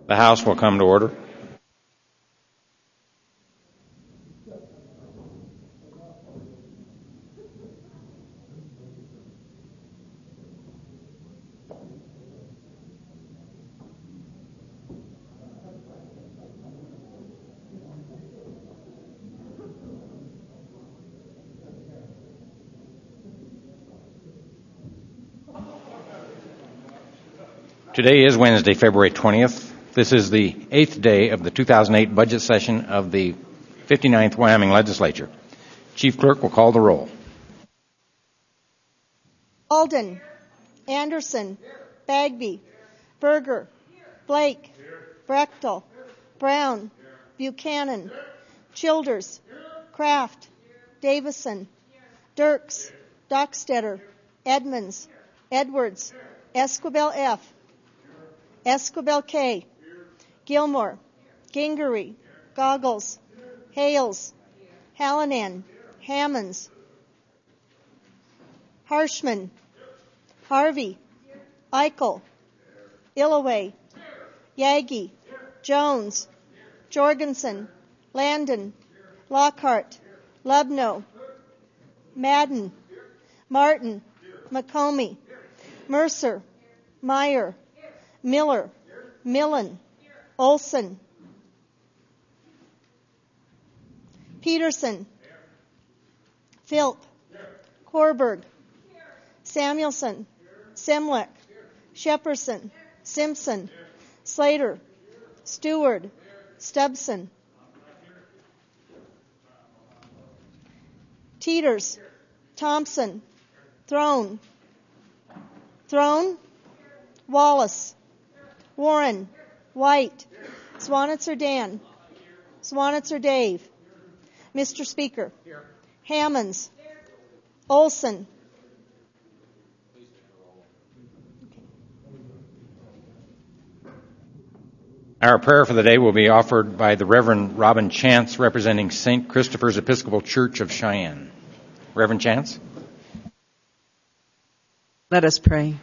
The House will come to order. Today is Wednesday, February 20th. This is the 8th day of the 2008 budget session of the 59th Wyoming Legislature. Chief Clerk will call the roll. Alden, Anderson, Bagby, Berger, Blake, Brechtel, Brown, Buchanan, Childers, Kraft, Davison, Dirks, Dockstetter, Edmonds, Edwards, Esquivel F., Esquivel K., Gilmore, Gingery, Goggles, Hales, Hallinan, Hammonds, Harshman, Harvey, Eichel, Illaway, Yagi, Jones, Jorgensen, Landon, Lockhart, Lubno, Madden, Martin, McComey, Mercer, Meyer, Miller, Millen, Olson, Peterson, Philp, Korberg, Samuelson, Semlek, Shepperson, Simpson, Slater, Stewart, Stubson, Teeters, Thompson, Throne, Wallace, Warren, White, Swanitzer Dan, Swanitzer Dave, Mr. Speaker, here. Hammonds, Olson, Our prayer for the day will be offered by the Reverend Robin Chance, representing St. Christopher's Episcopal Church of Cheyenne. Reverend Chance. Let us pray.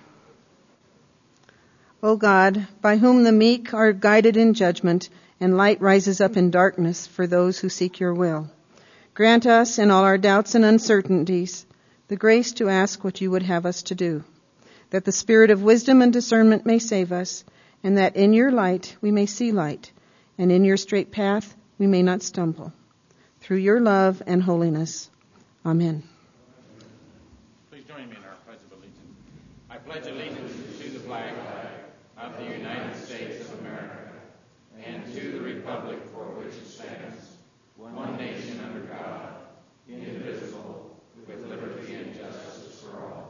O God, by whom the meek are guided in judgment, and light rises up in darkness for those who seek your will, grant us, in all our doubts and uncertainties, the grace to ask what you would have us to do, that the spirit of wisdom and discernment may save us, and that in your light we may see light, and in your straight path we may not stumble. Through your love and holiness. Amen. Please join me in our Pledge of Allegiance. I pledge allegiance to the flag of the United States of America and to the republic for which it stands, one nation under God, indivisible, with liberty and justice for all.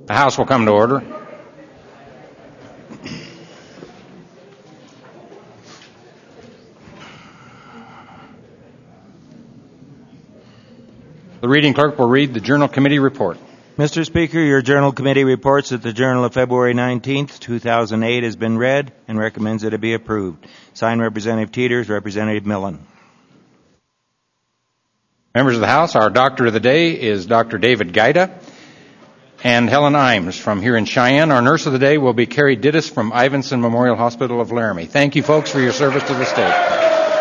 The House will come to order. The reading clerk will read the Journal Committee report. Mr. Speaker, your Journal Committee reports that the Journal of February 19th, 2008 has been read and recommends that it be approved. Signed, Representative Teeters, Representative Millen. Members of the House, our doctor of the day is Dr. David Gaida and Helen Imes from here in Cheyenne. Our nurse of the day will be Carrie Dittis from Ivanson Memorial Hospital of Laramie. Thank you, folks, for your service to the state.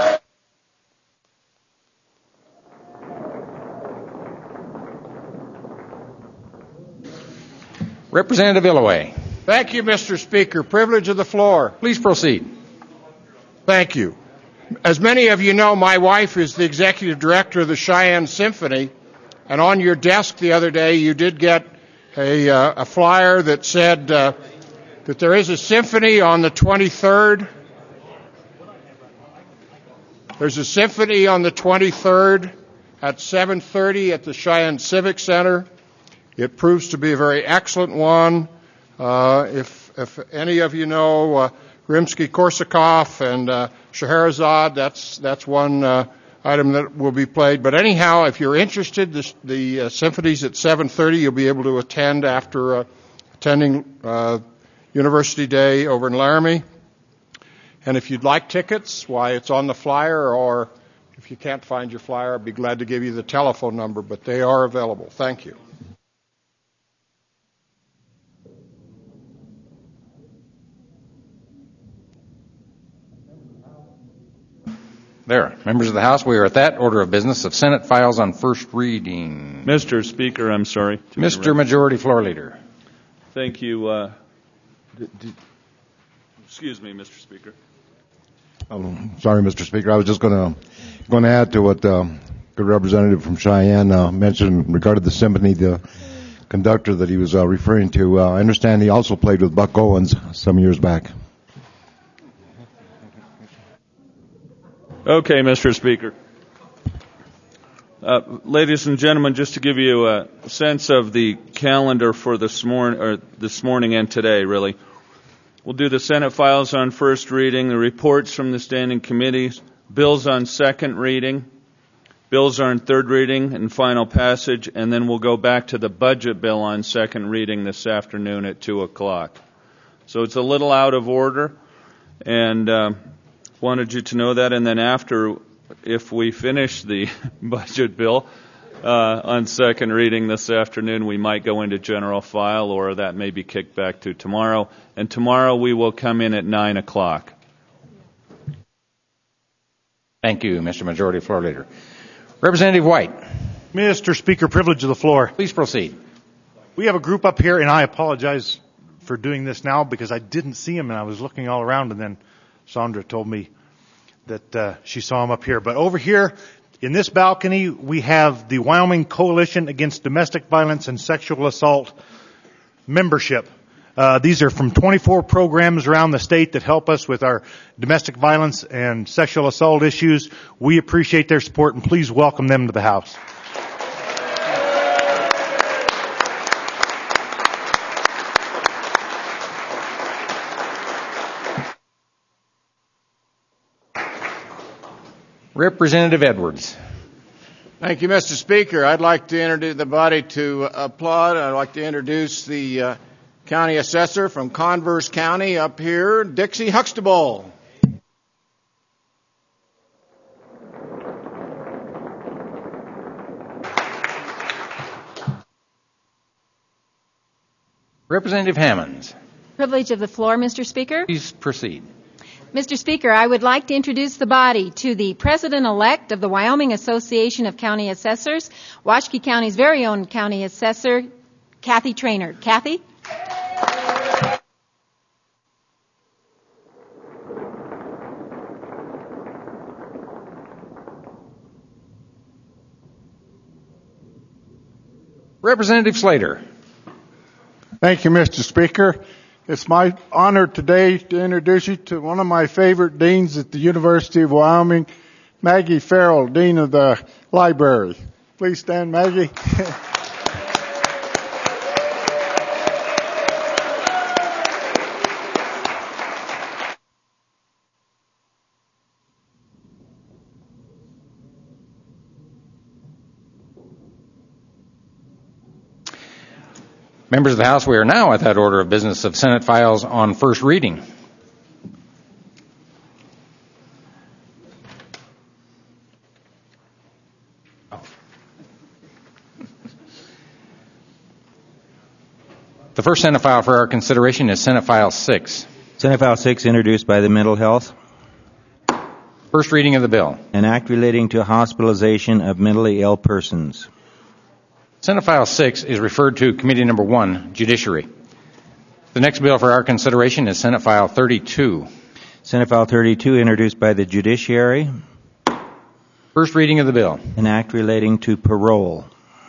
Representative Illoway. Thank you, Mr. Speaker. Privilege of the floor. Please proceed. Thank you. As many of you know, my wife is the executive director of the Cheyenne Symphony, and on your desk the other day you did get a flyer that said that there is a symphony on the 23rd. There's a symphony on the 23rd at 7:30 at the Cheyenne Civic Center. It proves to be a very excellent one. If any of you know Rimsky-Korsakov and Scheherazade, that's one item that will be played. But anyhow, if you're interested, the symphony's at 7:30. You'll be able to attend after attending University Day over in Laramie. And if you'd like tickets, why, it's on the flyer, or if you can't find your flyer, I'd be glad to give you the telephone number, but they are available. Thank you. There. Members of the House, we are at that order of business of Senate files on first reading. Mr. Speaker, I'm sorry. Mr. Majority Floor Leader. Thank you. Excuse me, Mr. Speaker. Sorry, Mr. Speaker. I was just going to add to what the good representative from Cheyenne mentioned regarding the symphony, the conductor that he was referring to. I understand he also played with Buck Owens some years back. Okay, Mr. Speaker. Ladies and gentlemen, just to give you a sense of the calendar for this morning and today, really. We'll do the Senate files on first reading, the reports from the standing committees, bills on second reading, bills on third reading and final passage, and then we'll go back to the budget bill on second reading this afternoon at 2 o'clock. So it's a little out of order, and wanted you to know that. And then after, if we finish the budget bill on second reading this afternoon, we might go into general file, or that may be kicked back to tomorrow. And tomorrow we will come in at 9 o'clock. Thank you, Mr. Majority Floor Leader. Representative White. Mr. Speaker, privilege of the floor. Please proceed. We have a group up here, and I apologize for doing this now because I didn't see him, and I was looking all around, and then Sandra told me that she saw him up here. But over here in this balcony, we have the Wyoming Coalition Against Domestic Violence and Sexual Assault membership. These are from 24 programs around the state that help us with our domestic violence and sexual assault issues. We appreciate their support, and please welcome them to the House. Representative Edwards. Thank you, Mr. Speaker. I'd like to introduce the body to applaud. I'd like to introduce the county assessor from Converse County up here, Dixie Huxtable. Representative Hammonds. Privilege of the floor, Mr. Speaker. Please proceed. Mr. Speaker, I would like to introduce the body to the President-elect of the Wyoming Association of County Assessors, Washakie County's very own county assessor, Kathy Traynor. Kathy? Representative Slater. Thank you, Mr. Speaker. It's my honor today to introduce you to one of my favorite deans at the University of Wyoming, Maggie Farrell, Dean of the Library. Please stand, Maggie. Members of the House, we are now at that order of business of Senate files on first reading. The first Senate file for our consideration is Senate File 6. Senate File 6, introduced by the Mental Health. First reading of the bill. An act relating to hospitalization of mentally ill persons. Senate File 6 is referred to Committee Number 1, Judiciary. The next bill for our consideration is Senate File 32. Senate File 32, introduced by the Judiciary. First reading of the bill. An act relating to parole.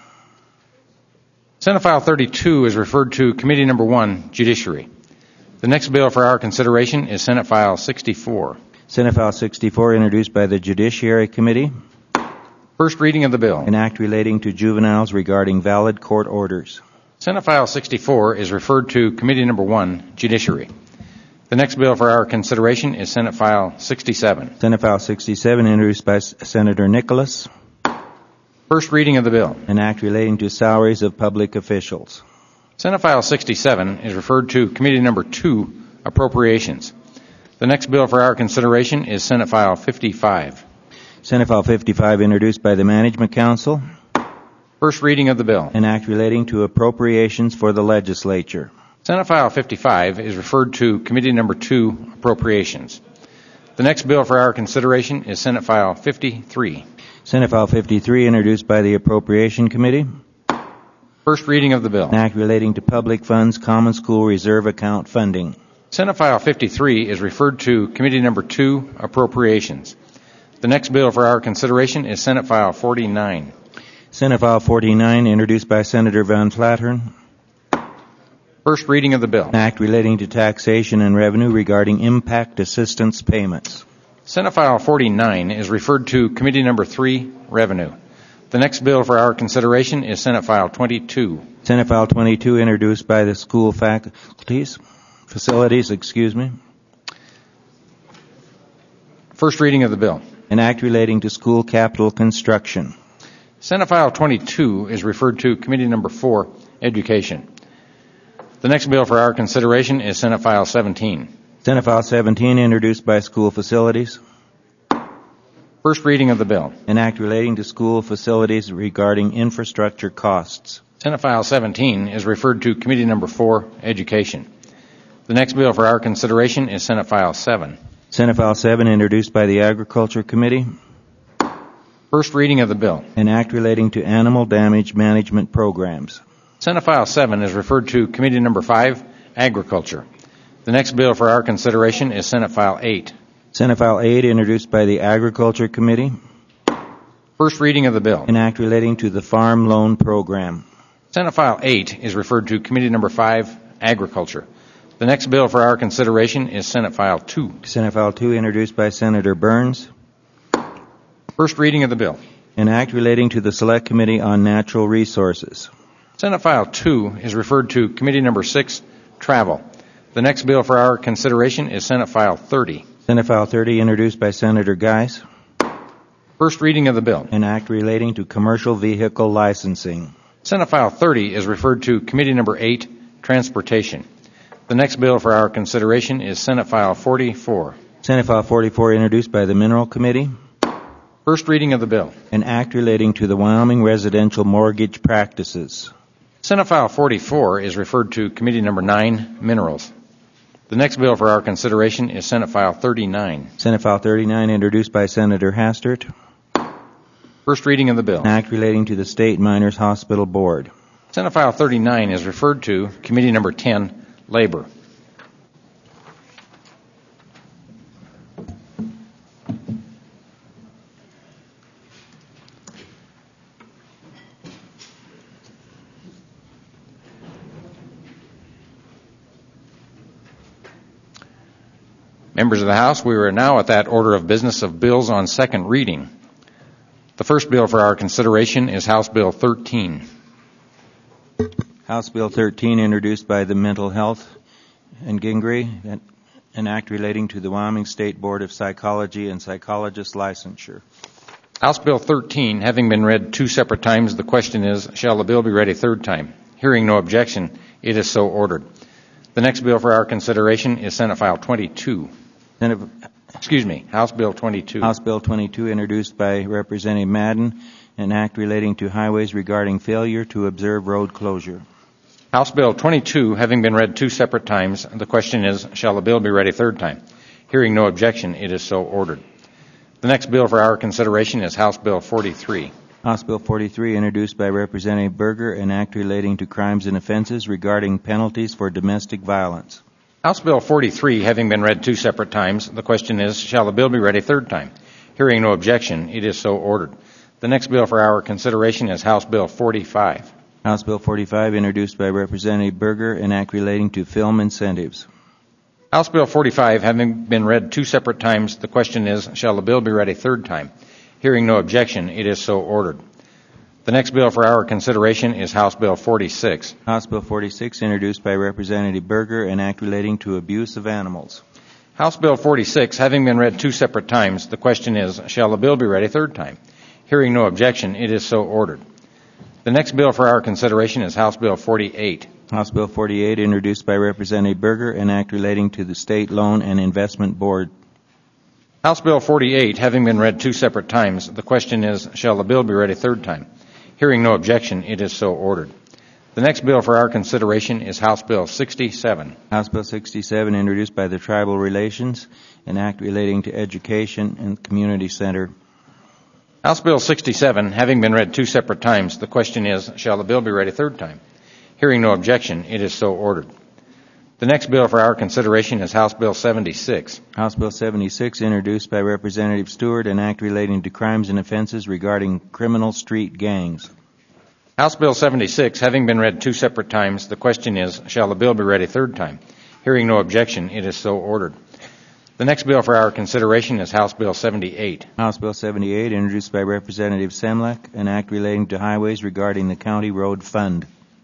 Senate File 32 is referred to Committee Number 1, Judiciary. The next bill for our consideration is Senate File 64. Senate File 64, introduced by the Judiciary Committee. First reading of the bill. An act relating to juveniles regarding valid court orders. Senate File 64 is referred to Committee Number 1, Judiciary. The next bill for our consideration is Senate File 67. Senate File 67, introduced by Senator Nicholas. First reading of the bill. An act relating to salaries of public officials. Senate File 67 is referred to Committee Number 2, Appropriations. The next bill for our consideration is Senate File 55. Senate File 55, introduced by the Management Council. First reading of the bill. An act relating to appropriations for the legislature. Senate File 55 is referred to Committee Number 2, Appropriations. The next bill for our consideration is Senate File 53. Senate File 53, introduced by the Appropriation Committee. First reading of the bill. An act relating to public funds, common school reserve account funding. Senate File 53 is referred to Committee Number 2, Appropriations. The next bill for our consideration is Senate File 49. Senate File 49, introduced by Senator Van Flattern. First reading of the bill. An act relating to taxation and revenue regarding impact assistance payments. Senate File 49 is referred to Committee Number 3, Revenue. The next bill for our consideration is Senate File 22. Senate File 22, introduced by the school facilities. First reading of the bill. An act relating to school capital construction. Senate File 22 is referred to Committee Number 4, Education. The next bill for our consideration is Senate File 17. Senate File 17, introduced by school facilities. First reading of the bill. An act relating to school facilities regarding infrastructure costs. Senate File 17 is referred to Committee Number 4, Education. The next bill for our consideration is Senate File 7. Senate File 7, introduced by the Agriculture Committee. First reading of the bill. An act relating to animal damage management programs. Senate File 7 is referred to Committee Number 5, Agriculture. The next bill for our consideration is Senate File 8. Senate File 8, introduced by the Agriculture Committee. First reading of the bill. An act relating to the Farm Loan Program. Senate File 8 is referred to Committee Number 5, Agriculture. The next bill for our consideration is Senate File 2. Senate File 2, introduced by Senator Burns. First reading of the bill. An act relating to the Select Committee on Natural Resources. Senate File 2 is referred to Committee Number 6, Travel. The next bill for our consideration is Senate File 30. Senate File 30, introduced by Senator Geis. First reading of the bill. An act relating to commercial vehicle licensing. Senate File 30 is referred to Committee Number 8, Transportation. The next bill for our consideration is Senate File 44. Senate File 44, introduced by the Mineral Committee. First reading of the bill. An act relating to the Wyoming residential mortgage practices. Senate File 44 is referred to Committee Number 9, Minerals. The next bill for our consideration is Senate File 39. Senate File 39, introduced by Senator Hastert. First reading of the bill. An act relating to the State Miners Hospital Board. Senate File 39 is referred to Committee Number 10, Labor. Members of the House, we are now at that order of business of bills on second reading. The first bill for our consideration is House Bill 13. House Bill 13, introduced by the Mental Health and Gingrey, an act relating to the Wyoming State Board of Psychology and Psychologist licensure. House Bill 13, having been read two separate times, the question is, shall the bill be read a third time? Hearing no objection, it is so ordered. The next bill for our consideration is Senate File 22. House Bill 22. House Bill 22, introduced by Representative Madden, an act relating to highways regarding failure to observe road closure. House Bill 22, having been read 2 separate times, the question is, shall the bill be read a third time? Hearing no objection, it is so ordered. The next bill for our consideration is House Bill 43. House Bill 43, introduced by Representative Berger, an act relating to crimes and offenses regarding penalties for domestic violence. House Bill 43, having been read 2 separate times, the question is, shall the bill be read a third time? Hearing no objection, it is so ordered. The next bill for our consideration is House Bill 45. House Bill 45, introduced by Representative Berger, an act relating to film incentives. House Bill 45, having been read 2 separate times, the question is, shall the bill be read a third time? Hearing no objection, it is so ordered. The next bill for our consideration is House Bill 46. House Bill 46, introduced by Representative Berger, an act relating to abuse of animals. House Bill 46, having been read 2 separate times, the question is, shall the bill be read a third time? Hearing no objection, it is so ordered. The next bill for our consideration is House Bill 48. House Bill 48, introduced by Representative Berger, an act relating to the State Loan and Investment Board. House Bill 48, having been read 2 separate times, the question is, shall the bill be read a third time? Hearing no objection, it is so ordered. The next bill for our consideration is House Bill 67. House Bill 67, introduced by the Tribal Relations, an act relating to education and community center. House Bill 67, having been read 2 separate times, the question is, shall the bill be read a third time? Hearing no objection, it is so ordered. The next bill for our consideration is House Bill 76. House Bill 76, introduced by Representative Stewart, an act relating to crimes and offenses regarding criminal street gangs. House Bill 76, having been read 2 separate times, the question is, shall the bill be read a third time? Hearing no objection, it is so ordered. The next bill for our consideration is House Bill 78. House Bill 78, introduced by Representative Semlek, an act relating to highways regarding the County Road Fund.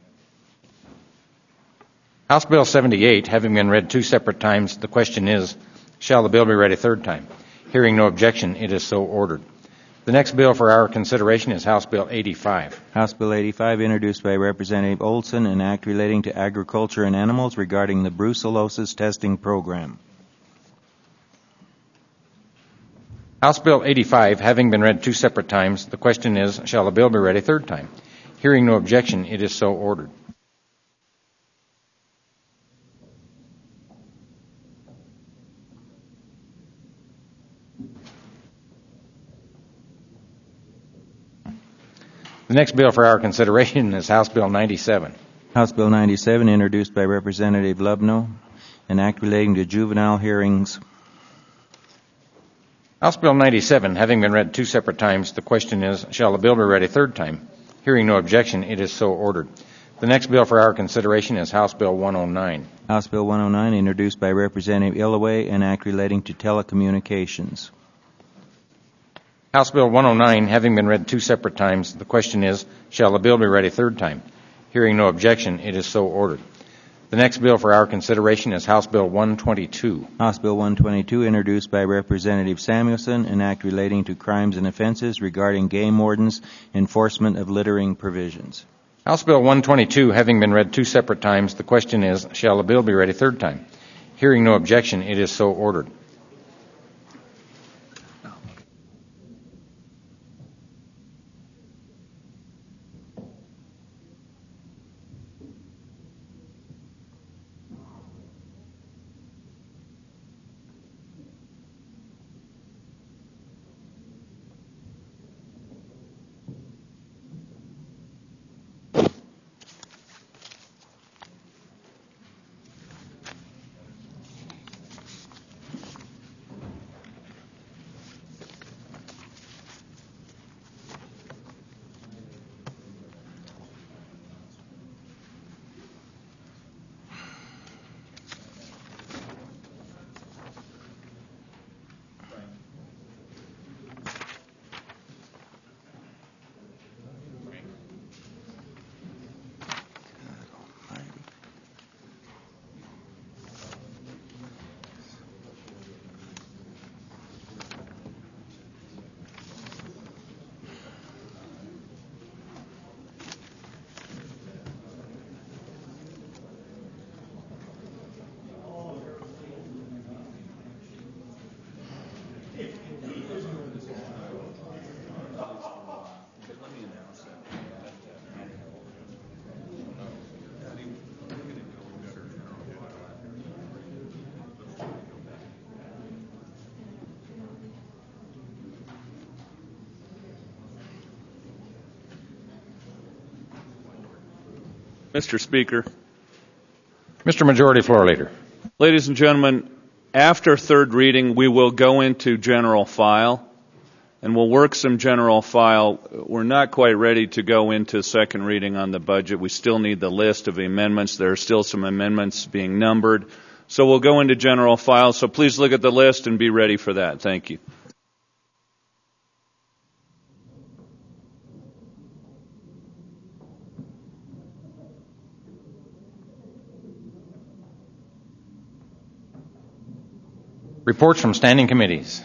House Bill 78, having been read 2 separate times, the question is, shall the bill be read a third time? Hearing no objection, it is so ordered. The next bill for our consideration is House Bill 85. House Bill 85, introduced by Representative Olson, an act relating to agriculture and animals regarding the brucellosis testing program. House Bill 85, having been read 2 separate times, the question is, shall the bill be read a third time? Hearing no objection, it is so ordered. The next bill for our consideration is House Bill 97. House Bill 97, introduced by Representative Lubno, an act relating to juvenile hearings. House Bill 97, having been read 2 separate times, the question is, shall the bill be read a third time? Hearing no objection, it is so ordered. The next bill for our consideration is House Bill 109. House Bill 109, introduced by Representative Illaway, an act relating to telecommunications. House Bill 109, having been read 2 separate times, the question is, shall the bill be read a third time? Hearing no objection, it is so ordered. The next bill for our consideration is House Bill 122. House Bill 122, introduced by Representative Samuelson, an act relating to crimes and offenses regarding game wardens' enforcement of littering provisions. House Bill 122, having been read 2 separate times, the question is, shall the bill be read a third time? Hearing no objection, it is so ordered. Mr. Speaker. Mr. Majority Floor Leader. Ladies and gentlemen, after third reading, we will go into general file, and we'll work some general file. We're not quite ready to go into second reading on the budget. We still need the list of amendments. There are still some amendments being numbered. So we'll go into general file. So please look at the list and be ready for that. Thank you. Reports from standing committees.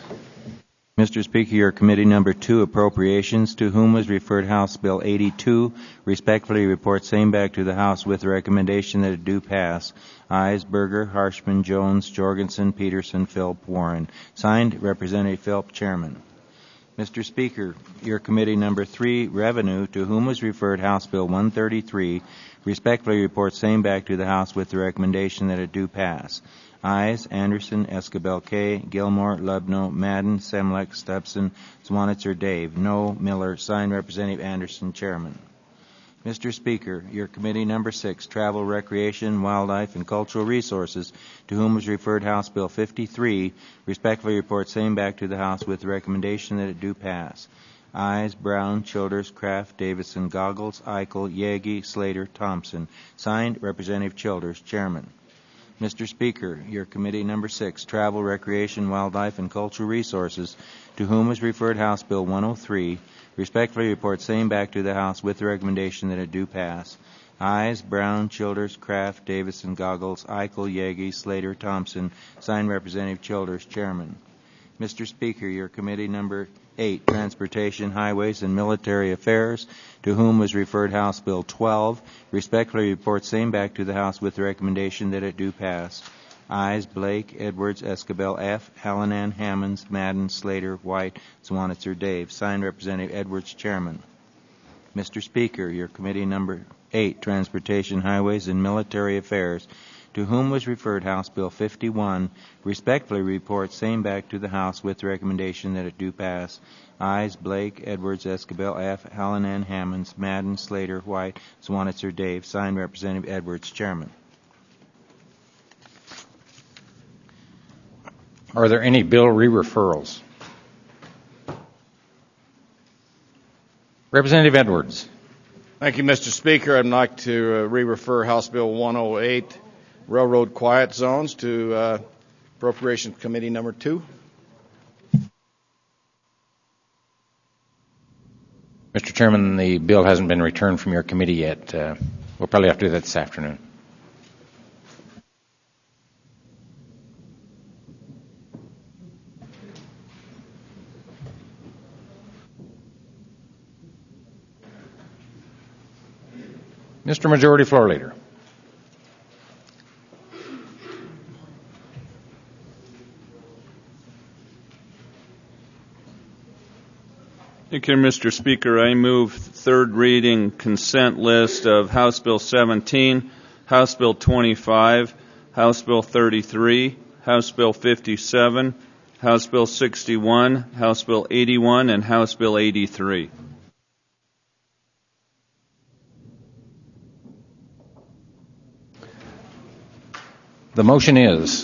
Mr. Speaker, your committee number 2, Appropriations, to whom was referred House Bill 82, respectfully report same back to the House with the recommendation that it do pass. Ayes, Berger, Harshman, Jones, Jorgensen, Peterson, Philp, Warren. Signed, Representative Philp, Chairman. Mr. Speaker, your committee number 3, Revenue, to whom was referred House Bill 133, respectfully report same back to the House with the recommendation that it do pass. Ayes, Anderson, Escabel K, Gilmore, Lubno, Madden, Semlek, Stubson, Zwanitzer, Dave. No, Miller. Signed, Representative Anderson, Chairman. Mr. Speaker, your committee number 6, Travel, Recreation, Wildlife, and Cultural Resources, to whom was referred House Bill 53, respectfully report same back to the House with the recommendation that it do pass. Ayes, Brown, Childers, Kraft, Davison, Goggles, Eichel, Yagi, Slater, Thompson. Signed, Representative Childers, Chairman. Mr. Speaker, your committee number 6, Travel, Recreation, Wildlife, and Cultural Resources, to whom was referred House Bill 103, respectfully report same back to the House with the recommendation that it do pass. Ayes, Brown, Childers, Kraft, Davison, Goggles, Eichel, Yagi, Slater, Thompson. Signed, Representative Childers, Chairman. Mr. Speaker, your committee number 8, Transportation, Highways, and Military Affairs, to whom was referred House Bill 12, respectfully report same back to the House with the recommendation that it do pass. Ayes, Blake, Edwards, Escabel F, Hallinan, Hammonds, Madden, Slater, White, Zwanitzer, Dave. Signed, Representative Edwards, Chairman. Mr. Speaker, your committee number 8, Transportation, Highways, and Military Affairs, to whom was referred House Bill 51, respectfully report same back to the House with the recommendation that it do pass. Ayes, Blake, Edwards, Escabel F, Hallinan, Hammonds, Madden, Slater, White, Zwanitzer, Dave. Signed, Representative Edwards, Chairman. Are there any bill re-referrals? Representative Edwards. Thank you, Mr. Speaker. I'd like to re-refer House Bill 108, Railroad Quiet Zones, to Appropriations Committee number 2. Mr. Chairman, the bill hasn't been returned from your committee yet. We'll probably have to do that this afternoon. Mr. Majority Floor Leader. Thank you, Mr. Speaker. I move third reading consent list of House Bill 17, House Bill 25, House Bill 33, House Bill 57, House Bill 61, House Bill 81, and House Bill 83. The motion is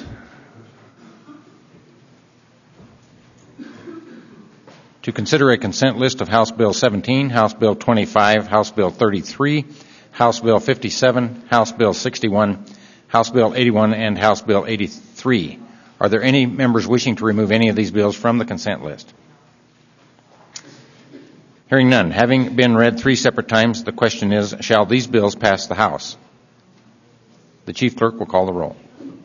to consider a consent list of House Bill 17, House Bill 25, House Bill 33, House Bill 57, House Bill 61, House Bill 81, and House Bill 83. Are there any members wishing to remove any of these bills from the consent list? Hearing none. Having been read 3 separate times, the question is, shall these bills pass the House? The Chief Clerk will call the roll.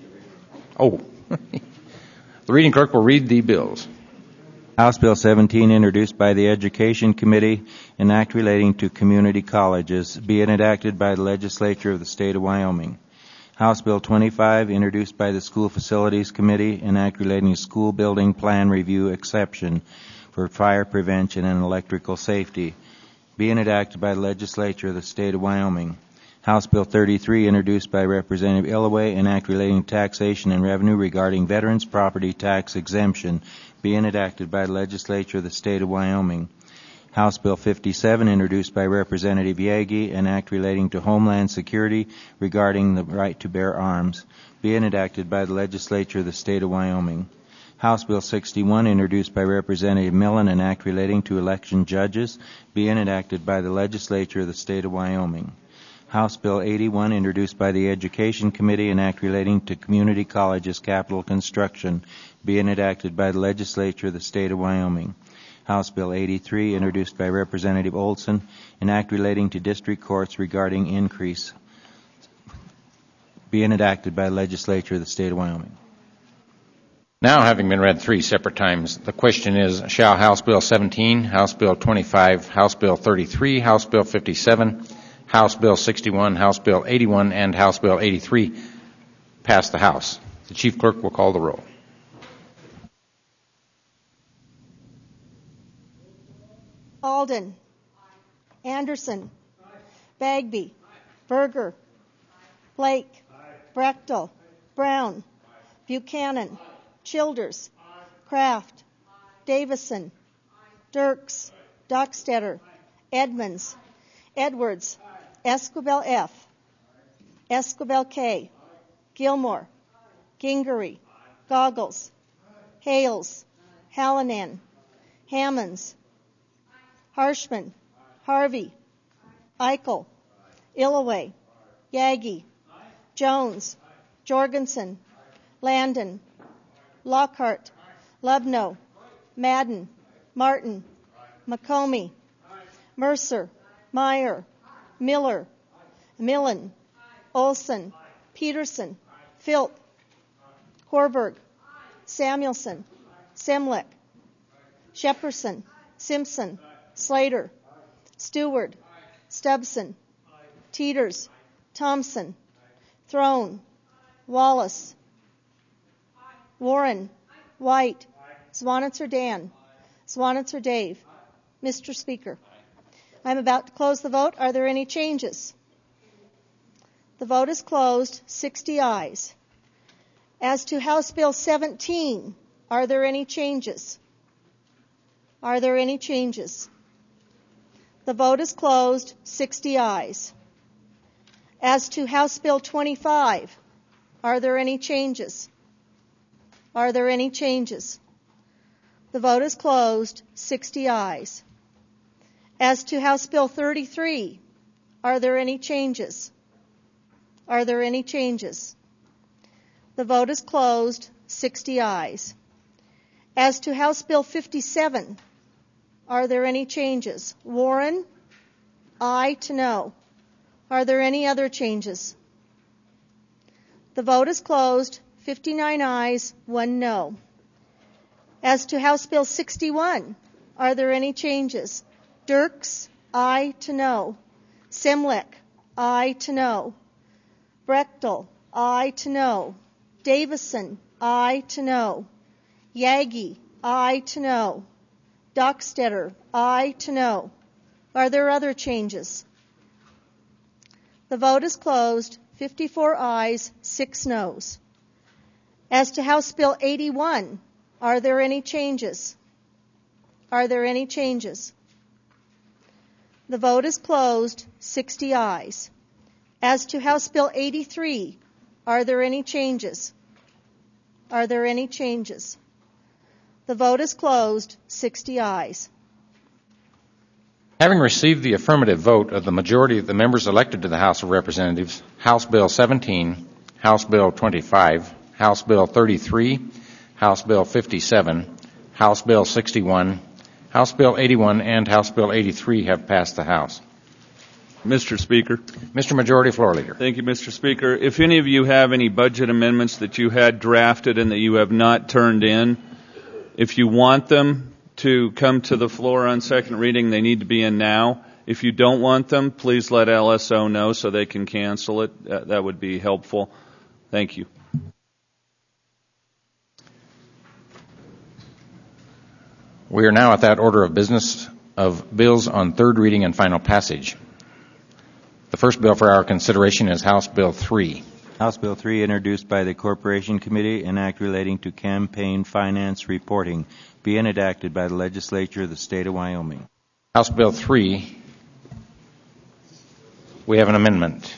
The reading clerk will read the bills. House Bill 17, introduced by the Education Committee, an act relating to community colleges, be it enacted by the legislature of the state of Wyoming. House Bill 25, introduced by the School Facilities Committee, an act relating to school building plan review exception for fire prevention and electrical safety, be enacted by the legislature of the state of Wyoming. House Bill 33, introduced by Representative Illaway, an act relating to taxation and revenue regarding veterans' property tax exemption, being enacted by the legislature of the state of Wyoming. House Bill 57, introduced by Representative Yagi, an act relating to Homeland Security regarding the right to bear arms, being enacted by the legislature of the state of Wyoming. House Bill 61, introduced by Representative Millen, an act relating to election judges, being enacted by the legislature of the state of Wyoming. House Bill 81, introduced by the Education Committee, an act relating to community colleges capital construction, being enacted by the legislature of the state of Wyoming. House Bill 83, introduced by Representative Olson, an act relating to district courts regarding increase, being enacted by the legislature of the state of Wyoming. Now, having been read 3 separate times, the question is, shall House Bill 17, House Bill 25, House Bill 33, House Bill 57, House Bill 61, House Bill 81, and House Bill 83 pass the House? The Chief Clerk will call the roll. Alden. Anderson. Bagby. Berger. Blake. Brechtel. Brown. Buchanan. Childers. Kraft. Davison. Dirks. Dockstetter. Edmonds. Edwards. Esquivel F. Esquivel K. Gilmore. Gingery. Goggles. Hales. Hallinan. Hammonds. Harshman. Harvey. Eichel. Illaway. Yagi. Jones. Jorgensen. Landon. Lockhart. Lubno. Madden. Martin. McComey. Mercer. Meyer. Miller. Millen. Olson. Peterson. Philp. Horberg. Samuelson. Semlek. Shepperson. Simpson. Slater. Stewart. Stubson. Teeters. Thompson. Throne. Wallace. Warren. White. Swanitzer Dan. Swanitzer Dave. Mr. Speaker, I'm about to close the vote. Are there any changes? The vote is closed. 60 ayes. As to House Bill 17, are there any changes? Are there any changes? The vote is closed. 60 ayes. As to House Bill 25, are there any changes? Are there any changes? The vote is closed. 60 ayes. As to House Bill 33, are there any changes? Are there any changes? The vote is closed. 60 ayes. As to House Bill 57, are there any changes? Warren, aye to no. Are there any other changes? The vote is closed. 59 ayes, 1 no. As to House Bill 61, are there any changes? Dirks, aye to no. Semlek, aye to no. Brechtel, aye to no. Davison, aye to no. Yagi, aye to no. Dockstetter, aye to no. Are there other changes? The vote is closed. 54 ayes, 6 noes. As to House Bill 81, are there any changes? Are there any changes? The vote is closed. 60 ayes. As to House Bill 83, are there any changes? Are there any changes? The vote is closed. 60 ayes. Having received the affirmative vote of the majority of the members elected to the House of Representatives, House Bill 17, House Bill 25, House Bill 33, House Bill 57, House Bill 61, House Bill 81, and House Bill 83 have passed the House. Mr. Speaker. Mr. Majority Floor Leader. Thank you, Mr. Speaker. If any of you have any budget amendments that you had drafted and that you have not turned in, if you want them to come to the floor on second reading, they need to be in now. If you don't want them, please let LSO know so they can cancel it. That would be helpful. Thank you. We are now at that order of business of bills on third reading and final passage. The first bill for our consideration is House Bill 3. House Bill 3, introduced by the Corporation Committee, an act relating to campaign finance reporting, being enacted by the legislature of the state of Wyoming. House Bill 3, we have an amendment.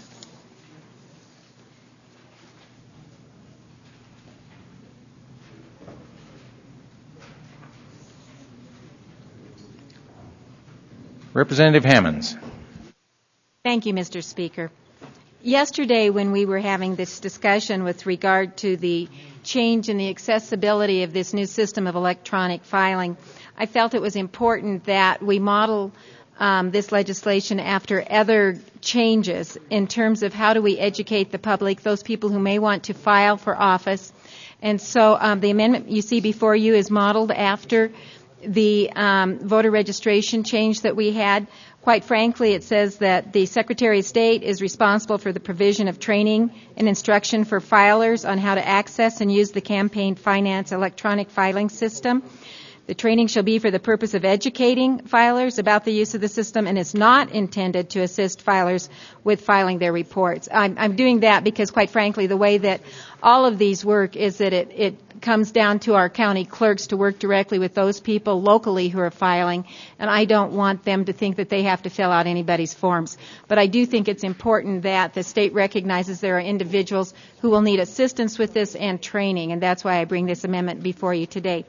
Representative Hammonds. Thank you, Mr. Speaker. Yesterday, when we were having this discussion with regard to the change in the accessibility of this new system of electronic filing, I felt it was important that we model this legislation after other changes in terms of how do we educate the public, those people who may want to file for office. And so the amendment you see before you is modeled after the voter registration change that we had. Quite frankly, it says that the Secretary of State is responsible for the provision of training and instruction for filers on how to access and use the campaign finance electronic filing system. The training shall be for the purpose of educating filers about the use of the system and is not intended to assist filers with filing their reports. I'm doing that because, quite frankly, the way that all of these work is that it comes down to our county clerks to work directly with those people locally who are filing, and I don't want them to think that they have to fill out anybody's forms. But I do think it's important that the state recognizes there are individuals who will need assistance with this and training, and that's why I bring this amendment before you today.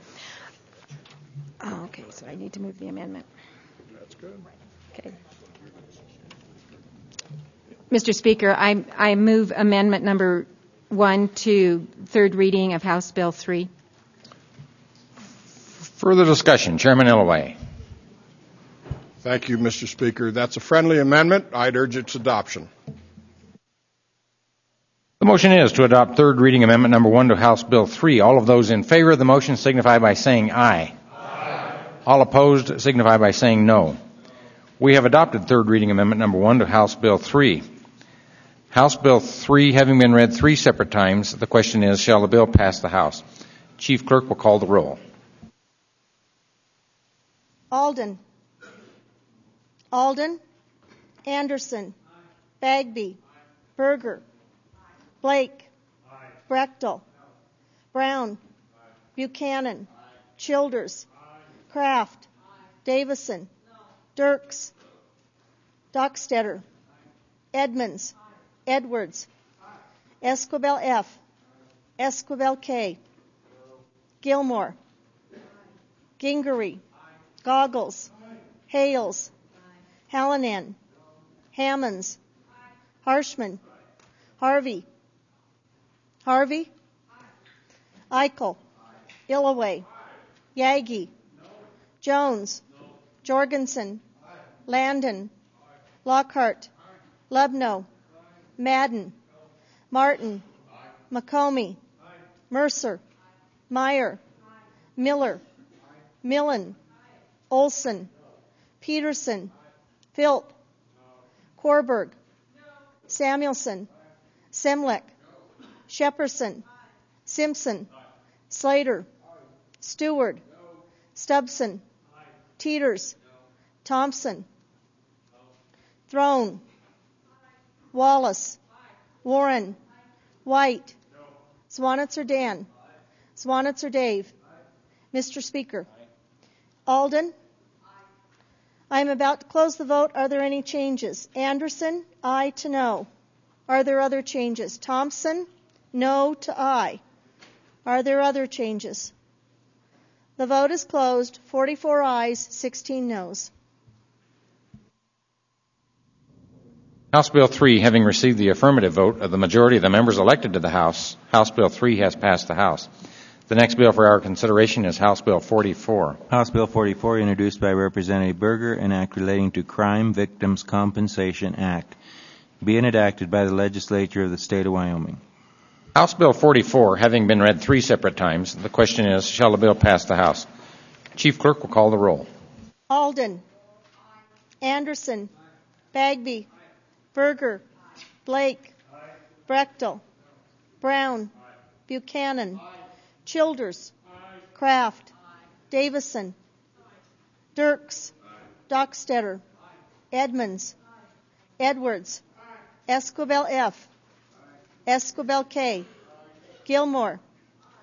Okay, so I need to move the amendment. That's good. Okay. Mr. Speaker, I move amendment number 1 to third reading of House Bill 3. Further discussion. Chairman Ellaway. Thank you, Mr. Speaker. That's a friendly amendment. I'd urge its adoption. The motion is to adopt third reading amendment number 1 to House Bill 3. All of those in favor of the motion signify by saying aye. Aye. All opposed signify by saying no. We have adopted third reading amendment number 1 to House Bill 3. House Bill 3 having been read 3 separate times, the question is, shall the bill pass the House? Chief Clerk will call the roll. Alden. Alden. Anderson. Bagby. Berger. Blake. Brechtel. Brown. Buchanan. Childers. Kraft. Davison. Dirks. Dockstetter. Edmonds. Edwards. Esquivel F. Esquivel K. Gilmore. Gingery. Goggles. Hales. Hallinan. Hammonds. Harshman. Harvey. Harvey. Eichel. Illaway. Yagi. Jones. Jorgensen. Landon. Lockhart. Lubno. Madden. Martin. McComey. Mercer. Meyer. Miller. Millen. Olson. Peterson. Philp. Korberg. Samuelson. Semlek. Shepperson. Simpson. Slater. Stewart. Stubson. Teeters. Thompson. Throne. Wallace. Warren. White. Swanitzer Dan. Swanitzer Dave. Mr. Speaker. Alden. I am about to close the vote. Are there any changes? Anderson. Aye to no. Are there other changes? Thompson. No to aye. Are there other changes? The vote is closed. 44 ayes, 16 noes. House Bill 3, having received the affirmative vote of the majority of the members elected to the House, House Bill 3 has passed the House. The next bill for our consideration is House Bill 44. House Bill 44, introduced by Representative Berger, an act relating to Crime Victims Compensation Act, being enacted by the legislature of the state of Wyoming. House Bill 44, having been read 3 separate times, the question is, shall the bill pass the House? Chief Clerk will call the roll. Alden. Anderson. Bagby. Berger. Blake. Brechtel. Brown. Buchanan. Childers. Kraft. Davison. Dirks. Dockstetter. Edmonds. Edwards. Esquivel F. Esquivel K. Gilmore.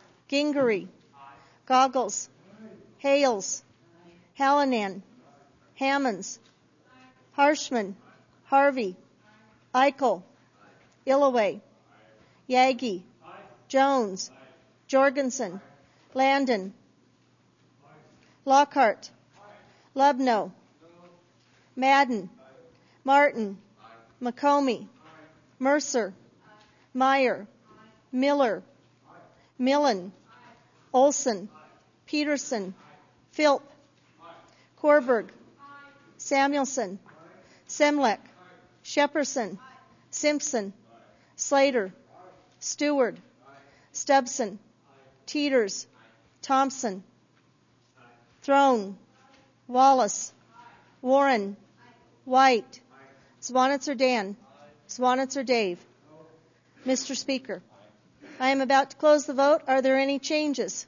Gingery. Goggles. Hales. Hallinan. Hammonds, Harshman, Harvey, Eichel, Illaway, Yagi, Jones, Jorgensen, Landon, Lockhart, Lubno, Madden, Martin, McComey, Mercer, Meyer, Miller, Millen, Olson, Peterson, Philp, Korberg, Samuelson, Semlek, Shepperson, Simpson, Slater, Stewart, Stubson, Teeters, Thompson, Throne, Wallace, Warren, White, Swanitzer Dan, Swanitzer Dave. Mr. Speaker, I am about to close the vote. Are there any changes?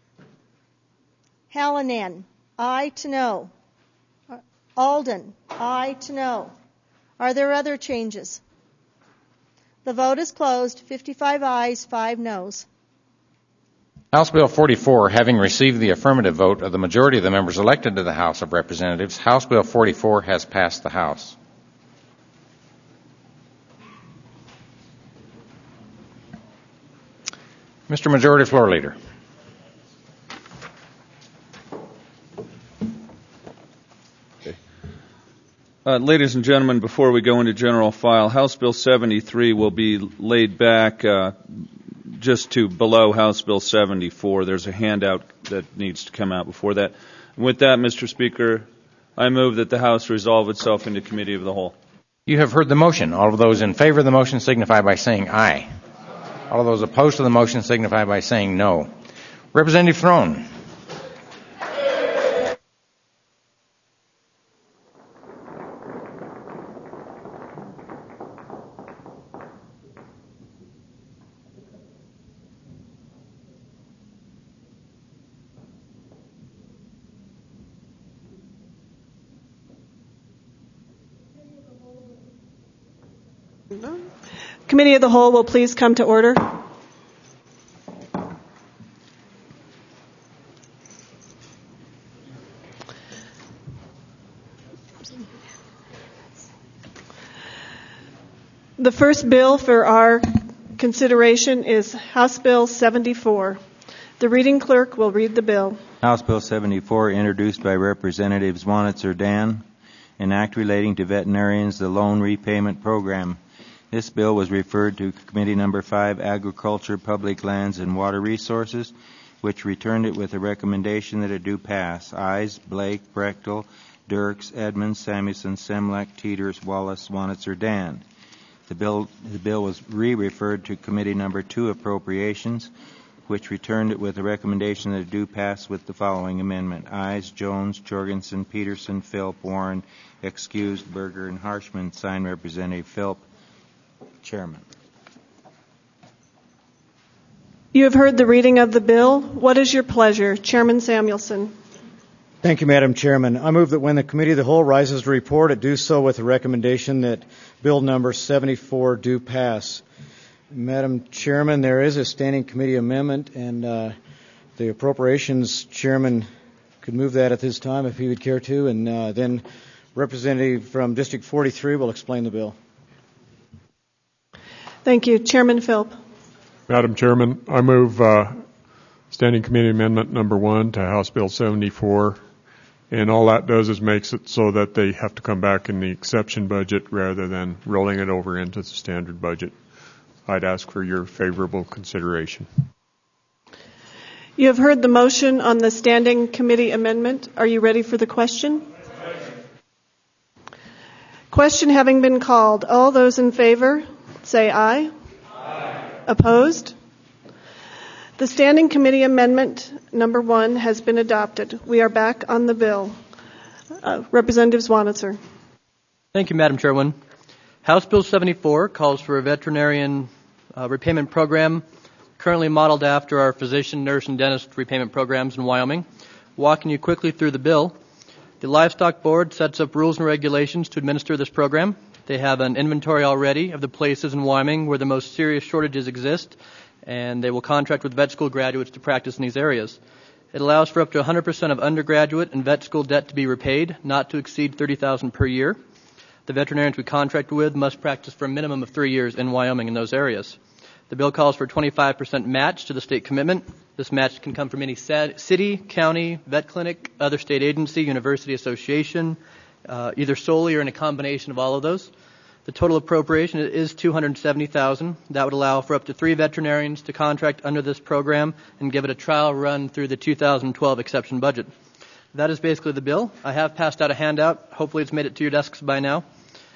Hallinan, aye to no. Alden, aye to no. Are there other changes? The vote is closed. 55 ayes, 5 noes. House Bill 44, having received the affirmative vote of the majority of the members elected to the House of Representatives, House Bill 44 has passed the House. Mr. Majority Floor Leader. Ladies and gentlemen, before we go into general file, House Bill 73 will be laid back just to below House Bill 74. There's a handout that needs to come out before that. And with that, Mr. Speaker, I move that the House resolve itself into Committee of the Whole. You have heard the motion. All of those in favor of the motion signify by saying aye. All of those opposed to the motion signify by saying no. Representative Throne. Committee of the Whole will please come to order. The first bill for our consideration is House Bill 74. The reading clerk will read the bill. House Bill 74, introduced by Representatives Swanitzer Dan, an act relating to veterinarians, the loan repayment program. This bill was referred to Committee Number 5, Agriculture, Public Lands, and Water Resources, which returned it with a recommendation that it do pass. Ayes, Blake, Brechtel, Dirks, Edmonds, Samuelson, Semlek, Teeters, Wallace, Swanitzer Dan. The bill was re-referred to Committee Number 2, Appropriations, which returned it with a recommendation that it do pass with the following amendment. Ayes, Jones, Jorgensen, Peterson, Philp, Warren, excused, Berger, and Harshman. Signed, Representative Philp, Chairman. You have heard the reading of the bill. What is your pleasure? Chairman Samuelson. Thank you, Madam Chairman. I move that when the Committee of the Whole rises to report, it do so with a recommendation that Bill number 74 do pass. Madam Chairman, there is a standing committee amendment, and the Appropriations Chairman could move that at this time if he would care to, and then Representative from District 43 will explain the bill. Thank you. Chairman Philp. Madam Chairman, I move Standing Committee Amendment number 1 to House Bill 74. And all that does is makes it so that they have to come back in the exception budget rather than rolling it over into the standard budget. I'd ask for your favorable consideration. You have heard the motion on the Standing Committee Amendment. Are you ready for the question? Question having been called. All those in favor, say aye. Aye. Opposed? The Standing Committee Amendment number 1 has been adopted. We are back on the bill. Representative Swanitzer. Thank you, Madam Chairwoman. House Bill 74 calls for a veterinarian repayment program currently modeled after our physician, nurse, and dentist repayment programs in Wyoming. Walking you quickly through the bill, the Livestock Board sets up rules and regulations to administer this program. They have an inventory already of the places in Wyoming where the most serious shortages exist, and they will contract with vet school graduates to practice in these areas. It allows for up to 100% of undergraduate and vet school debt to be repaid, not to exceed $30,000 per year. The veterinarians we contract with must practice for a minimum of 3 years in Wyoming in those areas. The bill calls for a 25% match to the state commitment. This match can come from any city, county, vet clinic, other state agency, university association, either solely or in a combination of all of those. The total appropriation is $270,000. That would allow for up to 3 veterinarians to contract under this program and give it a trial run through the 2012 exception budget. That is basically the bill. I have passed out a handout. Hopefully it's made it to your desks by now.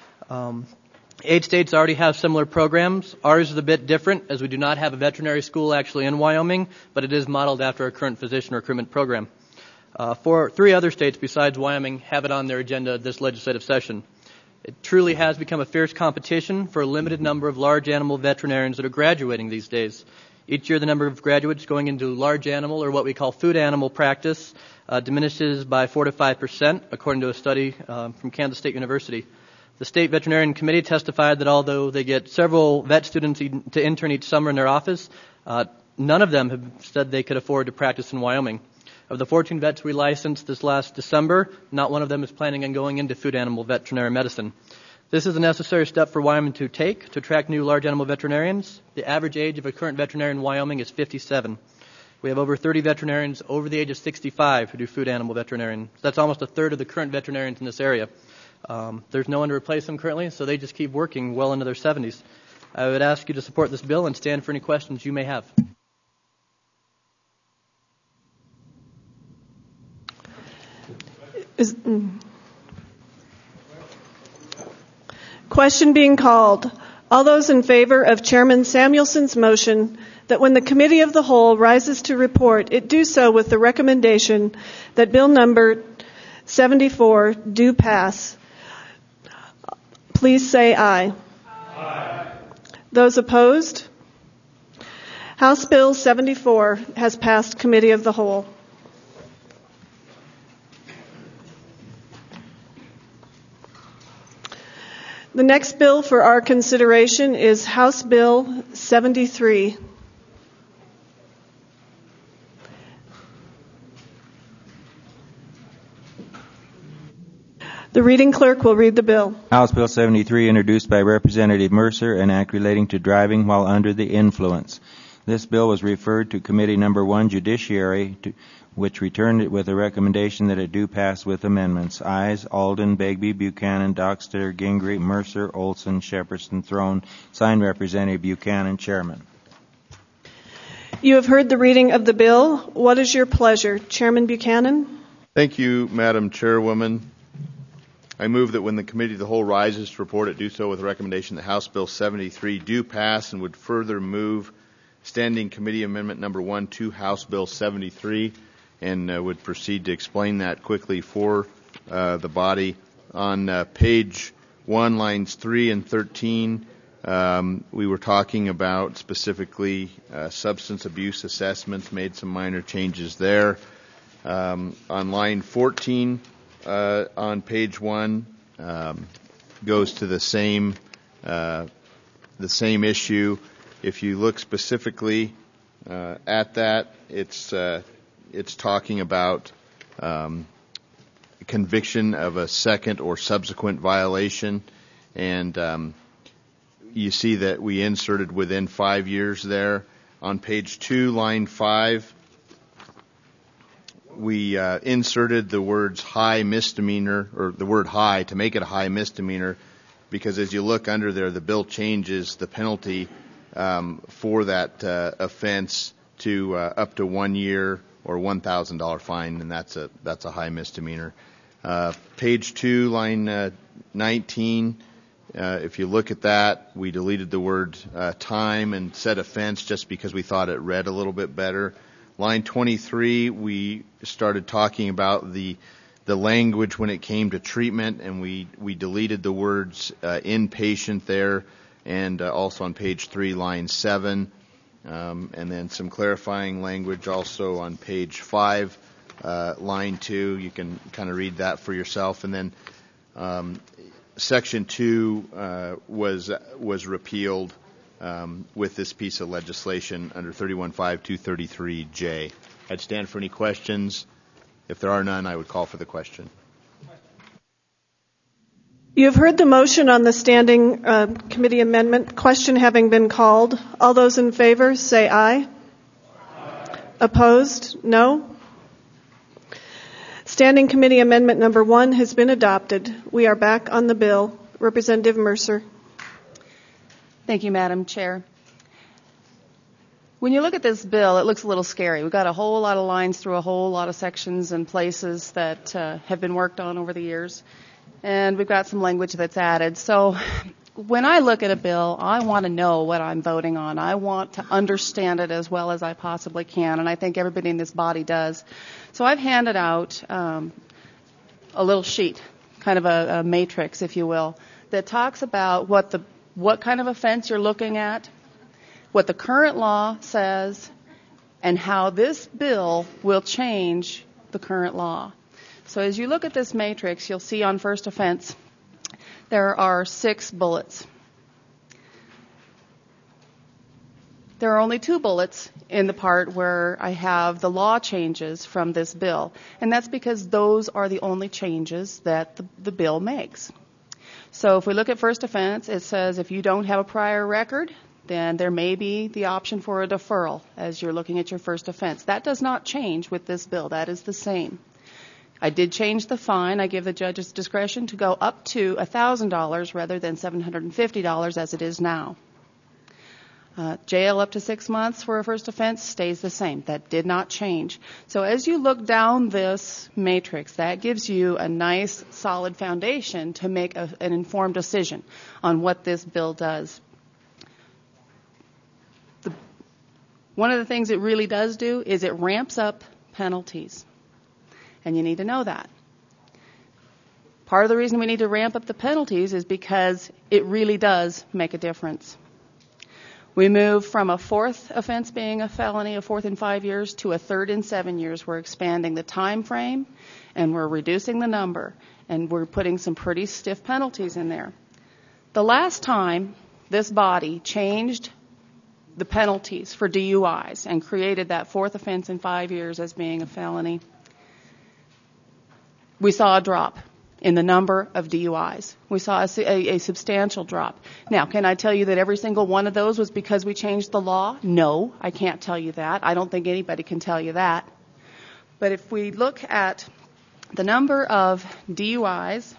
8 states already have similar programs. Ours is a bit different, as we do not have a veterinary school actually in Wyoming, but it is modeled after our current physician recruitment program. 3 other states besides Wyoming have it on their agenda this legislative session. It truly has become a fierce competition for a limited number of large animal veterinarians that are graduating these days. Each year, the number of graduates going into large animal, or what we call food animal practice, diminishes by 4 to 5%, according to a study from Kansas State University. The State Veterinarian Committee testified that although they get several vet students to intern each summer in their office, none of them have said they could afford to practice in Wyoming. Of the 14 vets we licensed this last December, not one of them is planning on going into food animal veterinary medicine. This is a necessary step for Wyoming to take to attract new large animal veterinarians. The average age of a current veterinarian in Wyoming is 57. We have over 30 veterinarians over the age of 65 who do food animal veterinarian. That's almost a third of the current veterinarians in this area. There's no one to replace them currently, so they just keep working well into their 70s. I would ask you to support this bill and stand for any questions you may have. Question being called. All those in favor of Chairman Samuelson's motion that when the Committee of the Whole rises to report, it do so with the recommendation that Bill number 74 do pass, please say aye. Aye. Those opposed? House Bill 74 has passed Committee of the Whole. The next bill for our consideration is House Bill 73. The reading clerk will read the bill. House Bill 73, introduced by Representative Mercer, an act relating to driving while under the influence. This bill was referred to Committee Number 1, Judiciary, which returned it with a recommendation that it do pass with amendments. Ayes: Alden, Begbie, Buchanan, Dockstader, Gingrey, Mercer, Olson, Shepardson, Throne. Signed, Representative Buchanan, Chairman. You have heard the reading of the bill. What is your pleasure? Chairman Buchanan? Thank you, Madam Chairwoman. I move that when the Committee of the Whole rises to report, it do so with a recommendation that House Bill 73 do pass, and would further move Standing Committee Amendment Number 1 to House Bill 73, and would proceed to explain that quickly for the body. On page 1, lines 3 and 13, we were talking about specifically substance abuse assessments, made some minor changes there. On line 14, on page 1, goes to the same issue. If you look specifically at that, it's talking about conviction of a second or subsequent violation, and you see that we inserted within 5 years there. On page 2, line 5, we inserted the words high misdemeanor, or the word high, to make it a high misdemeanor, because as you look under there, the bill changes the penalty for that offense to up to 1 year or $1,000 fine, and that's a high misdemeanor. Page 2, line 19, if you look at that, we deleted the word time and said offense just because we thought it read a little bit better. Line 23, we started talking about the language when it came to treatment, and we deleted the words inpatient there, and also on page 3, line 7, and then some clarifying language also on page 5, line 2. You can kind of read that for yourself. And then section 2 was repealed with this piece of legislation under 315-233J. I'd stand for any questions. If there are none, I would call for the question. You have heard the motion on the standing committee amendment. Question having been called. All those in favor say aye. Opposed? No. Standing committee amendment number 1 has been adopted. We are back on the bill. Representative Mercer. Thank you, Madam Chair. When you look at this bill, it looks a little scary. We've got a whole lot of lines through a whole lot of sections and places that have been worked on over the years. And we've got some language that's added. So when I look at a bill, I want to know what I'm voting on. I want to understand it as well as I possibly can, and I think everybody in this body does. So I've handed out a little sheet, kind of a matrix, if you will, that talks about what kind of offense you're looking at, what the current law says, and how this bill will change the current law. So as you look at this matrix, you'll see on first offense, there are 6 bullets. There are only 2 bullets in the part where I have the law changes from this bill, and that's because those are the only changes that the bill makes. So if we look at first offense, it says if you don't have a prior record, then there may be the option for a deferral as you're looking at your first offense. That does not change with this bill. That is the same. I did change the fine. I give the judge's discretion to go up to $1,000 rather than $750 as it is now. Jail up to 6 months for a first offense stays the same. That did not change. So as you look down this matrix, that gives you a nice, solid foundation to make an informed decision on what this bill does. One of the things it really does do is it ramps up penalties. And you need to know that. Part of the reason we need to ramp up the penalties is because it really does make a difference. We move from a 4th offense being a felony, a 4th in 5 years, to a 3rd in 7 years. We're expanding the time frame, and we're reducing the number, and we're putting some pretty stiff penalties in there. The last time this body changed the penalties for DUIs and created that 4th offense in 5 years as being a felony, we saw a drop in the number of DUIs. We saw a substantial drop. Now, can I tell you that every single one of those was because we changed the law? No, I can't tell you that. I don't think anybody can tell you that. But if we look at the number of DUIs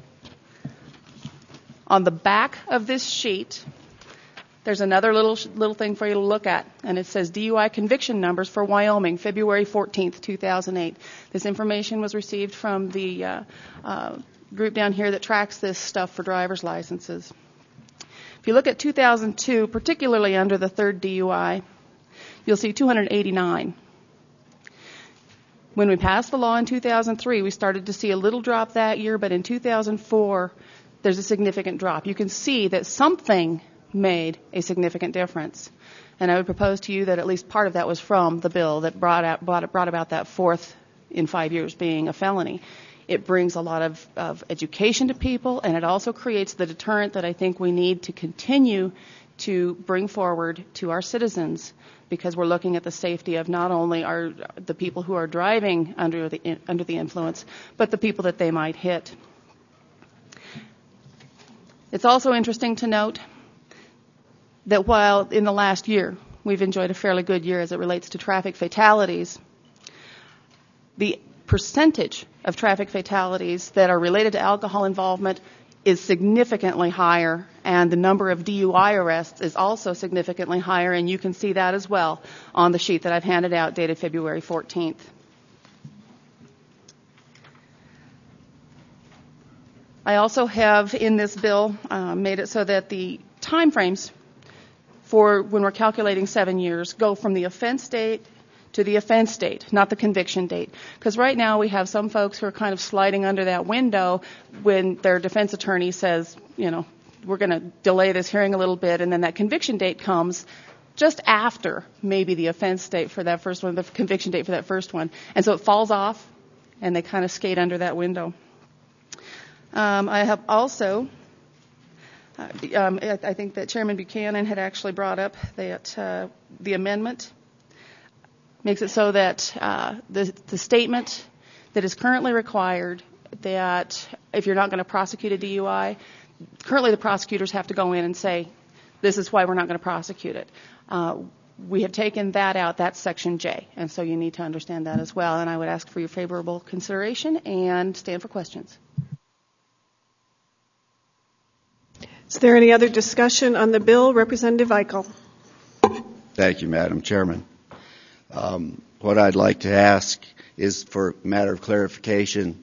on the back of this sheet, there's another little thing for you to look at, and it says DUI conviction numbers for Wyoming, February 14th, 2008. This information was received from the group down here that tracks this stuff for driver's licenses. If you look at 2002, particularly under the 3rd DUI, you'll see 289. When we passed the law in 2003, we started to see a little drop that year, but in 2004, there's a significant drop. You can see that something made a significant difference. And I would propose to you that at least part of that was from the bill that brought about that 4th in 5 years being a felony. It brings a lot of education to people, and it also creates the deterrent that I think we need to continue to bring forward to our citizens, because we're looking at the safety of not only the people who are driving under the influence, but the people that they might hit. It's also interesting to note that while in the last year we've enjoyed a fairly good year as it relates to traffic fatalities, the percentage of traffic fatalities that are related to alcohol involvement is significantly higher, and the number of DUI arrests is also significantly higher, and you can see that as well on the sheet that I've handed out dated February 14th. I also have in this bill made it so that the time frames for when we're calculating 7 years go from the offense date to the offense date, not the conviction date. Because right now we have some folks who are kind of sliding under that window when their defense attorney says, we're going to delay this hearing a little bit, and then that conviction date comes just after maybe the offense date for that first one, the conviction date for that first one. And so it falls off, and they kind of skate under that window. I have also I think that Chairman Buchanan had actually brought up that the amendment makes it so that the statement that is currently required that if you're not going to prosecute a DUI, currently the prosecutors have to go in and say, this is why we're not going to prosecute it. We have taken that out. That's Section J. And so you need to understand that as well. And I would ask for your favorable consideration and stand for questions. Is there any other discussion on the bill? Representative Eichel. Thank you, Madam Chairman. What I'd like to ask is for a matter of clarification.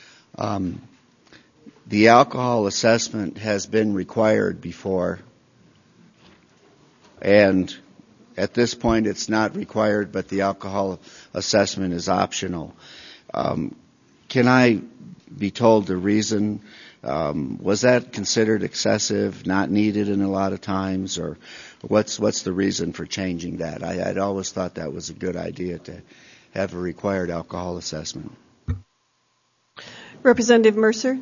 The alcohol assessment has been required before, and at this point it's not required, but the alcohol assessment is optional. Can I be told the reason? Was that considered excessive, not needed in a lot of times, or what's the reason for changing that? I'd always thought that was a good idea to have a required alcohol assessment. Representative Mercer.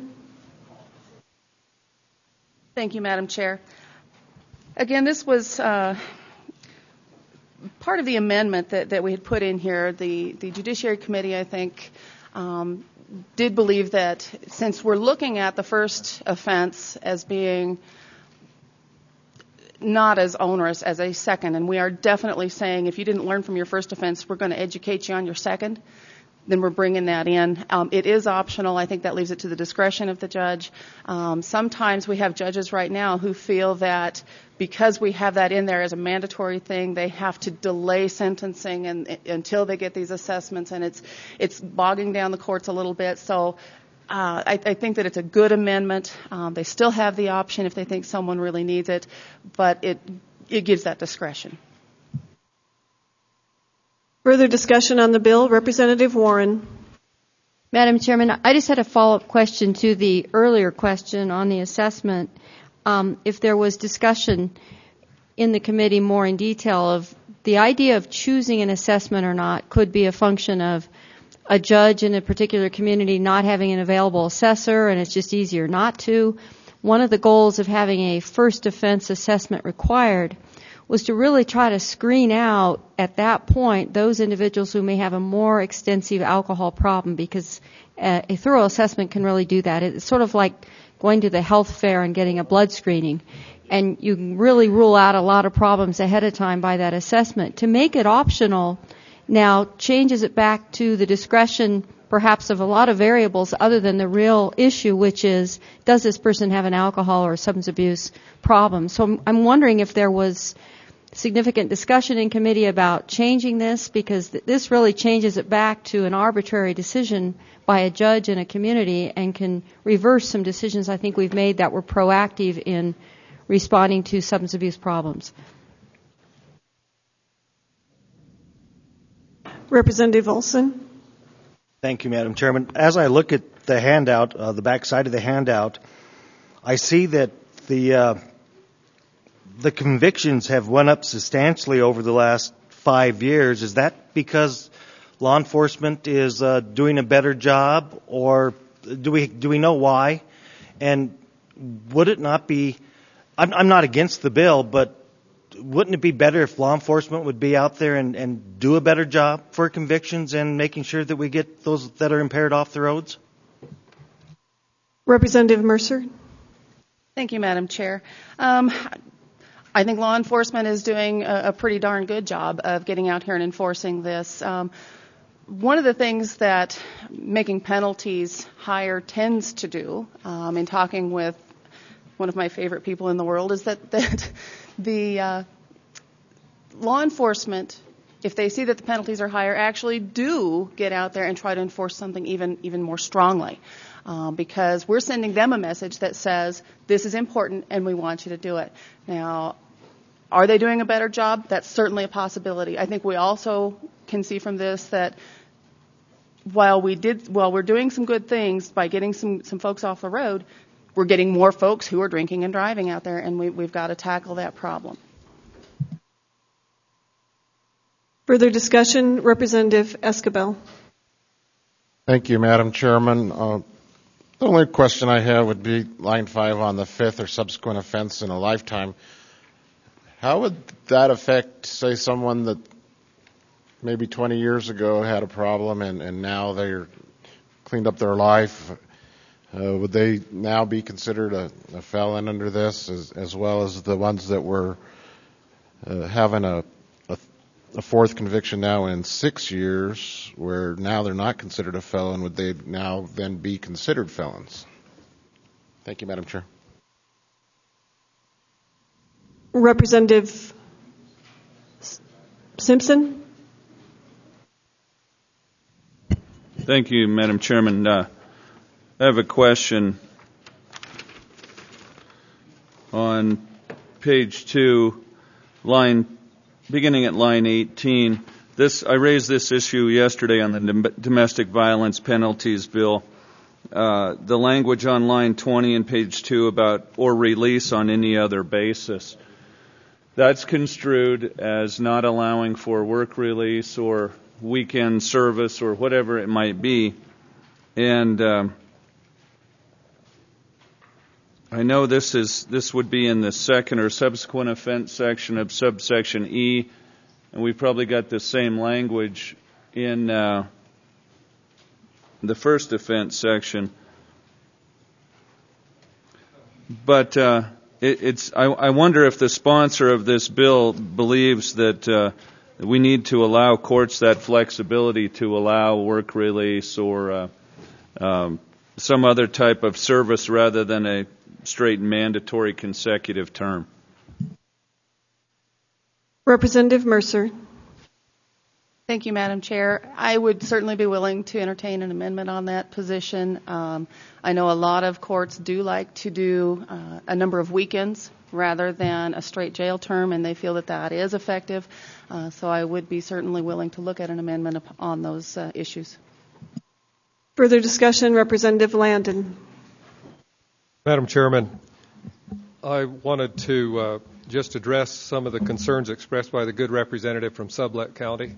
Thank you, Madam Chair. Again, this was part of the amendment that we had put in here. The Judiciary Committee, I think, did believe that since we're looking at the first offense as being not as onerous as a second, and we are definitely saying if you didn't learn from your first offense, we're going to educate you on your second, then we're bringing that in. It is optional. I think that leaves it to the discretion of the judge. Sometimes we have judges right now who feel that because we have that in there as a mandatory thing, they have to delay sentencing until they get these assessments, and it's bogging down the courts a little bit. So I think that it's a good amendment. They still have the option if they think someone really needs it, but it gives that discretion. Further discussion on the bill? Representative Warren. Madam Chairman, I just had a follow-up question to the earlier question on the assessment. If there was discussion in the committee more in detail of the idea of choosing an assessment or not could be a function of a judge in a particular community not having an available assessor, and it's just easier not to. One of the goals of having a first offense assessment required was to really try to screen out at that point those individuals who may have a more extensive alcohol problem, because a thorough assessment can really do that. It's sort of like going to the health fair and getting a blood screening, and you can really rule out a lot of problems ahead of time by that assessment. To make it optional now changes it back to the discretion perhaps of a lot of variables other than the real issue, which is, does this person have an alcohol or substance abuse problem? So I'm wondering if there was significant discussion in committee about changing this, because this really changes it back to an arbitrary decision by a judge in a community and can reverse some decisions I think we've made that were proactive in responding to substance abuse problems. Representative Olson. Thank you, Madam Chairman. As I look at the handout, the back side of the handout, I see that the convictions have went up substantially over the last 5 years. Is that because law enforcement is doing a better job, or do we know why? And would it not be, I'm not against the bill, but wouldn't it be better if law enforcement would be out there and do a better job for convictions and making sure that we get those that are impaired off the roads? Representative Mercer. Thank you, Madam Chair. I think law enforcement is doing a pretty darn good job of getting out here and enforcing this. One of the things that making penalties higher tends to do, in talking with one of my favorite people in the world, is that the law enforcement, if they see that the penalties are higher, actually do get out there and try to enforce something even more strongly. Because we're sending them a message that says, this is important and we want you to do it. Now, are they doing a better job? That's certainly a possibility. I think we also can see from this that while we're doing some good things by getting some folks off the road, we're getting more folks who are drinking and driving out there, and we've got to tackle that problem. Further discussion? Representative Escobar. Thank you, Madam Chairman. The only question I have would be line 5 on the fifth or subsequent offense in a lifetime. How would that affect, say, someone that maybe 20 years ago had a problem and now they're cleaned up their life? Would they now be considered a felon under this, as well as the ones that were having a fourth conviction now in 6 years, where now they're not considered a felon? Would they now then be considered felons? Thank you, Madam Chair. Representative Simpson? Thank you, Madam Chairman. I have a question on page 2, beginning at line 18. I raised this issue yesterday on the domestic violence penalties bill. The language on line 20 and page 2 about or release on any other basis. That's construed as not allowing for work release or weekend service or whatever it might be. And I know this would be in the second or subsequent offense section of subsection E, and we probably got the same language in the first offense section. But I wonder if the sponsor of this bill believes that we need to allow courts that flexibility to allow work release or some other type of service rather than a straight mandatory consecutive term. Representative Mercer. Thank you, Madam Chair. I would certainly be willing to entertain an amendment on that position. I know a lot of courts do like to do a number of weekends rather than a straight jail term, and they feel that that is effective. So I would be certainly willing to look at an amendment on those issues. Further discussion, Representative Landon. Madam Chairman, I wanted to just address some of the concerns expressed by the good representative from Sublette County.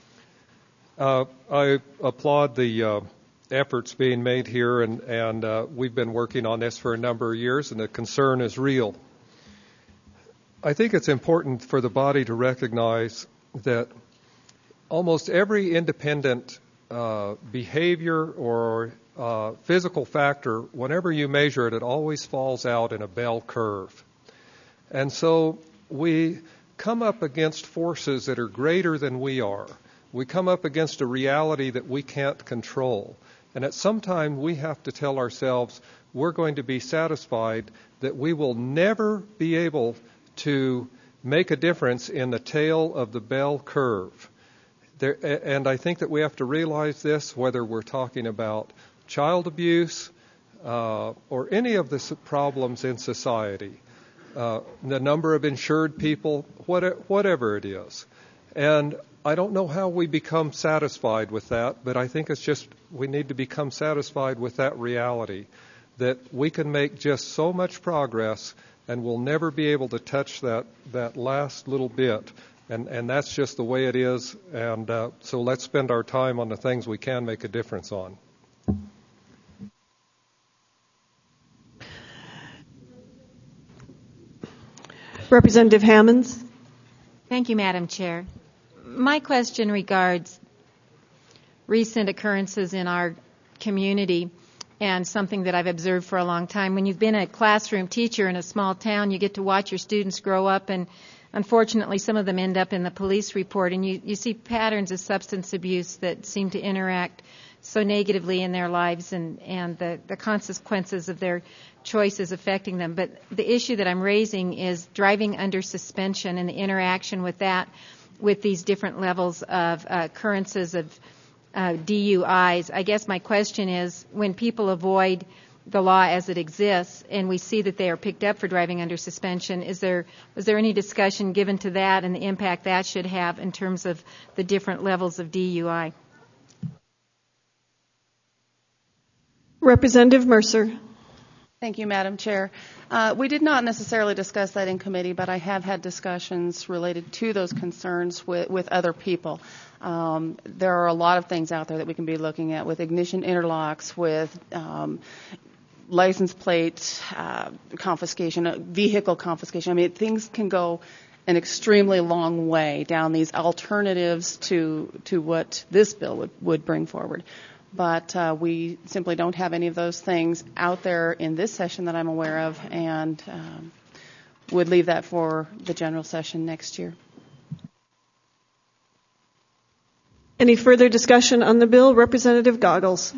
I applaud the efforts being made here, and we've been working on this for a number of years, and the concern is real. I think it's important for the body to recognize that almost every independent behavior or physical factor, whenever you measure it, it always falls out in a bell curve. And so we come up against forces that are greater than we are. We come up against a reality that we can't control. And at some time we have to tell ourselves we're going to be satisfied that we will never be able to make a difference in the tail of the bell curve. And I think that we have to realize this, whether we're talking about child abuse or any of the problems in society, the number of insured people, whatever it is. And I don't know how we become satisfied with that, but I think it's just we need to become satisfied with that reality, that we can make just so much progress and we'll never be able to touch that last little bit. And that's just the way it is. And so let's spend our time on the things we can make a difference on. Representative Hammonds. Thank you, Madam Chair. My question regards recent occurrences in our community and something that I've observed for a long time. When you've been a classroom teacher in a small town, you get to watch your students grow up, and unfortunately some of them end up in the police report, and you see patterns of substance abuse that seem to interact so negatively in their lives and the consequences of their choices affecting them. But the issue that I'm raising is driving under suspension and the interaction with that, with these different levels of occurrences of DUIs. I guess my question is, when people avoid the law as it exists and we see that they are picked up for driving under suspension, was there any discussion given to that and the impact that should have in terms of the different levels of DUI? Representative Mercer. Thank you, Madam Chair. We did not necessarily discuss that in committee, but I have had discussions related to those concerns with other people. There are a lot of things out there that we can be looking at with ignition interlocks, with license plate confiscation, vehicle confiscation. I mean, things can go an extremely long way down these alternatives to what this bill would bring forward. But we simply don't have any of those things out there in this session that I'm aware of, and would leave that for the general session next year. Any further discussion on the bill? Representative Goggles.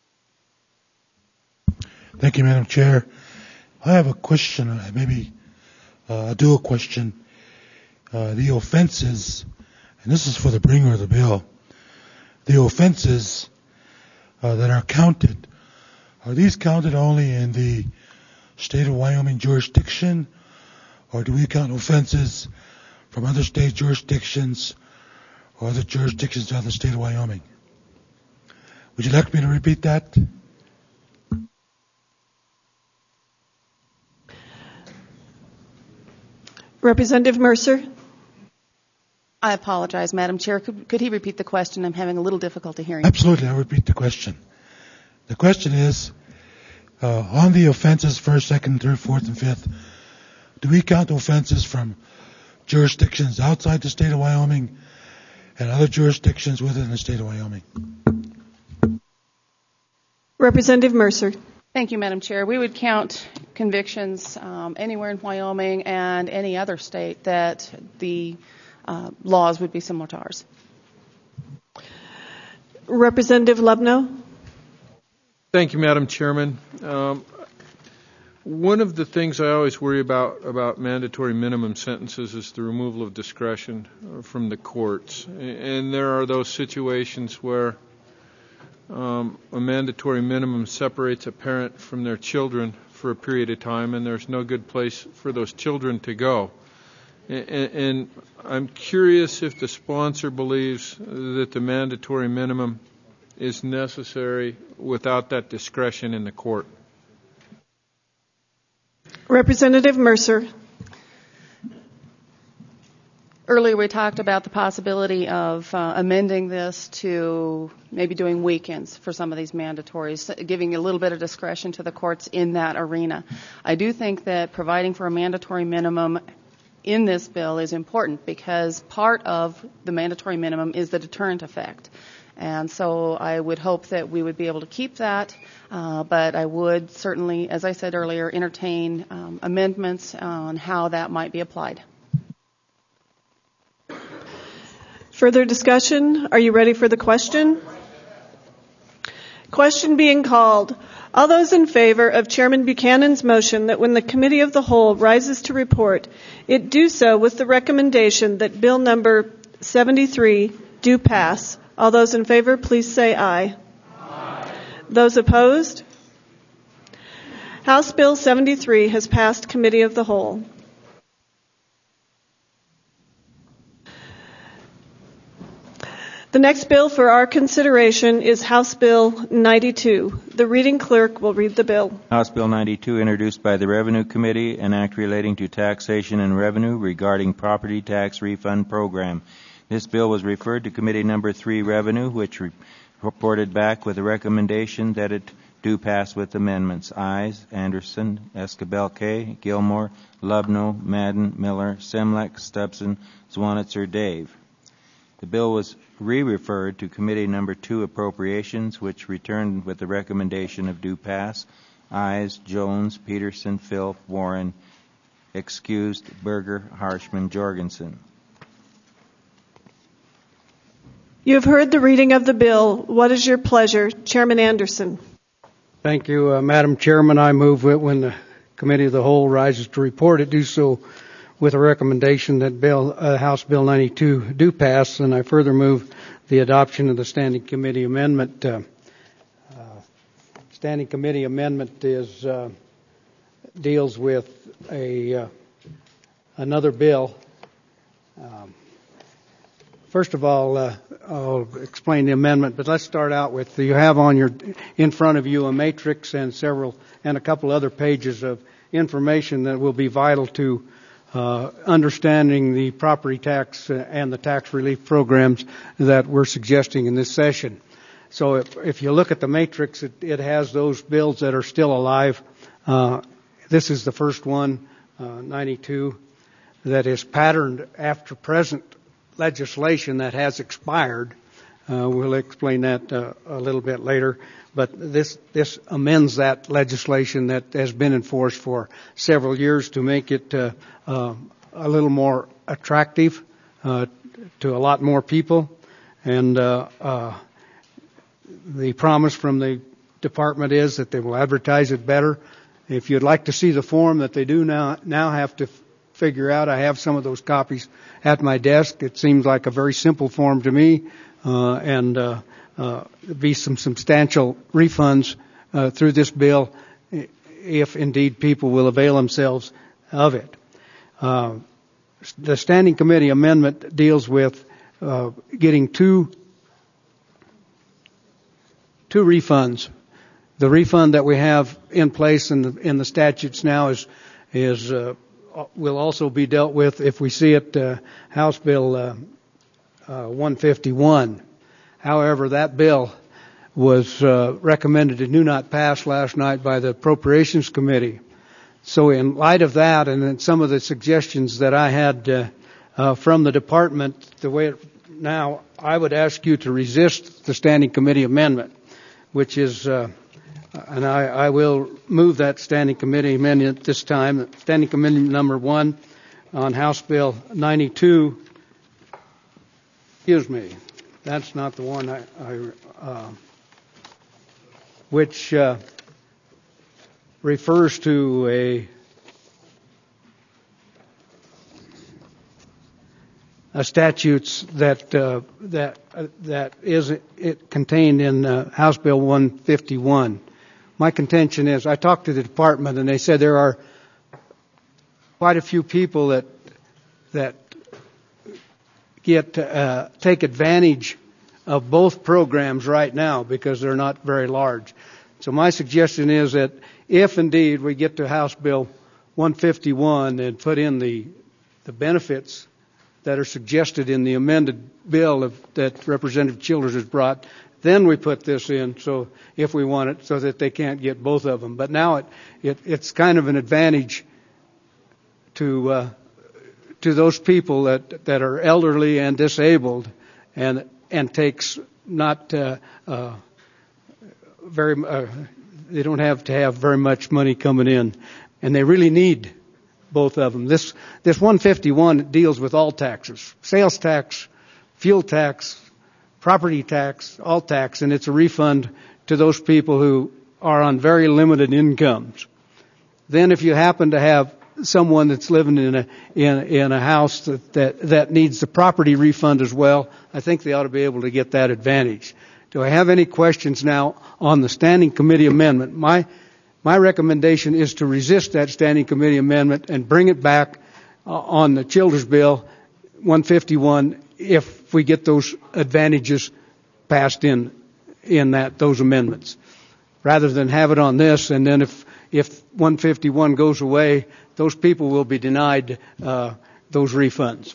Thank you, Madam Chair. I have a question, maybe a dual question. The offenses, and this is for the bringer of the bill, the offenses that are counted, are these counted only in the state of Wyoming jurisdiction, or do we count offenses from other state jurisdictions or other jurisdictions out of the state of Wyoming? Would you like me to repeat that? Representative Mercer. I apologize, Madam Chair. Could he repeat the question? I'm having a little difficulty hearing. Absolutely, I'll repeat the question. The question is, on the offenses, first, second, third, fourth, and fifth, do we count offenses from jurisdictions outside the state of Wyoming and other jurisdictions within the state of Wyoming? Representative Mercer. Thank you, Madam Chair. We would count convictions anywhere in Wyoming and any other state that the laws would be similar to ours. Representative Lubno. Thank you, Madam Chairman. One of the things I always worry about mandatory minimum sentences is the removal of discretion from the courts. And there are those situations where a mandatory minimum separates a parent from their children for a period of time, and there's no good place for those children to go. And I'm curious if the sponsor believes that the mandatory minimum is necessary without that discretion in the court. Representative Mercer. Earlier we talked about the possibility of amending this to maybe doing weekends for some of these mandatories, giving a little bit of discretion to the courts in that arena. I do think that providing for a mandatory minimum in this bill is important because part of the mandatory minimum is the deterrent effect. And so I would hope that we would be able to keep that, but I would certainly, as I said earlier, entertain amendments on how that might be applied. Further discussion? Are you ready for the question? Question being called. All those in favor of Chairman Buchanan's motion that when the Committee of the Whole rises to report, it do so with the recommendation that Bill number 73 do pass. All those in favor, please say aye. Aye. Those opposed? House Bill 73 has passed Committee of the Whole. The next bill for our consideration is House Bill 92. The reading clerk will read the bill. House Bill 92, introduced by the Revenue Committee, an act relating to taxation and revenue regarding property tax refund program. This bill was referred to Committee Number 3, Revenue, which reported back with a recommendation that it do pass with amendments. Ayes: Anderson, Escabel K., Gilmore, Lubno, Madden, Miller, Semlek, Stubson, Zwanitzer, Dave. The bill was re-referred to Committee Number 2, Appropriations, which returned with the recommendation of do pass. Ayes: Jones, Peterson, Phil, Warren. Excused: Berger, Harshman, Jorgensen. You have heard the reading of the bill. What is your pleasure? Chairman Anderson. Thank you, Madam Chairman. I move that when the Committee of the Whole rises to report, it do so with a recommendation that House Bill 92 do pass, and I further move the adoption of the Standing Committee Amendment. Standing Committee Amendment deals with another bill. First of all, I'll explain the amendment, but let's start out with you have in front of you a matrix and a couple other pages of information that will be vital to understanding the property tax and the tax relief programs that we're suggesting in this session. So if you look at the matrix, it has those bills that are still alive. This is the first one, 92, that is patterned after present legislation that has expired. We'll explain that a little bit later. But this amends that legislation that has been enforced for several years to make it a little more attractive to a lot more people. And the promise from the department is that they will advertise it better. If you'd like to see the form that they do now have to figure out, I have some of those copies at my desk. It seems like a very simple form to me, and be some substantial refunds through this bill if indeed people will avail themselves of it. The Standing Committee amendment deals with getting two refunds. The refund that we have in place in the statutes now is will also be dealt with if we see it House Bill 151. However, that bill was recommended and do not pass last night by the Appropriations Committee. So in light of that and then some of the suggestions that I had from the department, the way now I would ask you to resist the Standing Committee amendment, which is, and I will move that Standing Committee amendment this time, Standing Committee number 1 on House Bill 92. Excuse me. That's not the one which refers to a statutes that is contained in House Bill 151. My contention is, I talked to the department and they said there are quite a few people that take advantage of both programs right now because they're not very large. So my suggestion is that if indeed we get to House Bill 151 and put in the benefits that are suggested in the amended bill that Representative Childers has brought, then we put this in, so if we want it, so that they can't get both of them. But now it's kind of an advantage to those people that are elderly and disabled, and takes not very. They don't have to have very much money coming in, and they really need both of them. This 151 deals with all taxes: sales tax, fuel tax, property tax, all tax, and it's a refund to those people who are on very limited incomes. Then, if you happen to have someone that's living in a house that needs the property refund as well, I think they ought to be able to get that advantage. Do I have any questions now on the Standing Committee amendment? My recommendation is to resist that Standing Committee amendment and bring it back on the Childers Bill 151 if we get those advantages passed in those amendments, rather than have it on this, and then if 151 goes away, those people will be denied those refunds.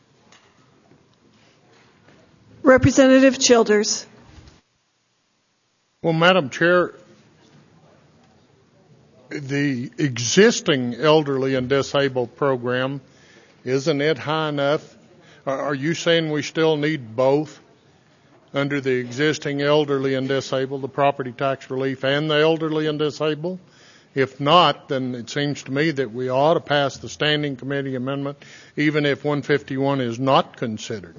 Representative Childers. Well, Madam Chair, the existing elderly and disabled program, isn't it high enough? Are you saying we still need both under the existing elderly and disabled, the property tax relief and the elderly and disabled? If not, then it seems to me that we ought to pass the Standing Committee amendment, even if 151 is not considered.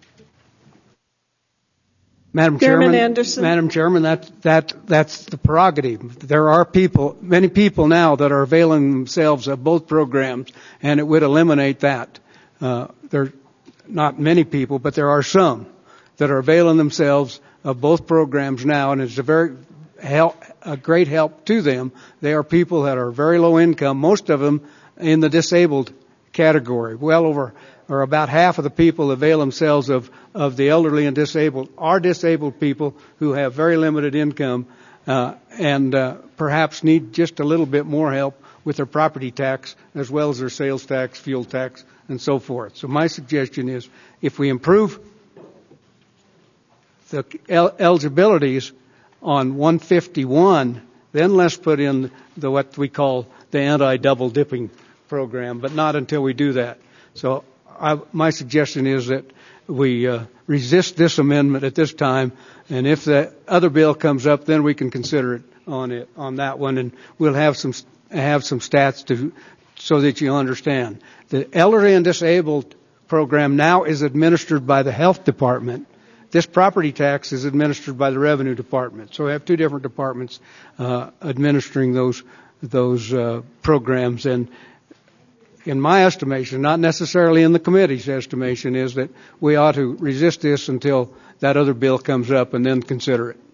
Madam Chairman, that's the prerogative. There are many people now that are availing themselves of both programs, and it would eliminate that. There are not many people, but there are some that are availing themselves of both programs now, and it's a great help to them. They are people that are very low income, most of them in the disabled category. Well over, or about half of the people avail themselves of the elderly and disabled are disabled people who have very limited income and perhaps need just a little bit more help with their property tax as well as their sales tax, fuel tax, and so forth. So my suggestion is, if we improve the eligibilities on 151, then let's put in what we call the anti-double dipping program, but not until we do that. So my suggestion is that we resist this amendment at this time, and if the other bill comes up, then we can consider it on that one, and we'll have some stats so that you understand. The elderly and disabled program now is administered by the health department. This property tax is administered by the revenue department. So we have two different departments administering those programs. And in my estimation, not necessarily in the committee's estimation, is that we ought to resist this until that other bill comes up and then consider it.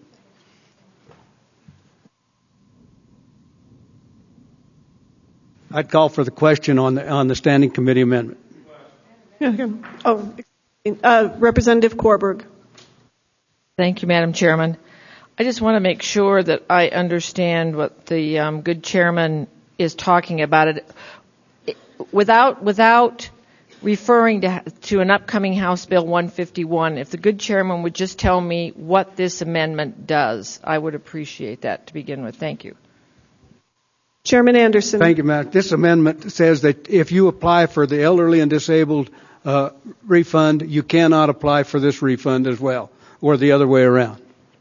I'd call for the question on the standing committee amendment. Representative Korberg. Thank you, Madam Chairman. I just want to make sure that I understand what the good chairman is talking about. It without referring to an upcoming House Bill 151. If the good chairman would just tell me what this amendment does, I would appreciate that to begin with. Thank you. Chairman Anderson. Thank you, Madam. This amendment says that if you apply for the elderly and disabled refund, you cannot apply for this refund as well, or the other way around.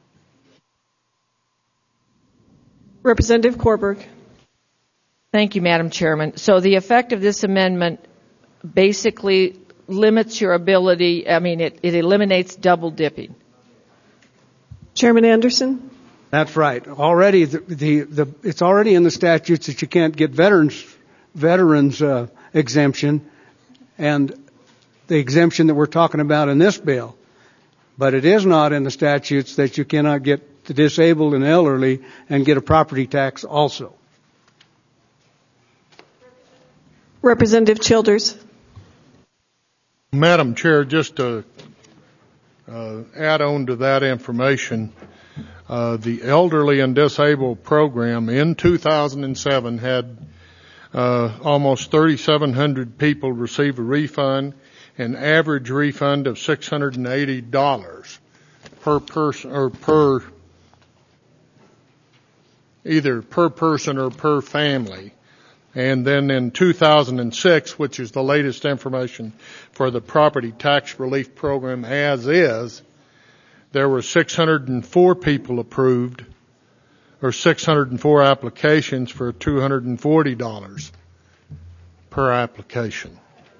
Representative Korberg. Thank you, Madam Chairman. So the effect of this amendment basically limits your ability, it eliminates double dipping. Chairman Anderson. That's right. Already, it's already in the statutes that you can't get veterans exemption, and the exemption that we're talking about in this bill. But it is not in the statutes that you cannot get the disabled and elderly and get a property tax also. Representative Childers. Madam Chair, just to add on to that information, the elderly and disabled program in 2007 had almost 3,700 people receive a refund, an average refund of $680 per person, or either per person or per family. And then in 2006, which is the latest information for the property tax relief program as is, there were 604 people approved, or 604 applications for $240 per application.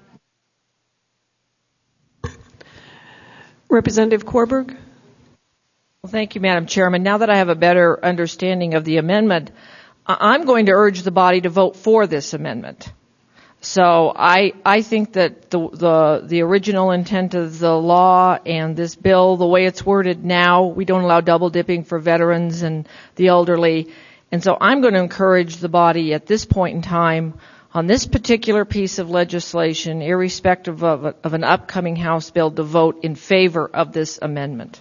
Representative Korberg. Well, thank you, Madam Chairman. Now that I have a better understanding of the amendment, I'm going to urge the body to vote for this amendment. So I think that the original intent of the law and this bill, the way it's worded now, we don't allow double dipping for veterans and the elderly. And so I'm going to encourage the body at this point in time on this particular piece of legislation, irrespective of an upcoming House bill, to vote in favor of this amendment.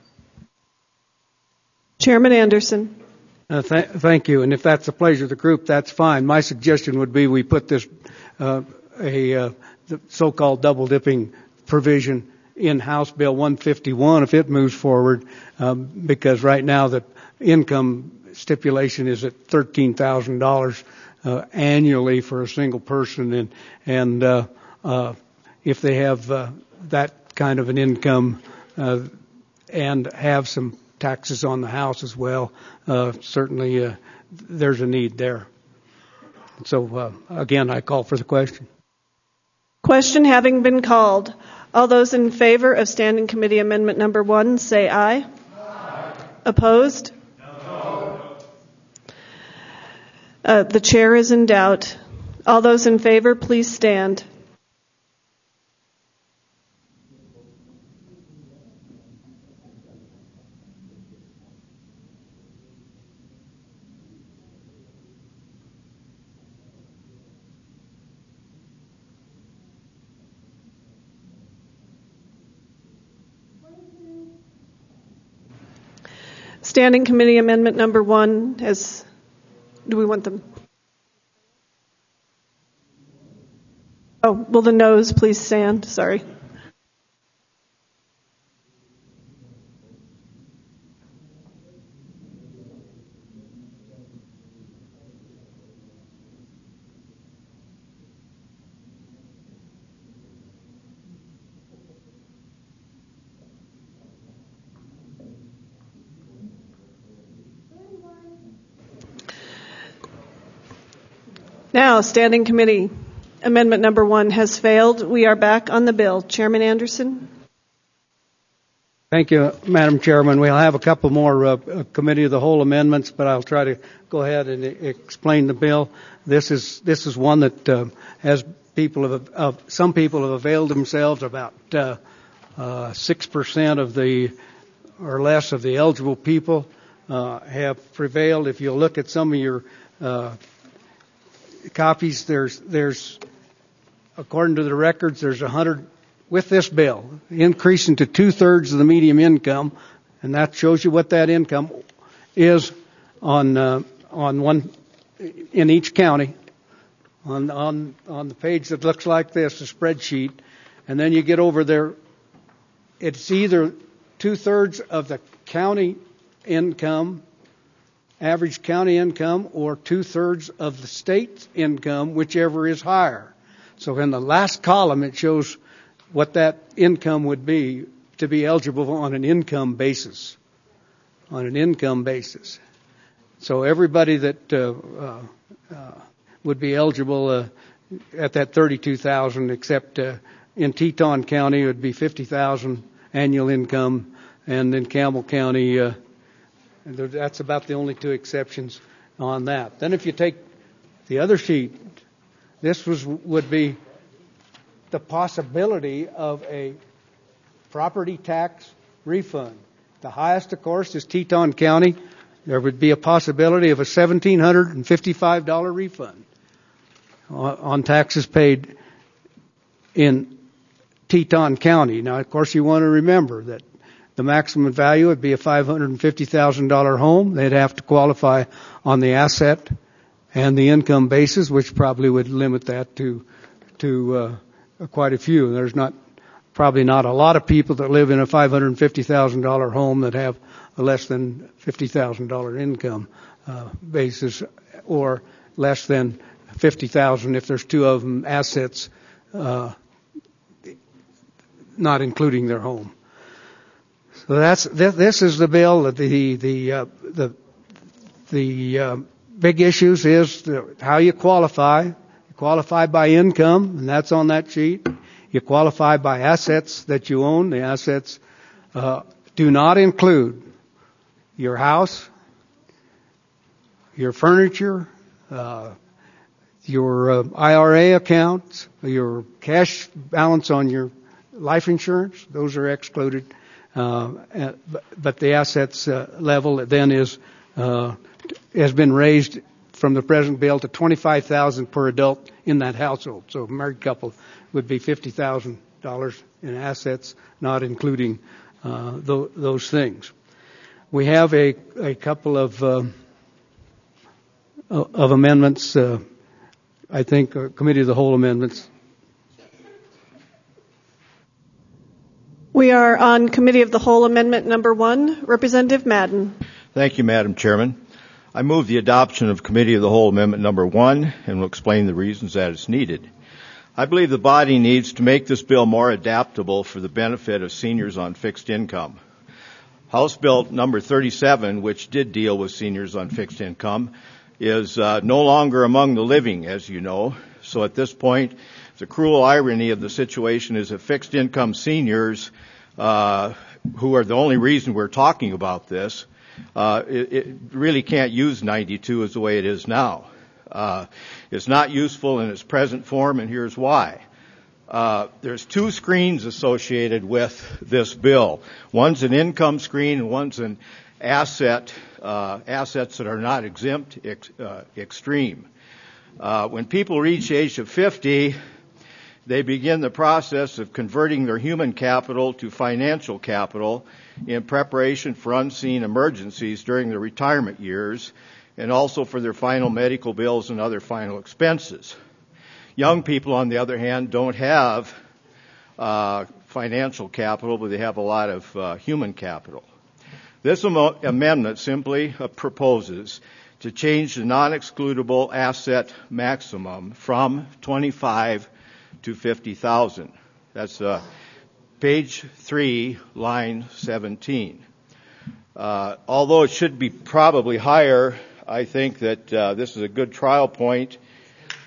Chairman Anderson. Thank you. And if that's the pleasure of the group, that's fine. My suggestion would be we put this the so-called double dipping provision in House Bill 151 if it moves forward, because right now the income stipulation is at $13,000 annually for a single person, and if they have that kind of an income and have some taxes on the house as well, certainly there's a need there. So again, I call for the question. Question having been called. All those in favor of Standing Committee Amendment number 1, say aye. Aye. Opposed? No. The chair is in doubt. All those in favor, please stand. Standing Committee Amendment number 1 has, do we want them? Oh, will the noes please stand? Sorry. Now, Standing Committee Amendment number 1 has failed. We are back on the bill. Chairman Anderson. Thank you, Madam Chairman. We'll have a couple more Committee of the Whole amendments, but I'll try to go ahead and explain the bill. This is one that has some people have availed themselves. About 6% of the or less of the eligible people have prevailed. If you look at some of your copies, there's according to the records, there's 100 with this bill, increasing to 2/3 of the median income, and that shows you what that income is on one in each county. On the page that looks like this, a spreadsheet, and then you get over there. It's either 2/3 of the county income, average county income, or 2/3 of the state's income, whichever is higher. So in the last column, it shows what that income would be to be eligible on an income basis. On an income basis. So everybody that would be eligible at that $32,000, except in Teton County, it would be $50,000 annual income, and in Campbell County, that's about the only two exceptions on that. Then if you take the other sheet, this would be the possibility of a property tax refund. The highest, of course, is Teton County. There would be a possibility of a $1,755 refund on taxes paid in Teton County. Now, of course, you want to remember that the maximum value would be a $550,000 home. They'd have to qualify on the asset and the income basis, which probably would limit that to quite a few. There's probably not a lot of people that live in a $550,000 home that have a less than $50,000 income basis, or less than $50,000 if there's two of them assets, not including their home. So this is the bill. The big issues is how you qualify. You qualify by income, and that's on that sheet. You qualify by assets that you own. The assets do not include your house, your furniture, your IRA account, your cash balance on your life insurance. Those are excluded. But the assets level then has been raised from the present bill to $25,000 per adult in that household. So a married couple would be $50,000 in assets, not including those things. We have a couple of amendments. I think Committee of the Whole amendments. We are on Committee of the Whole Amendment number 1. Representative Madden. Thank you, Madam Chairman. I move the adoption of Committee of the Whole Amendment number 1 and will explain the reasons that it's needed. I believe the body needs to make this bill more adaptable for the benefit of seniors on fixed income. House Bill number 37, which did deal with seniors on fixed income, is no longer among the living, as you know. So at this point, the cruel irony of the situation is that fixed income seniors, who are the only reason we're talking about this, it really can't use 92 as the way it is now. It's not useful in its present form, and here's why. There's two screens associated with this bill. One's an income screen and one's an assets that are not exempt extreme. When people reach the age of 50, they begin the process of converting their human capital to financial capital in preparation for unseen emergencies during their retirement years, and also for their final medical bills and other final expenses. Young people, on the other hand, don't have financial capital, but they have a lot of human capital. This amendment simply proposes to change the non-excludable asset maximum from $25,000 to $50,000. That's page 3, line 17. Although it should be probably higher, I think that this is a good trial point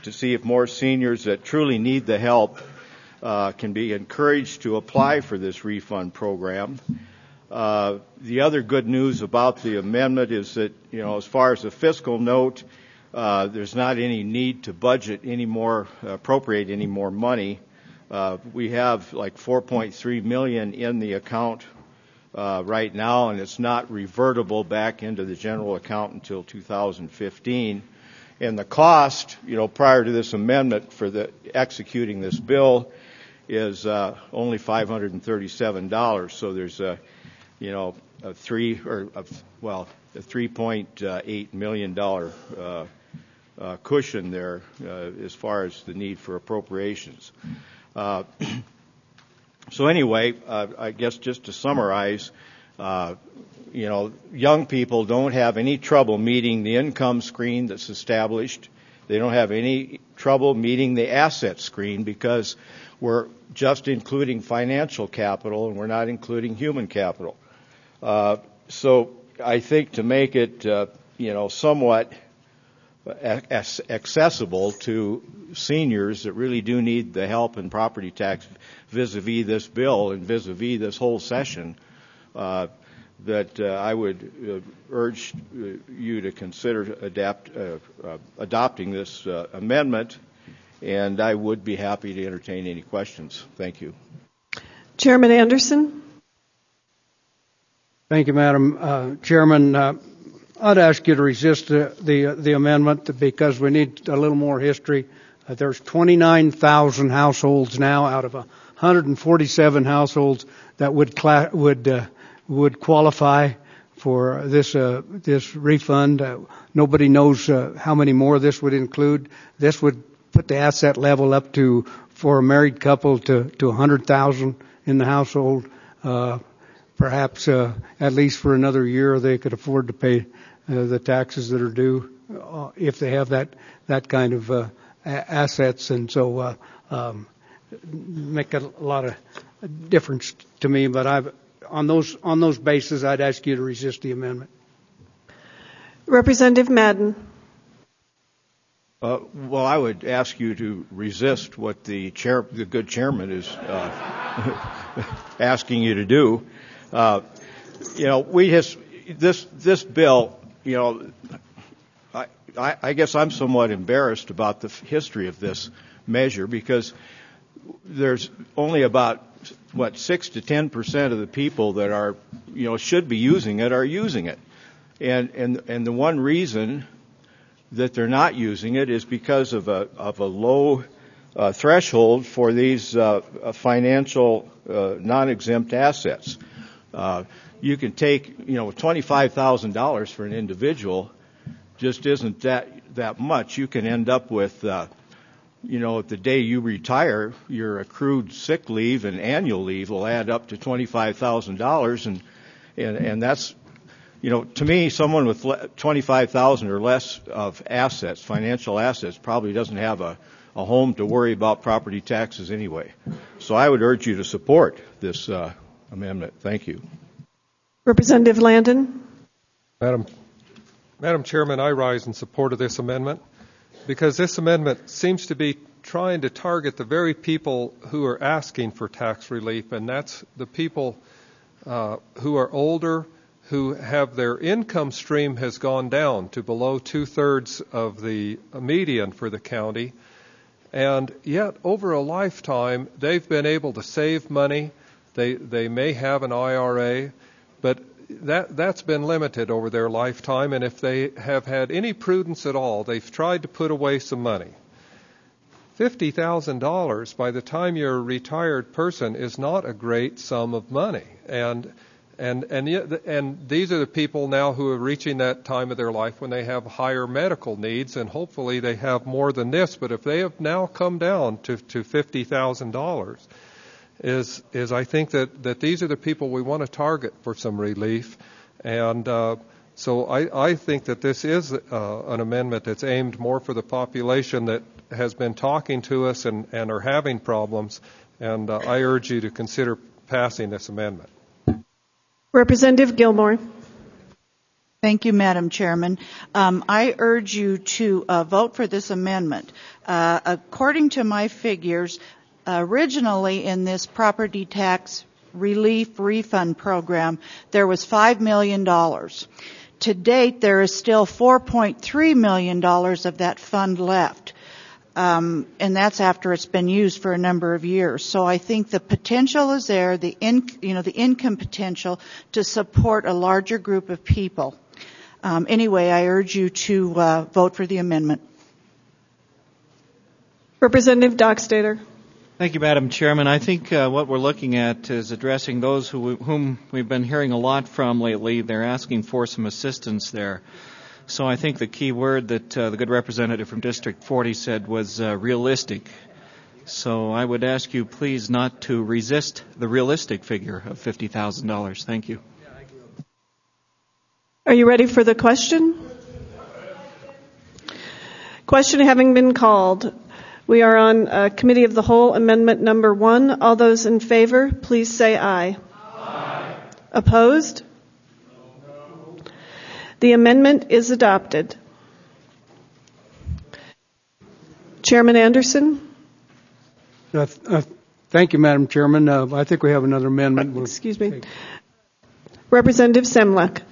to see if more seniors that truly need the help can be encouraged to apply for this refund program. The other good news about the amendment is that, as far as the fiscal note, there's not any need to budget any more, appropriate any more money. We have like $4.3 million in the account right now, and it's not revertible back into the general account until 2015. And the cost, prior to this amendment for executing this bill is only $537. So there's a $3.8 million cushion there as far as the need for appropriations. So anyway, I guess just to summarize, young people don't have any trouble meeting the income screen that's established. They don't have any trouble meeting the asset screen because we're just including financial capital and we're not including human capital. So I think to make it, somewhat accessible to seniors that really do need the help in property tax vis-a-vis this bill and vis-a-vis this whole session, that I would urge you to consider adopting this amendment, and I would be happy to entertain any questions. Thank you. Chairman Anderson. Thank you, Madam Chairman. I'd ask you to resist the amendment because we need a little more history. There's 29,000 households now out of 147 households that would qualify for this refund. Nobody knows how many more this would include. This would put the asset level up to, for a married couple, to 100,000 in the household. Perhaps at least for another year they could afford to pay the taxes that are due if they have that kind of assets, and so make a lot of difference to me. But on those bases, I'd ask you to resist the amendment. Representative Madden. Well, I would ask you to resist what the good chairman is asking you to do. This bill. I guess I'm somewhat embarrassed about the history of this measure because there's only about 6 to 10% of the people that are should be using it are using it, and the one reason that they're not using it is because of a low threshold for these financial non-exempt assets. You can take $25,000 for an individual just isn't that much. You can end up with the day you retire, your accrued sick leave and annual leave will add up to $25,000, and that's to me, someone with $25,000 or less of assets, financial assets, probably doesn't have a home to worry about property taxes anyway. So I would urge you to support this amendment. Thank you. Representative Landon. Madam Chairman, I rise in support of this amendment because this amendment seems to be trying to target the very people who are asking for tax relief, and that's the people who are older, who have their income stream has gone down to below 2/3 of the median for the county, and yet over a lifetime they've been able to save money. They may have an IRA, but that's been limited over their lifetime, and if they have had any prudence at all, they've tried to put away some money. $50,000 by the time you're a retired person is not a great sum of money, and these are the people now who are reaching that time of their life when they have higher medical needs, and hopefully they have more than this. But if they have now come down to $50,000, is I think that these are the people we want to target for some relief, and so I think that this is an amendment that's aimed more for the population that has been talking to us and are having problems, and I urge you to consider passing this amendment. Representative Gilmore. Thank you, Madam Chairman. I urge you to vote for this amendment. According to my figures, originally in this property tax relief refund program, there was $5 million. To date, there is still $4.3 million of that fund left. And that's after it's been used for a number of years. So I think the potential is there, the income potential to support a larger group of people. Anyway, I urge you to vote for the amendment. Representative Dockstader. Thank you, Madam Chairman. I think what we're looking at is addressing those whom we've been hearing a lot from lately. They're asking for some assistance there. So I think the key word that the good representative from District 40 said was realistic. So I would ask you please not to resist the realistic figure of $50,000. Thank you. Are you ready for the question? Question having been called. We are on Committee of the Whole, Amendment number 1. All those in favor, please say aye. Aye. Opposed? No. The amendment is adopted. Chairman Anderson? Thank you, Madam Chairman. I think we have another amendment. Excuse me. Representative Semlak.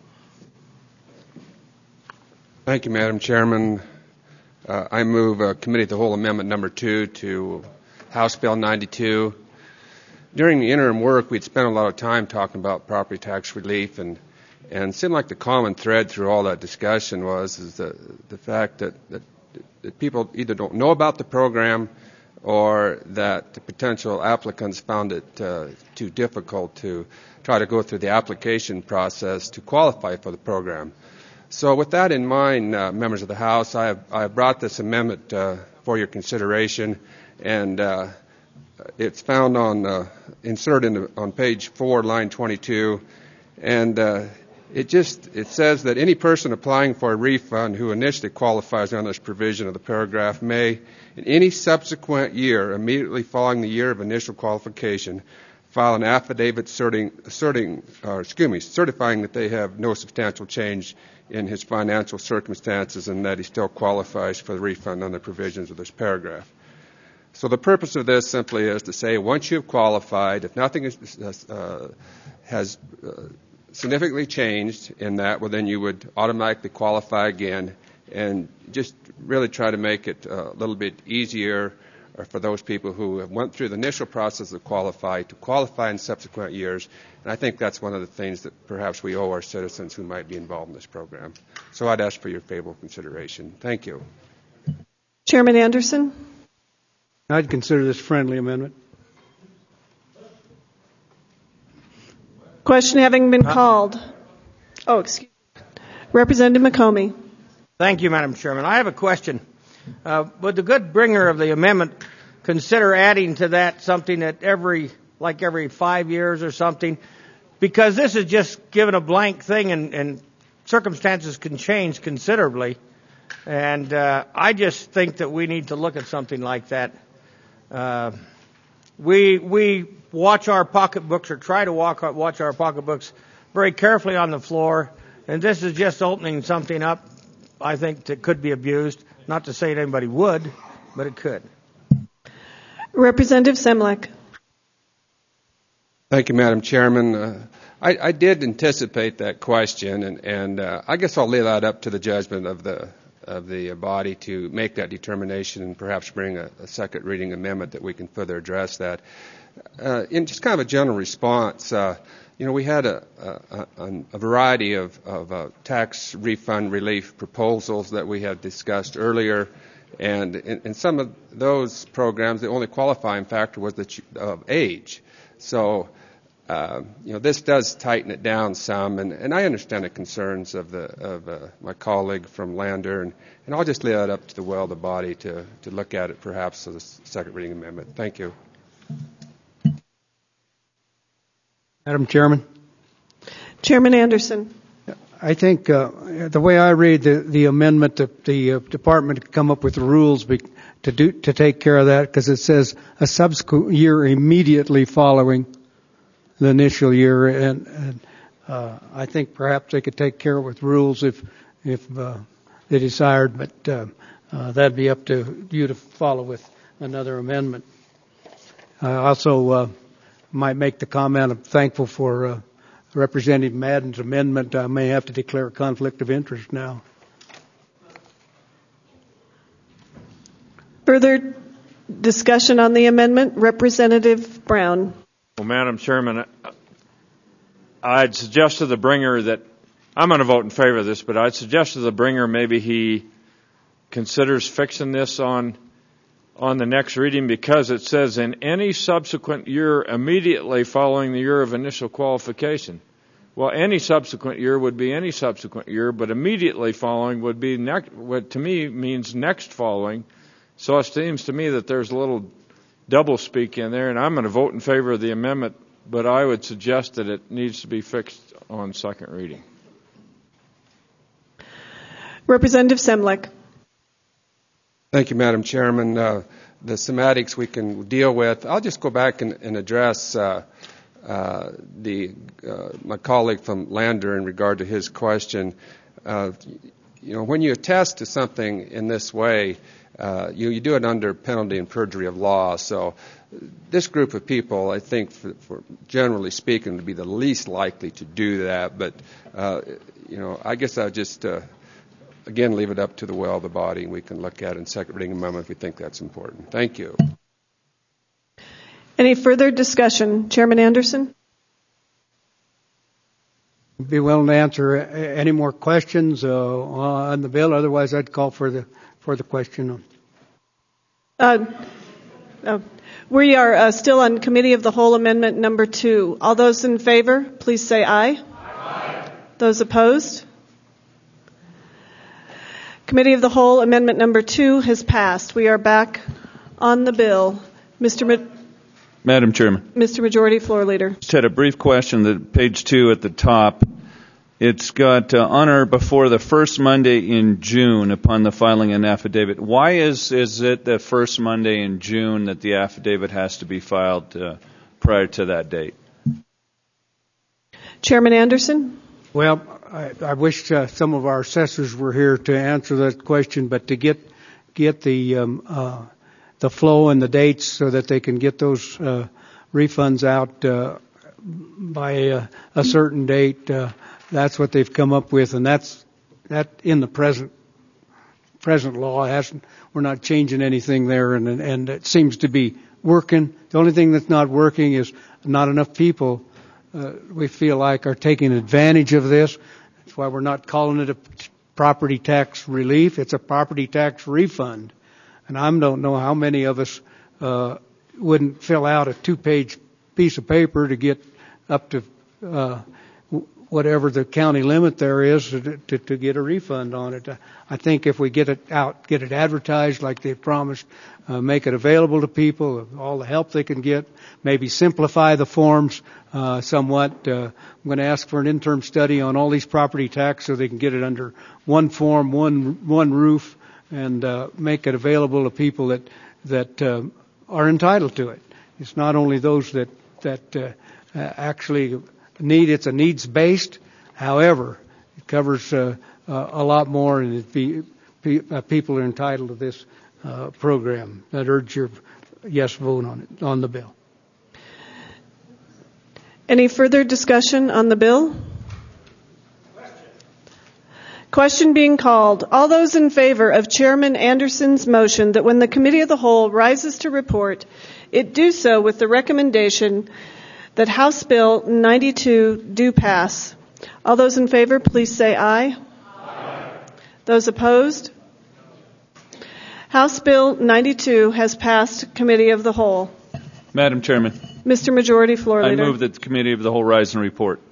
Thank you, Madam Chairman. I move Committee of the Whole Amendment number 2 to House Bill 92. During the interim work, we'd spent a lot of time talking about property tax relief, and it seemed like the common thread through all that discussion was the fact that people either don't know about the program or that the potential applicants found it too difficult to try to go through the application process to qualify for the program. So with that in mind, members of the House, I have brought this amendment for your consideration, and it's found inserted on page 4, line 22, and it says that any person applying for a refund who initially qualifies under this provision of the paragraph may, in any subsequent year immediately following the year of initial qualification, file an affidavit certifying that they have no substantial change in his financial circumstances and that he still qualifies for the refund under the provisions of this paragraph. So the purpose of this simply is to say once you've qualified, if nothing has significantly changed in that, well, then you would automatically qualify again, and just really try to make it a little bit easier for those people who have went through the initial process of qualify to qualify in subsequent years. And I think that's one of the things that perhaps we owe our citizens who might be involved in this program. So I'd ask for your favorable consideration. Thank you. Chairman Anderson? I'd consider this a friendly amendment. Question having been called. Oh, excuse me. Representative McComey. Thank you, Madam Chairman. I have a question. Would the good bringer of the amendment consider adding to that something that every 5 years or something? Because this is just given a blank thing, and circumstances can change considerably. And I just think that we need to look at something like that. We watch our pocketbooks, or try to watch our pocketbooks very carefully on the floor, and this is just opening something up, I think, that could be abused. Not to say that anybody would, but it could. Representative Semlak. Thank you, Madam Chairman. I did anticipate that question, and I guess I'll leave that up to the judgment of the body to make that determination and perhaps bring a second reading amendment that we can further address that. In just kind of a general response, we had a variety of tax refund relief proposals that we had discussed earlier, and in some of those programs, the only qualifying factor was of age. So, this does tighten it down some, and I understand the concerns of my colleague from Lander, and I'll just leave that up to the will of the body to look at it perhaps as a second reading amendment. Thank you. Madam Chairman. Chairman Anderson. I think the way I read the amendment, the department could come up with rules to take care of that, because it says a subsequent year immediately following the initial year, and I think perhaps they could take care of it with rules if they desired, but that'd be up to you to follow with another amendment. I also might make the comment I'm thankful for Representative Madden's amendment. I may have to declare a conflict of interest now. Further discussion on the amendment? Representative Brown. Well, Madam Chairman, I'd suggest to the bringer that I'm going to vote in favor of this, but I'd suggest to the bringer maybe he considers fixing this on the next reading, because it says in any subsequent year immediately following the year of initial qualification. Well, any subsequent year would be any subsequent year, but immediately following would be what to me means next following. So it seems to me that there's a little double speak in there, and I'm going to vote in favor of the amendment, but I would suggest that it needs to be fixed on second reading. Representative Semlik. Thank you, Madam Chairman. The semantics we can deal with. I'll just go back and address my colleague from Lander in regard to his question. When you attest to something in this way, you do it under penalty and perjury of law. So this group of people, I think, for generally speaking, would be the least likely to do that. But I guess I'll just again leave it up to the will of the body, and we can look at it in second reading amendment if we think that's important. Thank you. Any further discussion? Chairman Anderson? Be willing to answer any more questions on the bill. Otherwise, I'd call for the question. We are still on Committee of the Whole Amendment number 2. All those in favor, please say aye. Aye. Those opposed? Committee of the Whole Amendment number 2 has passed. We are back on the bill. Madam Chairman. Mr. Majority Floor Leader. Just had a brief question. Page 2 at the top. It's got on or before the first Monday in June upon the filing an affidavit. Why is it the first Monday in June that the affidavit has to be filed prior to that date? Chairman Anderson? Well, I wish some of our assessors were here to answer that question, but to get the flow and the dates so that they can get those refunds out by a certain date, that's what they've come up with, and that in the present law we're not changing anything there, and it seems to be working. The only thing that's not working is not enough people we feel like are taking advantage of this. That's why we're not calling it a property tax relief. It's a property tax refund. And I don't know how many of us wouldn't fill out a 2-page piece of paper to get up to whatever the county limit there is to get a refund on it. I think if we get it out, get it advertised like they promised, make it available to people, all the help they can get, maybe simplify the forms somewhat. I'm going to ask for an interim study on all these property tax so they can get it under one form, one roof, and make it available to people that are entitled to it. It's not only those that actually need. It's a needs based. However, it covers a lot more, and people are entitled to this program. I'd urge your yes vote on the bill. Any further discussion on the bill? Question being called. All those in favor of Chairman Anderson's motion that when the Committee of the Whole rises to report, it do so with the recommendation that House Bill 92 do pass. All those in favor, please say aye. Aye. Those opposed? House Bill 92 has passed Committee of the Whole. Madam Chairman. Mr. Majority Floor Leader. I move that the Committee of the Whole rise and report.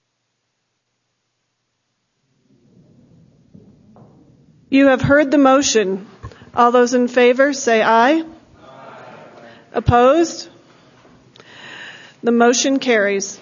You have heard the motion. All those in favor, say aye. Aye. Opposed? The motion carries.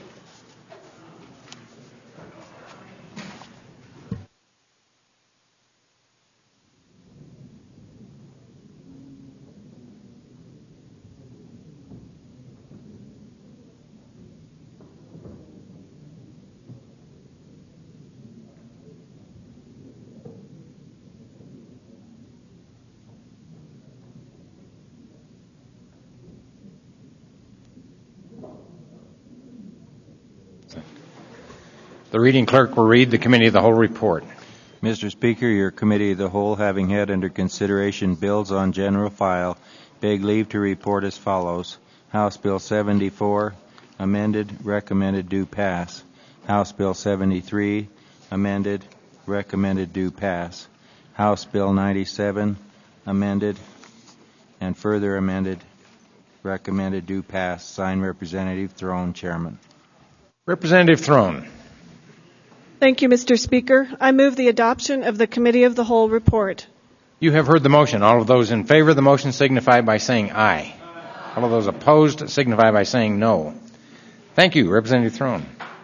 The reading clerk will read the Committee of the Whole report. Mr. Speaker, your Committee of the Whole, having had under consideration bills on general file, beg leave to report as follows. House Bill 74, amended, recommended, do pass. House Bill 73, amended, recommended, do pass. House Bill 97, amended, and further amended, recommended, do pass. Signed, Representative Throne, Chairman. Representative Throne. Thank you, Mr. Speaker. I move the adoption of the Committee of the Whole report. You have heard the motion. All of those in favor of the motion signify by saying aye. All of those opposed signify by saying no. Thank you, Representative Throne.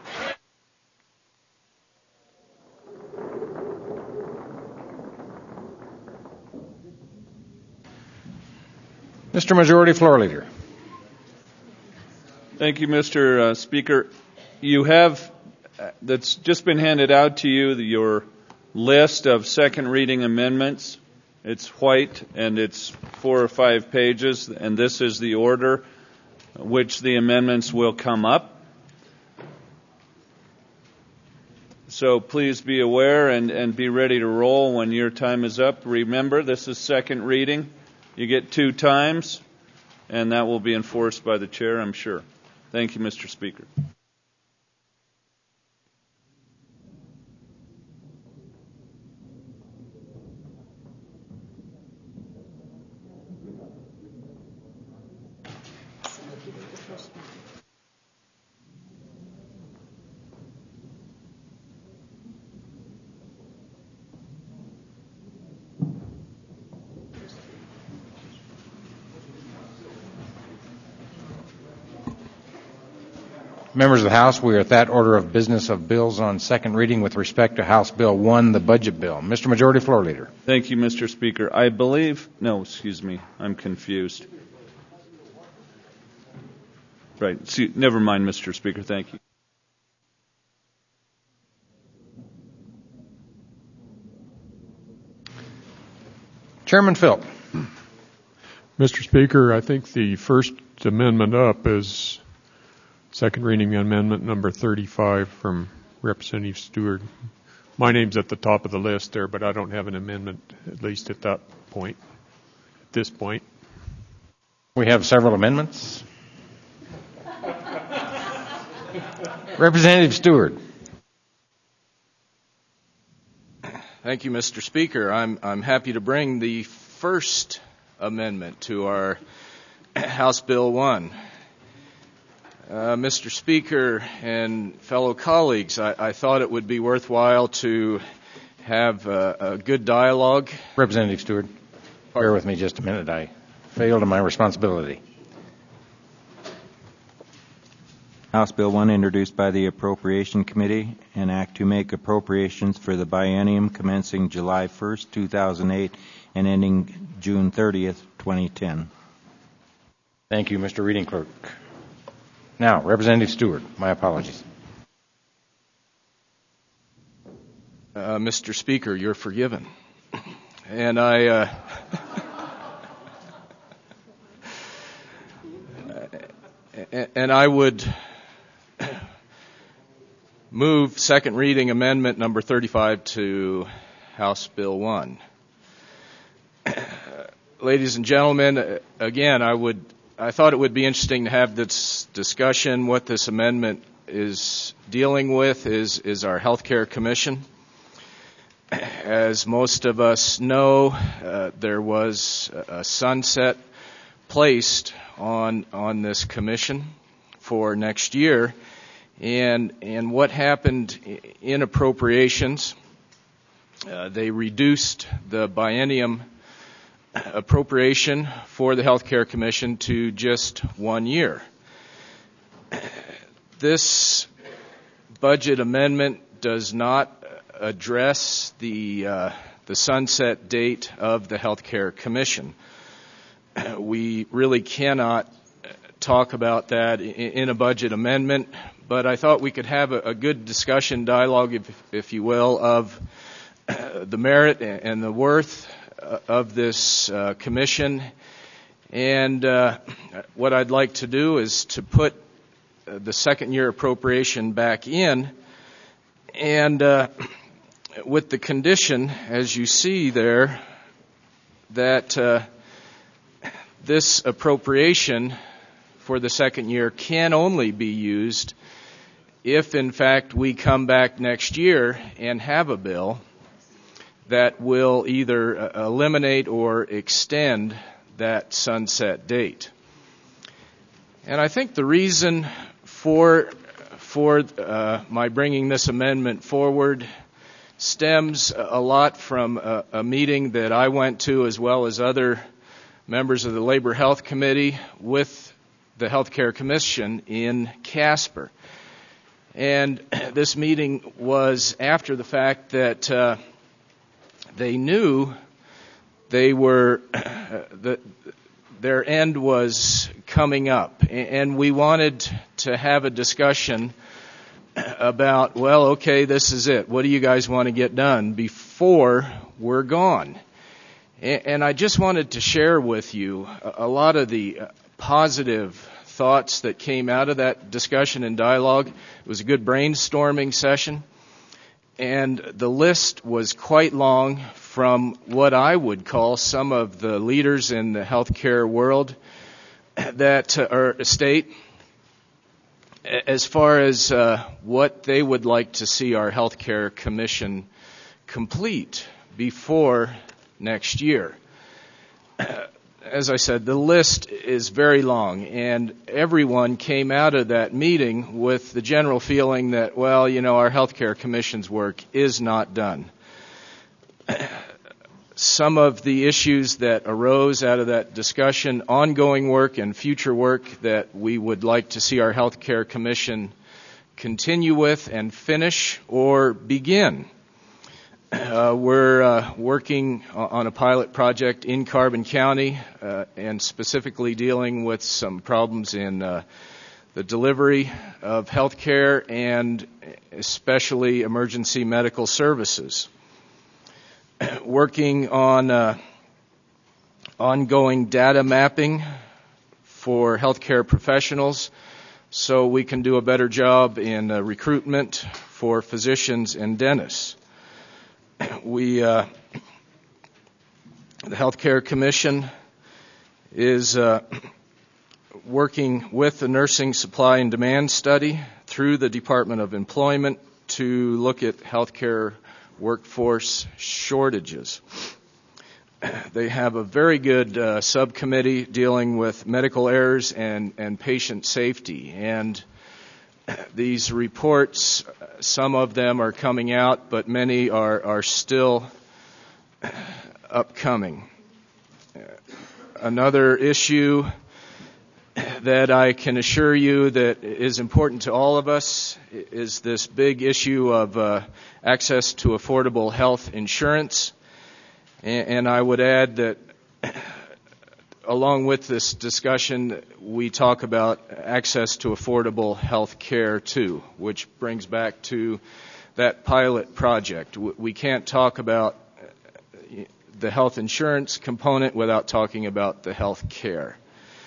Mr. Majority Floor Leader. Thank you, Mr. Speaker. You have, that's just been handed out to you, your list of second reading amendments. It's white and it's 4 or 5 pages, and this is the order which the amendments will come up. So please be aware and be ready to roll when your time is up. Remember, this is second reading. You get 2 times, and that will be enforced by the chair, I'm sure. Thank you, Mr. Speaker. Members of the House, we are at that order of business of bills on second reading with respect to House Bill 1, the budget bill. Mr. Majority Floor Leader. Thank you, Mr. Speaker. I believe, no, excuse me, I'm confused. Right, see, never mind, Mr. Speaker, thank you. Chairman Philp. Mr. Speaker, I think the first amendment up is second reading amendment number 35 from Representative Stewart. My name's at the top of the list there, but I don't have an amendment, at least at that point, at this point. We have several amendments. Representative Stewart. Thank you, Mr. Speaker. I'm happy to bring the first amendment to our House Bill 1. Mr. Speaker and fellow colleagues, I thought it would be worthwhile to have a good dialogue. Representative Stewart, bear with me just a minute. I failed in my responsibility. House Bill 1, introduced by the Appropriation Committee, an act to make appropriations for the biennium commencing July 1st, 2008 and ending June 30th, 2010. Thank you, Mr. Reading Clerk. Now, Representative Stewart, my apologies. Mr. Speaker, you're forgiven. And I would move second reading amendment number 35 to House Bill 1. Ladies and gentlemen, again, I thought it would be interesting to have this discussion. What this amendment is dealing with is our Healthcare Commission. As most of us know, there was a sunset placed on this commission for next year, and what happened in appropriations, they reduced the biennium appropriation for the Healthcare Commission to just 1 year. This budget amendment does not address the sunset date of the Healthcare Commission. We really cannot talk about that in a budget amendment, but I thought we could have a good discussion, dialogue, if you will, of the merit and the worth of this commission. And what I'd like to do is to put the second year appropriation back in And with the condition, as you see there, that this appropriation for the second year can only be used if, in fact, we come back next year and have a bill that will either eliminate or extend that sunset date. And I think the reason for my bringing this amendment forward stems a lot from a meeting that I went to, as well as other members of the Labor Health Committee, with the Healthcare Commission in Casper. And this meeting was after the fact that they knew they were their end was coming up, and we wanted to have a discussion about, well, okay, this is it. What do you guys want to get done before we're gone? And I just wanted to share with you a lot of the positive thoughts that came out of that discussion and dialogue. It was a good brainstorming session, and the list was quite long from what I would call some of the leaders in the healthcare world that are state as far as what they would like to see our Healthcare Commission complete before next year. As I said, the list is very long, and everyone came out of that meeting with the general feeling that, well, you know, our Healthcare Commission's work is not done. Some of the issues that arose out of that discussion, ongoing work and future work that we would like to see our Healthcare Commission continue with and finish or begin. We're working on a pilot project in Carbon County and specifically dealing with some problems in the delivery of health care and especially emergency medical services. Working on ongoing data mapping for healthcare professionals so we can do a better job in recruitment for physicians and dentists. The Healthcare Commission is working with the Nursing Supply and Demand Study through the Department of Employment to look at healthcare workforce shortages. They have a very good subcommittee dealing with medical errors and patient safety. And these reports, some of them are coming out, but many are still upcoming. Another issue that I can assure you that is important to all of us is this big issue of access to affordable health insurance. And I would add that along with this discussion, we talk about access to affordable health care too, which brings back to that pilot project. We can't talk about the health insurance component without talking about the health care.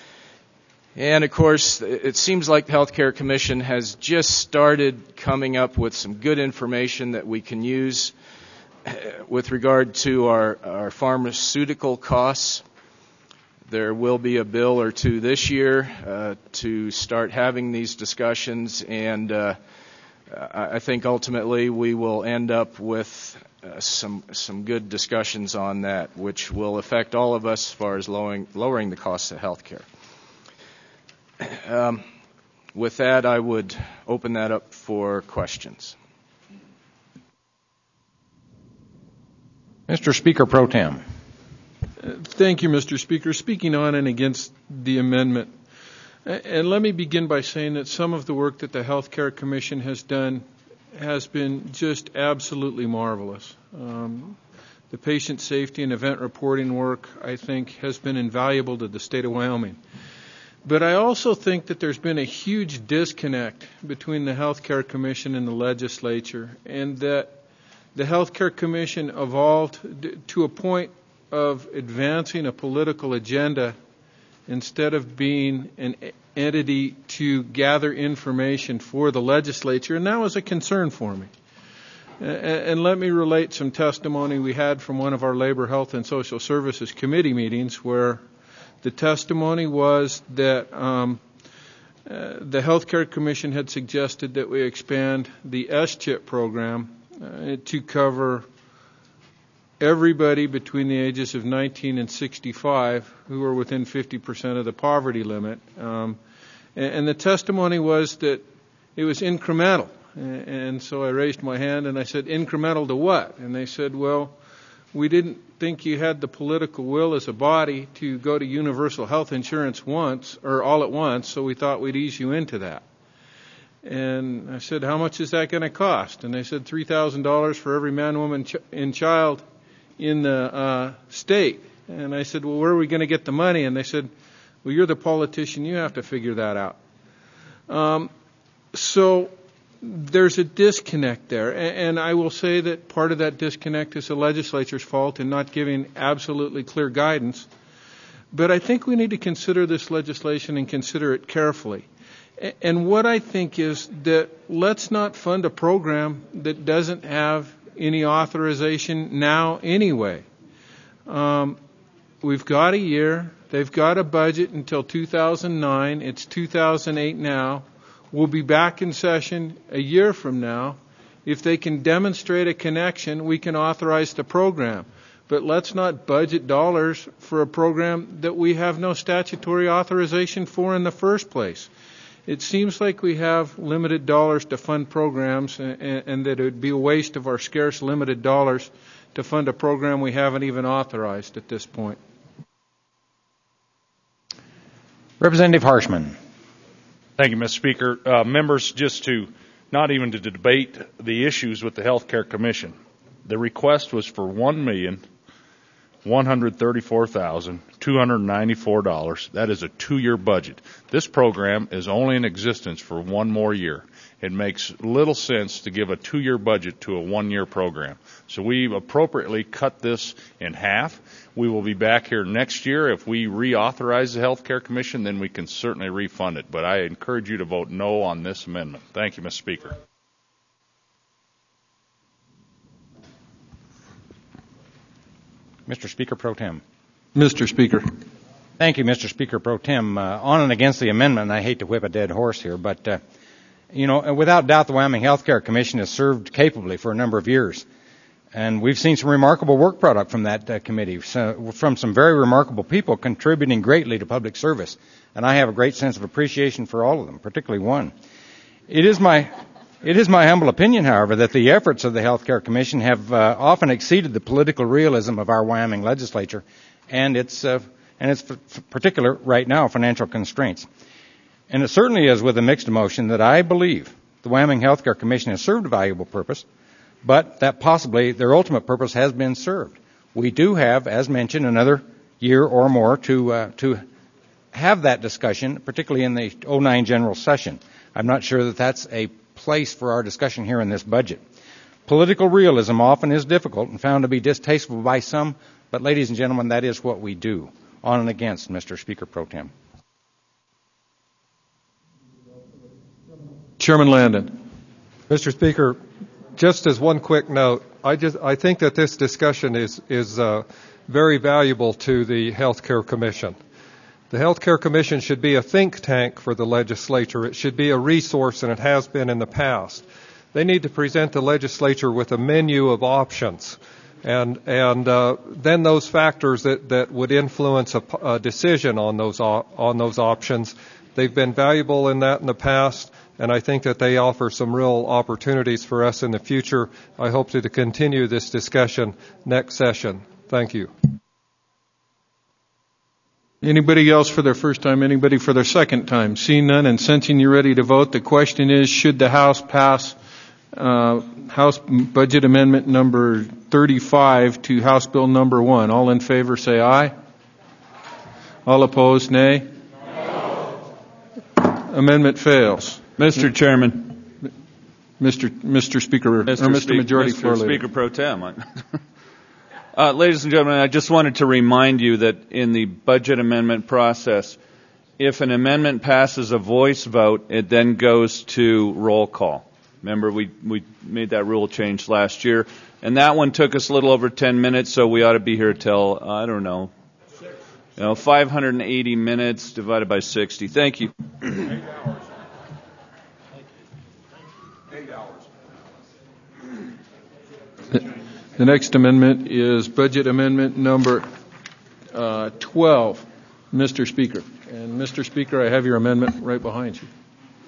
And of course, it seems like the Healthcare Commission has just started coming up with some good information that we can use with regard to our pharmaceutical costs. There will be a bill or two this year to start having these discussions, and I think ultimately we will end up with some good discussions on that, which will affect all of us as far as lowering the costs of health care. With that, I would open that up for questions. Mr. Speaker Pro Tem. Thank you, Mr. Speaker. Speaking on and against the amendment, and let me begin by saying that some of the work that the Healthcare Commission has done has been just absolutely marvelous. The patient safety and event reporting work, I think, has been invaluable to the state of Wyoming. But I also think that there's been a huge disconnect between the Healthcare Commission and the legislature, and that the Healthcare Commission evolved to a point of advancing a political agenda instead of being an entity to gather information for the legislature, and that was a concern for me. And let me relate some testimony we had from one of our Labor, Health, and Social Services Committee meetings, where the testimony was that the Healthcare Commission had suggested that we expand the S-CHIP program to cover everybody between the ages of 19 and 65 who are within 50% of the poverty limit. And the testimony was that it was incremental. And so I raised my hand and I said, incremental to what? And they said, well, we didn't think you had the political will as a body to go to universal health insurance once or all at once, so we thought we'd ease you into that. And I said, how much is that going to cost? And they said $3,000 for every man, woman, and child in the state. And I said, well, where are we going to get the money? And they said, well, you're the politician. You have to figure that out. So there's a disconnect there. And I will say that part of that disconnect is the legislature's fault in not giving absolutely clear guidance. But I think we need to consider this legislation and consider it carefully. And what I think is that let's not fund a program that doesn't have any authorization now anyway. We've got a year. They've got a budget until 2009. It's 2008 now. We'll be back in session a year from now. If they can demonstrate a connection, we can authorize the program. But let's not budget dollars for a program that we have no statutory authorization for in the first place. It seems like we have limited dollars to fund programs and that it would be a waste of our scarce limited dollars to fund a program we haven't even authorized at this point. Representative Harshman. Thank you, Mr. Speaker. Members, just to not even to debate the issues with the Healthcare Commission, the request was for $1,134,294. That is a 2-year budget. This program is only in existence for 1 more year. It makes little sense to give a 2-year budget to a 1-year program. So we've appropriately cut this in half. We will be back here next year. If we reauthorize the Healthcare Commission, then we can certainly refund it. But I encourage you to vote no on this amendment. Thank you, Mr. Speaker. Mr. Speaker Pro Tem. Mr. Speaker. Thank you, Mr. Speaker Pro Tem. On and against the amendment, I hate to whip a dead horse here, but, without doubt, the Wyoming Healthcare Commission has served capably for a number of years. And we've seen some remarkable work product from that committee, from some very remarkable people contributing greatly to public service. And I have a great sense of appreciation for all of them, particularly one. It is my humble opinion, however, that the efforts of the Healthcare Commission have often exceeded the political realism of our Wyoming legislature and its particular, right now, financial constraints. And it certainly is with a mixed emotion that I believe the Wyoming Healthcare Commission has served a valuable purpose, but that possibly their ultimate purpose has been served. We do have, as mentioned, another year or more to have that discussion, particularly in the 2009 general session. I'm not sure that that's a place for our discussion here in this budget. Political realism often is difficult and found to be distasteful by some, but ladies and gentlemen, that is what we do. On and against, Mr. Speaker Pro Tem. Chairman Landon. Mr. Speaker, just as one quick note, I think that this discussion is very valuable to the Healthcare Commission. The Healthcare Commission should be a think tank for the legislature. It should be a resource, and it has been in the past. They need to present the legislature with a menu of options, and then those factors that would influence a decision on those options. They've been valuable in that in the past, and I think that they offer some real opportunities for us in the future. I hope to continue this discussion next session. Thank you. Anybody else for their first time? Anybody for their second time? Seeing none and sensing you're ready to vote, the question is, should the House pass House Budget Amendment number 35 to House Bill number 1? All in favor say aye. All opposed, nay. No. Amendment fails. Mr. Chairman. Mr. Speaker, or Mr. Majority Floor Leader. Speaker Pro Tem. Ladies and gentlemen, I just wanted to remind you that in the budget amendment process, if an amendment passes a voice vote, it then goes to roll call. Remember, we made that rule change last year. And that one took us a little over 10 minutes, so we ought to be here till, 580 minutes divided by 60. Thank you. 8 hours. 8 hours. The next amendment is budget amendment number 12, Mr. Speaker. And Mr. Speaker, I have your amendment right behind you.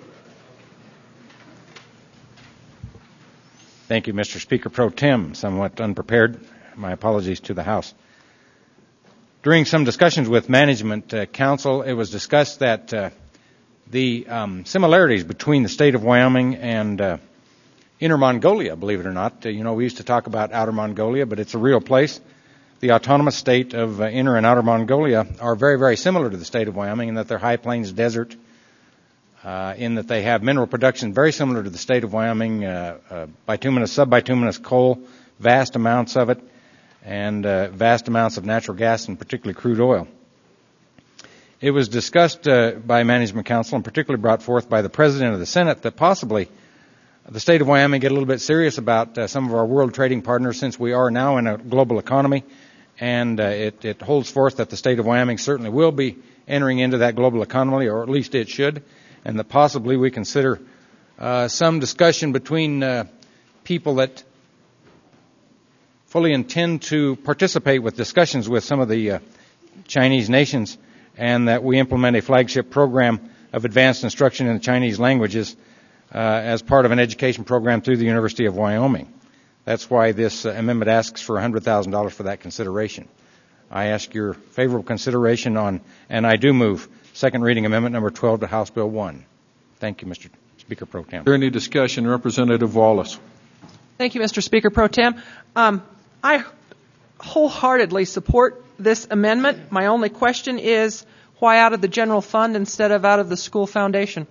Thank you, Mr. Speaker Pro Tem. Somewhat unprepared. My apologies to the House. During some discussions with Management Council, it was discussed that the similarities between the state of Wyoming and Inner Mongolia, believe it or not. We used to talk about Outer Mongolia, but it's a real place. The autonomous state of Inner and Outer Mongolia are very, very similar to the state of Wyoming in that they're high plains desert, in that they have mineral production very similar to the state of Wyoming, bituminous, subbituminous coal, vast amounts of it, and vast amounts of natural gas and particularly crude oil. It was discussed by Management Council and particularly brought forth by the President of the Senate that possibly the state of Wyoming get a little bit serious about some of our world trading partners since we are now in a global economy, and it holds forth that the state of Wyoming certainly will be entering into that global economy, or at least it should, and that possibly we consider some discussion between people that fully intend to participate with discussions with some of the Chinese nations, and that we implement a flagship program of advanced instruction in the Chinese languages as part of an education program through the University of Wyoming. That's why this amendment asks for $100,000 for that consideration. I ask your favorable consideration on, and I do move, second reading amendment number 12 to House Bill 1. Thank you, Mr. Speaker Pro Tem. Is there any discussion? Representative Wallace. Thank you, Mr. Speaker Pro Tem. I wholeheartedly support this amendment. My only question is, why out of the general fund instead of out of the school foundation?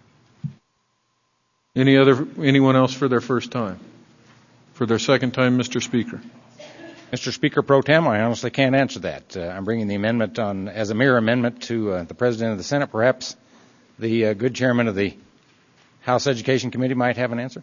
Anyone else for their first time? For their second time, Mr. Speaker. Mr. Speaker Pro Tem, I honestly can't answer that. I'm bringing the amendment on as a mere amendment to the President of the Senate. Perhaps the good chairman of the House Education Committee might have an answer.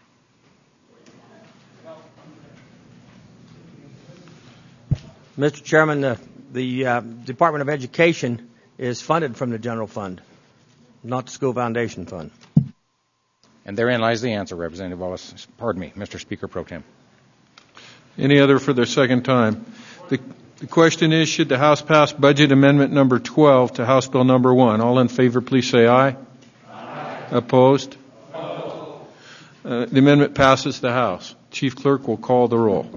Mr. Chairman, the Department of Education is funded from the general fund, not the school foundation fund. And therein lies the answer, Representative Wallace. Pardon me, Mr. Speaker Pro Tem. Any other for their second time? The question is, should the House pass budget amendment number 12 to House Bill number 1? All in favor, please say aye. Aye. Opposed? The amendment passes the House. Chief Clerk will call the roll.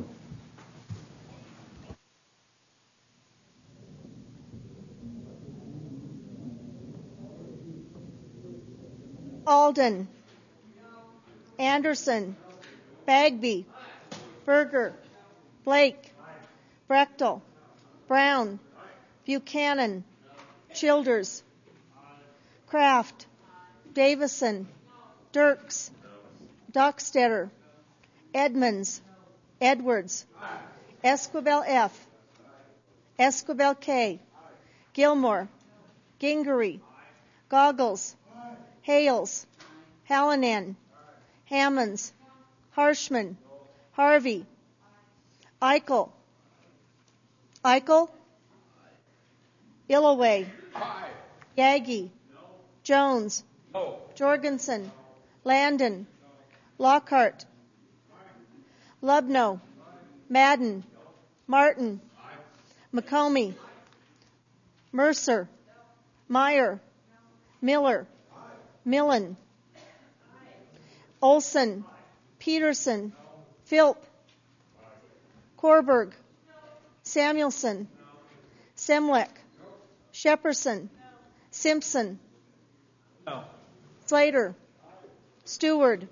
Alden. Anderson. Bagby. Berger. Blake. Brechtel. Brown. Buchanan. Childers. Kraft. Davison. Dirks. Dockstetter. Edmonds. Edwards. Esquivel F. Esquivel K. Gilmore. Gingery. Goggles. Hales. Hallinan. Hammonds. Harshman. Harvey. Eichel. Eichel. Illoway. Yagi. Jones. Jorgensen. Landon. Lockhart. Lubno. Madden. Martin. McComey. Mercer. Meyer. Miller. Millen. Olson. Peterson. Philp. Korberg. Samuelson. Semlek. Shepperson. Simpson. Slater. Stewart.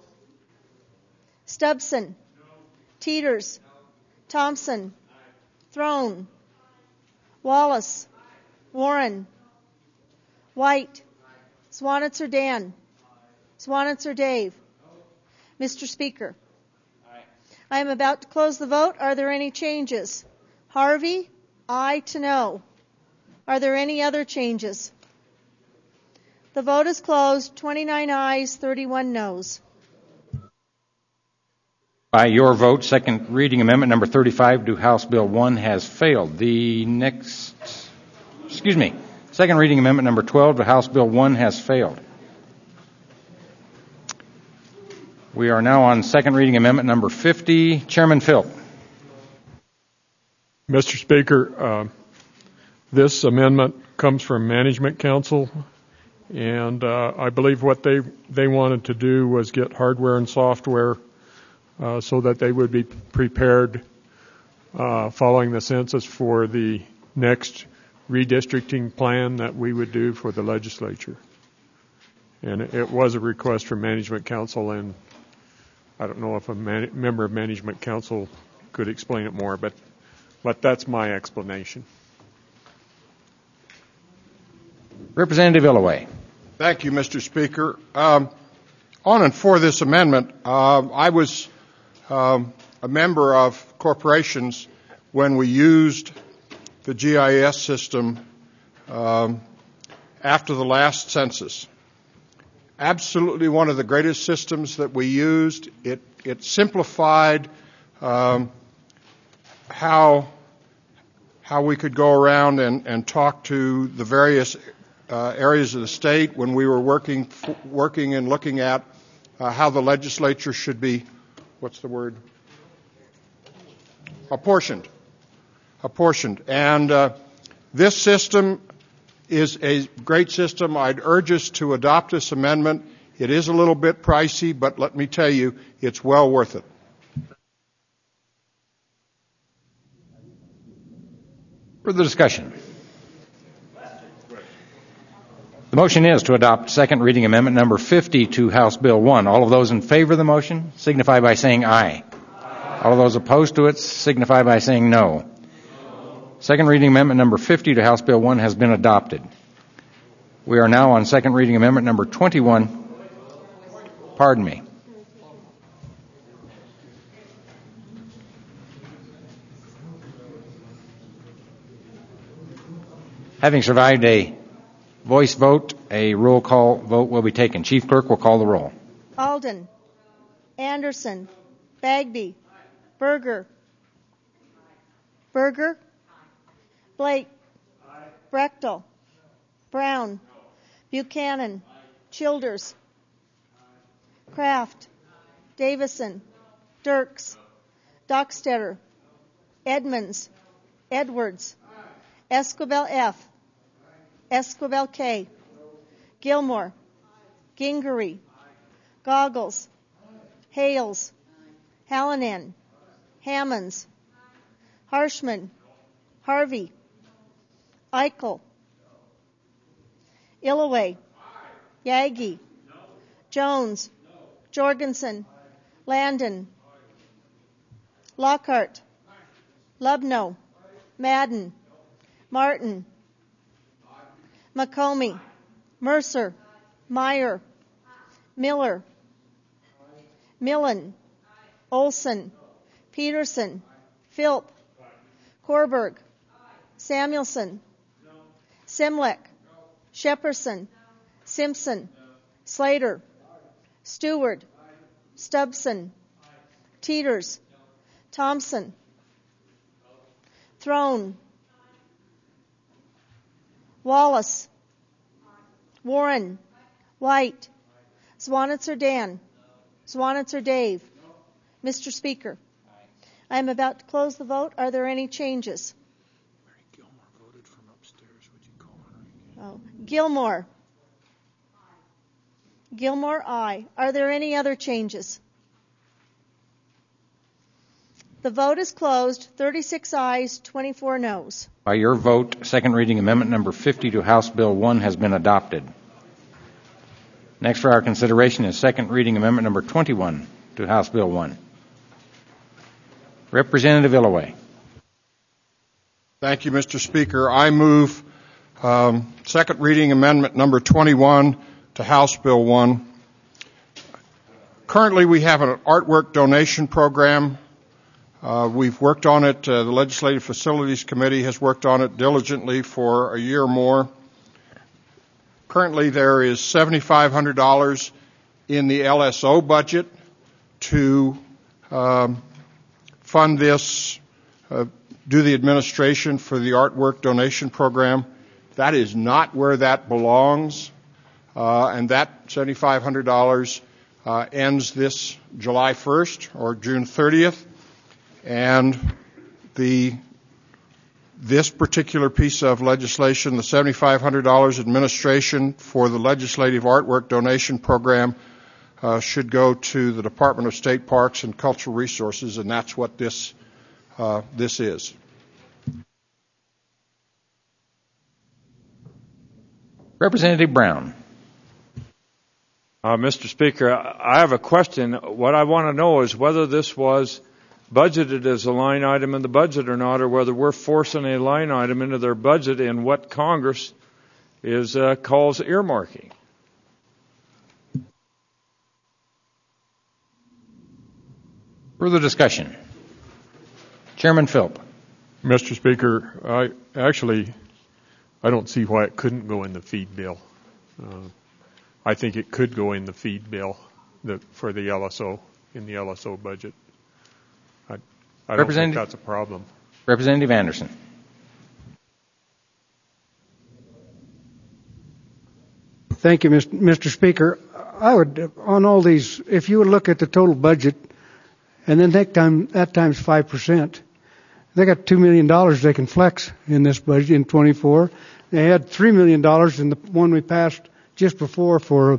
Stubson. Teeters. Thompson. Throne. Wallace. Warren. White. Swanitzer Dan. Swanitzer Dave. Mr. Speaker. I am about to close the vote. Are there any changes? Harvey, aye to no. Are there any other changes? The vote is closed. 29 ayes, 31 noes. By your vote, second reading amendment number 35 to House Bill 1 has failed. Second reading amendment number 12 to House Bill 1 has failed. We are now on second reading amendment number 50. Chairman Philp. Mr. Speaker, this amendment comes from Management Council, and I believe what they wanted to do was get hardware and software so that they would be prepared following the census for the next redistricting plan that we would do for the legislature. And it was a request from Management Council, and I don't know if a member of Management Council could explain it more, but that's my explanation. Representative Illaway. Thank you, Mr. Speaker. On and for this amendment, I was a member of corporations when we used the GIS system after the last census. Absolutely one of the greatest systems that we used. It simplified how we could go around and talk to the various areas of the state when we were working and looking at how the legislature should be, what's the word? Apportioned. And this system is a great system. I'd urge us to adopt this amendment. It is a little bit pricey, but let me tell you, it's well worth it. Further discussion? The motion is to adopt second reading amendment number 50 to House Bill 1. All of those in favor of the motion signify by saying aye. All of those opposed to it signify by saying no. Second reading amendment number 50 to House Bill 1 has been adopted. We are now on second reading amendment number 21. Pardon me. Having survived a voice vote, a roll call vote will be taken. Chief Clerk will call the roll. Alden, Anderson, Bagby, Berger, Blake, Brechtel, Brown, Buchanan, Childers, Kraft, Davison, Dirks, Dockstetter, Edmonds, Edwards, Esquivel F., Esquivel K., Gilmore, Gingery, Goggles, Hales, Hallinan, Hammonds, Harshman, Harvey, Eichel, Illaway, Yagi, Jones, Jorgensen, Landon, Lockhart, Lubno, Madden, Martin, McComey, Mercer, Meyer, Miller, Millen, Olson, Peterson, Philp, Korberg, Samuelson, Simlick, Shepperson, Simpson, Slater, Stewart, Stubbson, Teeters, Thompson, Throne, Wallace, Warren, White, Zwanitzer Dan, Zwanitzer Dave. Mr. Speaker, I am about to close the vote. Are there any changes? Gilmore. Gilmore, aye. Are there any other changes? The vote is closed. 36 ayes, 24 noes. By your vote, second reading amendment number 50 to House Bill 1 has been adopted. Next for our consideration is second reading amendment number 21 to House Bill 1. Representative Illaway. Thank you, Mr. Speaker. I move second reading amendment number 21 to House Bill 1. Currently, we have an artwork donation program. We've worked on it. The Legislative Facilities Committee has worked on it diligently for a year or more. Currently, there is $7,500 in the LSO budget to fund this, do the administration for the artwork donation program. That is not where that belongs, and that $7,500 ends this July 1st or June 30th, and this particular piece of legislation, the $7,500 administration for the legislative artwork donation program, should go to the Department of State Parks and Cultural Resources, and that's what this is. Representative Brown. Mr. Speaker, I have a question. What I want to know is whether this was budgeted as a line item in the budget or not, or whether we're forcing a line item into their budget in what Congress calls earmarking. Further discussion. Chairman Philp. Mr. Speaker, I don't see why it couldn't go in the feed bill. I think it could go in the feed bill for the LSO, in the LSO budget. I don't think that's a problem. Representative Anderson. Thank you, Mr. Speaker. I would, on all these, if you would look at the total budget and then that times 5%, they got $2 million they can flex in this budget in 24. They had $3 million in the one we passed just before for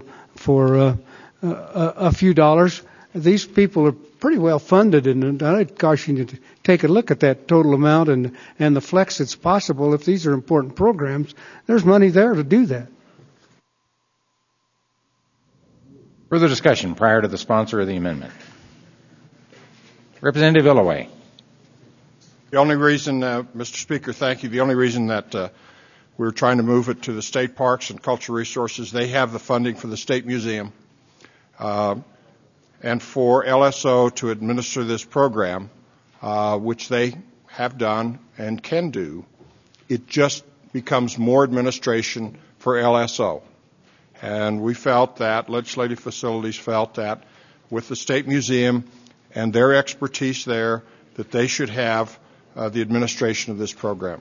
a few dollars. These people are pretty well funded, and I'd caution you to take a look at that total amount and the flex that's possible. If these are important programs, there's money there to do that. Further discussion prior to the sponsor of the amendment. Representative Illaway. The only reason, Mr. Speaker, thank you. The only reason that we're trying to move it to the state parks and cultural resources, they have the funding for the state museum, and for LSO to administer this program, which they have done and can do. It just becomes more administration for LSO. And we felt that, legislative facilities felt that, with the state museum and their expertise there, that they should have the administration of this program.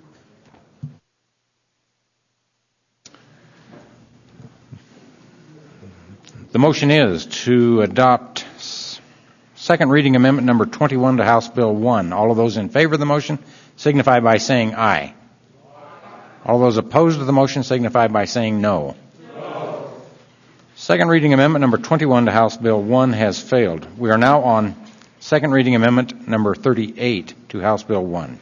The motion is to adopt second reading amendment number 21 to House Bill 1. All of those in favor of the motion signify by saying aye. All those opposed to the motion signify by saying no. Second reading amendment number 21 to House Bill 1 has failed. We are now on second reading amendment number 38 to House Bill 1.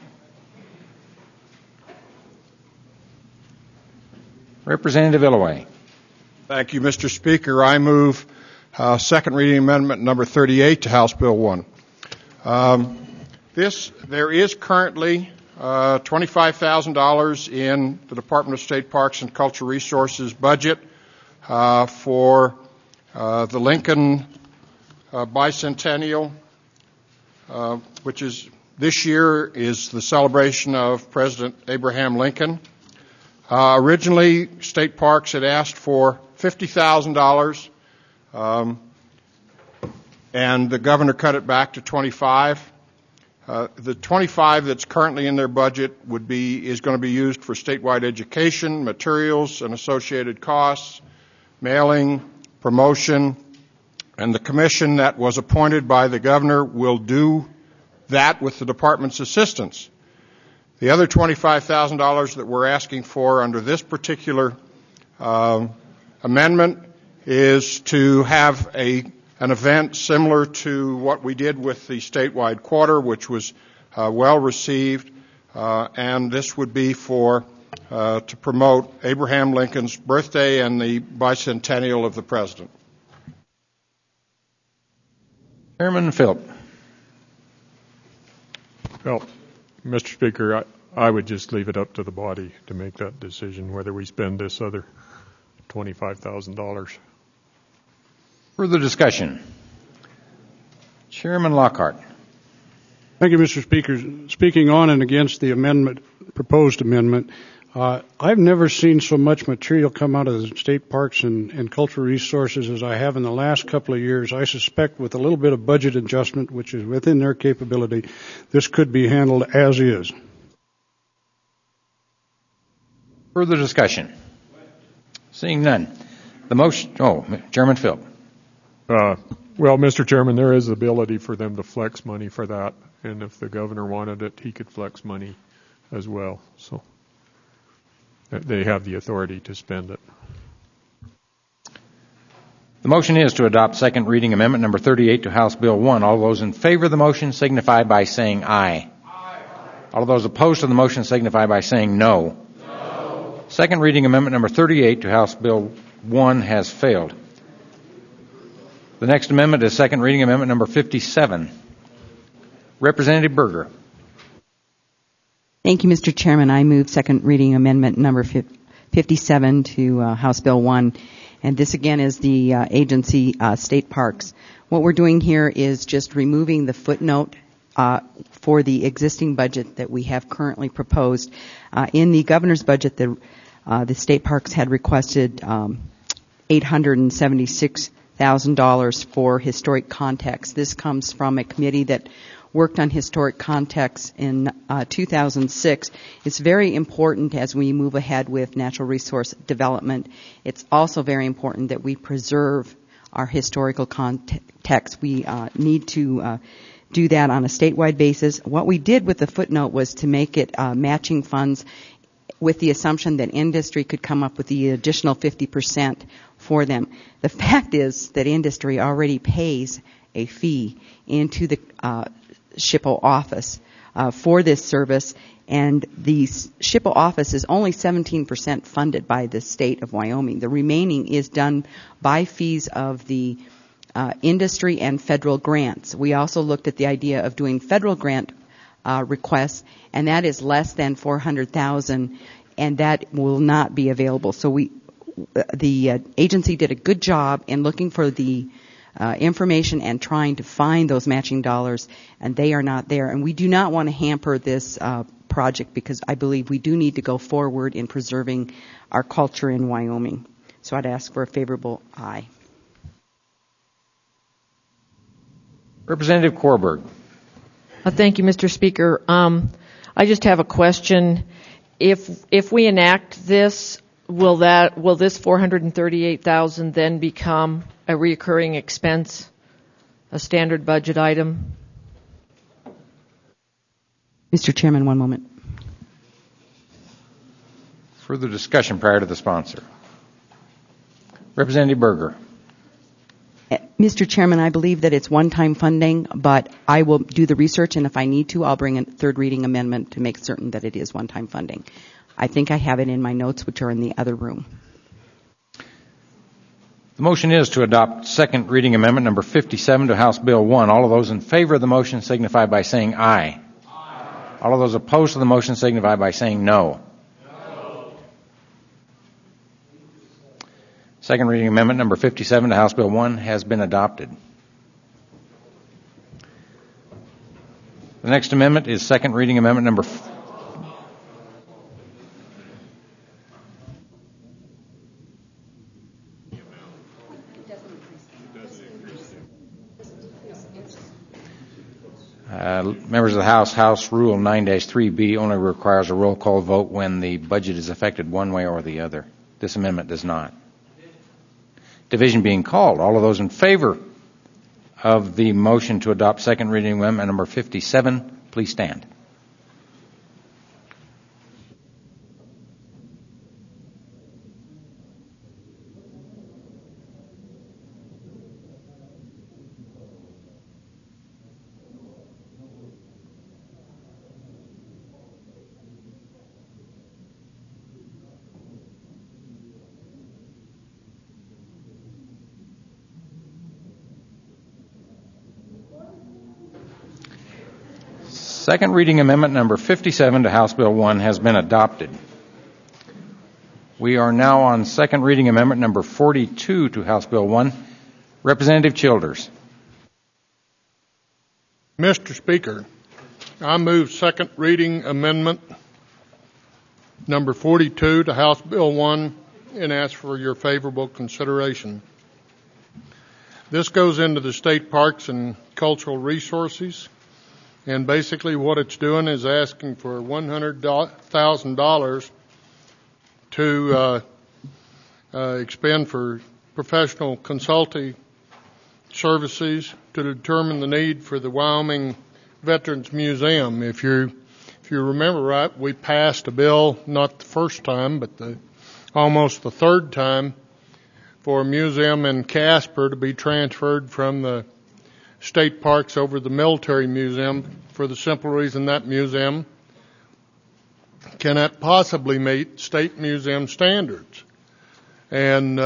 Representative Illaway. Thank you, Mr. Speaker. I move second reading amendment number 38 to House Bill 1. There is currently $25,000 in the Department of State Parks and Cultural Resources budget for the Lincoln bicentennial, which is this year is the celebration of President Abraham Lincoln. Originally, State Parks had asked for $50,000, and the governor cut it back to $25,000. The $25,000 that's currently in their budget is going to be used for statewide education, materials and associated costs, mailing, promotion, and the commission that was appointed by the governor will do that with the department's assistance. The other $25,000 that we're asking for under this particular amendment is to have an event similar to what we did with the statewide quarter, which was well received, and this would be to promote Abraham Lincoln's birthday and the bicentennial of the president. Chairman Philp. Well, Mr. Speaker, I would just leave it up to the body to make that decision whether we spend this other $25,000. Further discussion. Chairman Lockhart. Thank you, Mr. Speaker. Speaking on and against the proposed amendment, I've never seen so much material come out of the state parks and cultural resources as I have in the last couple of years. I suspect with a little bit of budget adjustment, which is within their capability, this could be handled as is. Further discussion? Seeing none. The motion, Chairman Philp. Well, Mr. Chairman, there is the ability for them to flex money for that, and if the governor wanted it, he could flex money as well. So they have the authority to spend it. The motion is to adopt second reading amendment number 38 to House Bill 1. All those in favor of the motion signify by saying aye. Aye. All of those opposed to the motion signify by saying no. No. Second reading amendment number 38 to House Bill 1 has failed. The next amendment is second reading amendment number 57. Representative Berger. Thank you, Mr. Chairman. I move second reading amendment number 57 to House Bill 1. And this again is the agency state parks. What we're doing here is just removing the footnote for the existing budget that we have currently proposed. In the governor's budget, the state parks had requested $876,000 for historic context. This comes from a committee that worked on historic context in 2006. It's very important as we move ahead with natural resource development. It's also very important that we preserve our historical context. We need to do that on a statewide basis. What we did with the footnote was to make it matching funds with the assumption that industry could come up with the additional 50% for them. The fact is that industry already pays a fee into the SHPO office for this service, and the SHPO office is only 17% funded by the state of Wyoming. The remaining is done by fees of the industry and federal grants. We also looked at the idea of doing federal grant requests, and that is less than $400,000, and that will not be available. So the agency did a good job in looking for the information and trying to find those matching dollars, and they are not there. And we do not want to hamper this project because I believe we do need to go forward in preserving our culture in Wyoming. So I'd ask for a favorable aye. Representative Korberg. Thank you, Mr. Speaker. I just have a question. If we enact this, will this $438,000 then become a recurring expense, a standard budget item? Mr. Chairman, one moment. Further discussion prior to the sponsor. Representative Berger. Mr. Chairman, I believe that it's one-time funding, but I will do the research, and if I need to, I'll bring a third reading amendment to make certain that it is one-time funding. I think I have it in my notes, which are in the other room. The motion is to adopt second reading amendment number 57 to House Bill 1. All of those in favor of the motion signify by saying aye. Aye. All of those opposed to the motion signify by saying no. No. Second reading amendment number 57 to House Bill 1 has been adopted. The next amendment is second reading amendment number members of the House Rule 9-3B only requires a roll call vote when the budget is affected one way or the other. This amendment does not. Division being called. All of those in favor of the motion to adopt second reading amendment number 57, please stand. Second reading amendment number 57 to House Bill 1 has been adopted. We are now on second reading amendment number 42 to House Bill 1. Representative Childers. Mr. Speaker, I move second reading amendment number 42 to House Bill 1 and ask for your favorable consideration. This goes into the state parks and cultural resources, and basically what it's doing is asking for $100,000 to expend for professional consulting services to determine the need for the Wyoming Veterans Museum. If you remember right, we passed a bill, not the first time, but almost the third time, for a museum in Casper to be transferred from the state parks over to the military museum, for the simple reason that museum cannot possibly meet state museum standards. And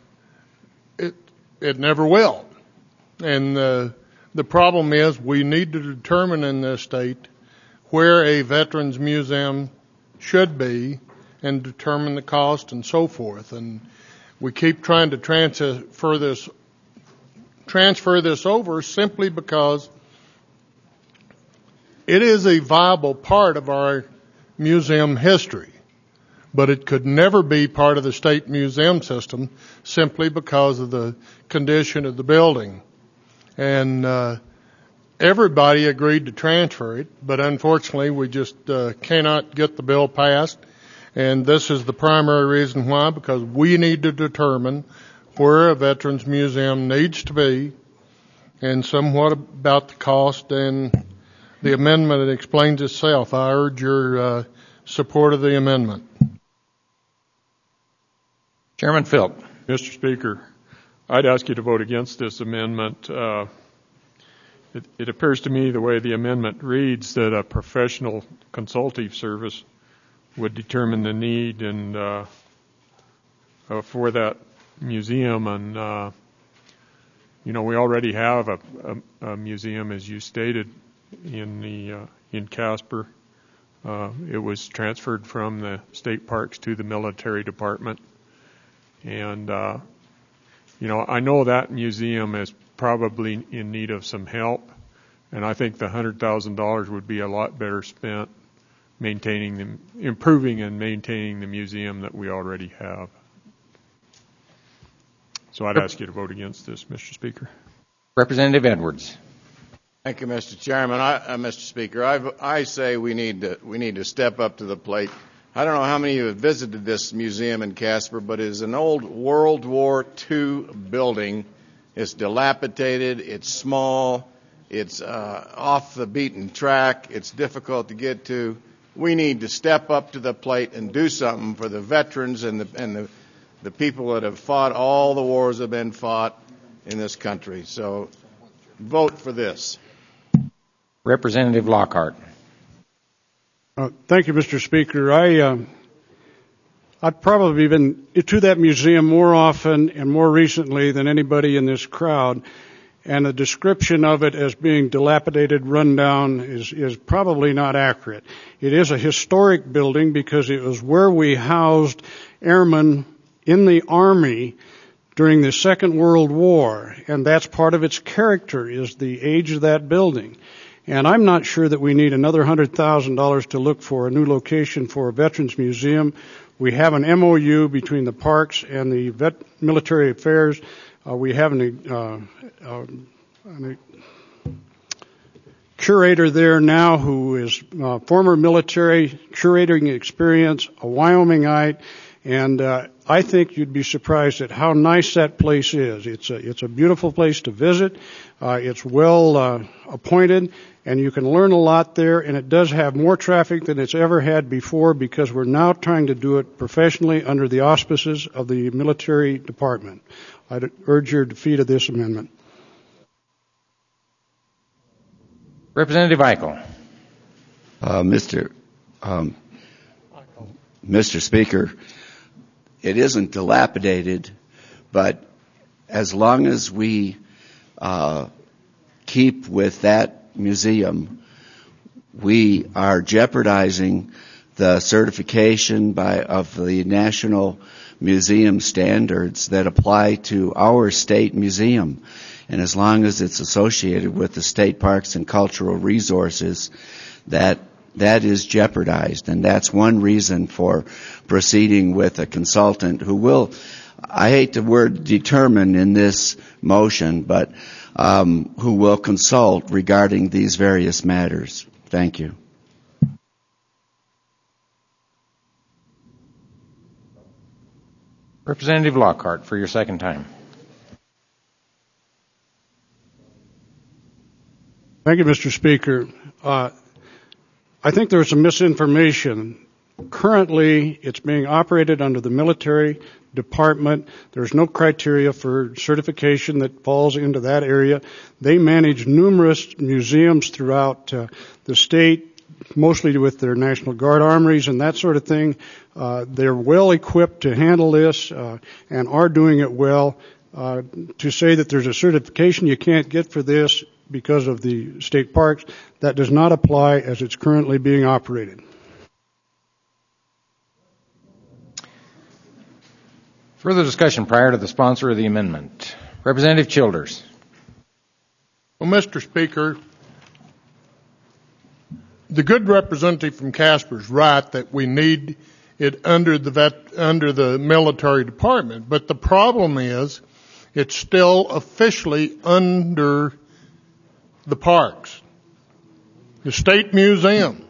it never will. And the problem is we need to determine in this state where a veterans museum should be and determine the cost and so forth. And we keep trying to transfer this over simply because it is a viable part of our museum history, but it could never be part of the state museum system simply because of the condition of the building. And everybody agreed to transfer it, but unfortunately we just cannot get the bill passed. And this is the primary reason why, because we need to determine where a veterans museum needs to be and somewhat about the cost, and the amendment explains itself. I urge your support of the amendment. Chairman Philp. Mr. Speaker, I'd ask you to vote against this amendment. It appears to me the way the amendment reads that a professional consultative service would determine the need and for that museum. And we already have a museum, as you stated, in Casper. It was transferred from the state parks to the military department, and I know that museum is probably in need of some help, and I think the $100,000 would be a lot better spent improving and maintaining the museum that we already have. So I'd ask you to vote against this, Mr. Speaker. Representative Edwards. Thank you, Mr. Chairman. Mr. Speaker, I say we need to step up to the plate. I don't know how many of you have visited this museum in Casper, but it is an old World War II building. It's dilapidated. It's small. It's off the beaten track. It's difficult to get to. We need to step up to the plate and do something for the veterans and the people that have fought all the wars that have been fought in this country. So vote for this. Representative Lockhart. Thank you, Mr. Speaker. I've probably been to that museum more often and more recently than anybody in this crowd, and the description of it as being dilapidated, run down, is probably not accurate. It is a historic building because it was where we housed airmen in the Army during the Second World War, and that's part of its character, is the age of that building. And I'm not sure that we need another $100,000 to look for a new location for a Veterans Museum. We have an MOU between the parks and the military affairs. We have a curator there now who is former military, curating experience, a Wyomingite, and I think you'd be surprised at how nice that place is. It's a beautiful place to visit. It's well appointed, and you can learn a lot there, and it does have more traffic than it's ever had before because we're now trying to do it professionally under the auspices of the military department. I'd urge your defeat of this amendment. Representative Eichel. Mr. Speaker, it isn't dilapidated, but as long as we keep with that museum, we are jeopardizing the certification of the National Museum standards that apply to our state museum. And as long as it's associated with the state parks and cultural resources, that that is jeopardized, and that's one reason for proceeding with a consultant who will, I hate the word determine in this motion, but who will consult regarding these various matters. Thank you. Representative Lockhart, for your second time. Thank you, Mr. Speaker. I think there's some misinformation. Currently, it's being operated under the military department. There's no criteria for certification that falls into that area. They manage numerous museums throughout the state, mostly with their National Guard armories and that sort of thing. They're well equipped to handle this and are doing it well. To say that there's a certification you can't get for this because of the state parks, that does not apply as it's currently being operated. Further discussion prior to the sponsor of the amendment. Representative Childers. Well, Mr. Speaker, the good representative from Casper is right that we need it under the military department, but the problem is it's still officially under the parks, the state museum.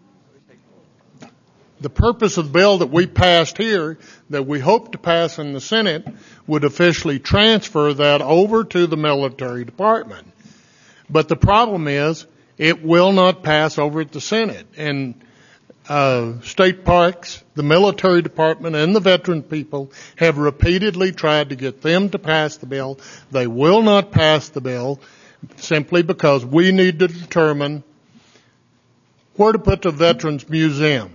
The purpose of the bill that we passed here, that we hope to pass in the Senate, would officially transfer that over to the military department. But the problem is, it will not pass over at the Senate. And state parks, the military department, and the veteran people have repeatedly tried to get them to pass the bill. They will not pass the bill simply because we need to determine where to put the Veterans Museum.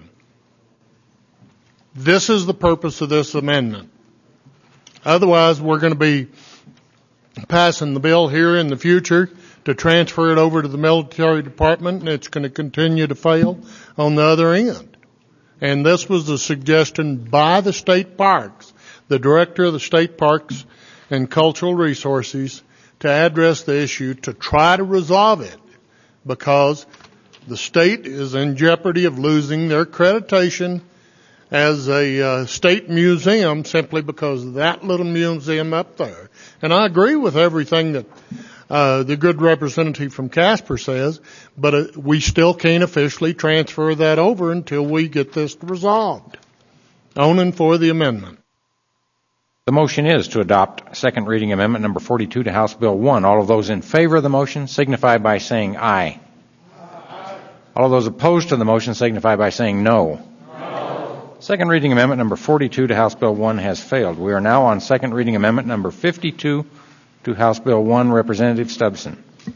This is the purpose of this amendment. Otherwise, we're going to be passing the bill here in the future to transfer it over to the military department, and it's going to continue to fail on the other end. And this was a suggestion by the state parks, the director of the state parks and cultural resources, to address the issue to try to resolve it, because the state is in jeopardy of losing their accreditation as a state museum simply because of that little museum up there. And I agree with everything that the good representative from Casper says, but we still can't officially transfer that over until we get this resolved. On and for the amendment. The motion is to adopt second reading amendment number 42 to House Bill 1. All of those in favor of the motion signify by saying aye. Aye. All of those opposed to the motion signify by saying no. No. Second reading amendment number 42 to House Bill 1 has failed. We are now on second reading amendment number 52 to House Bill 1. Representative Stubson.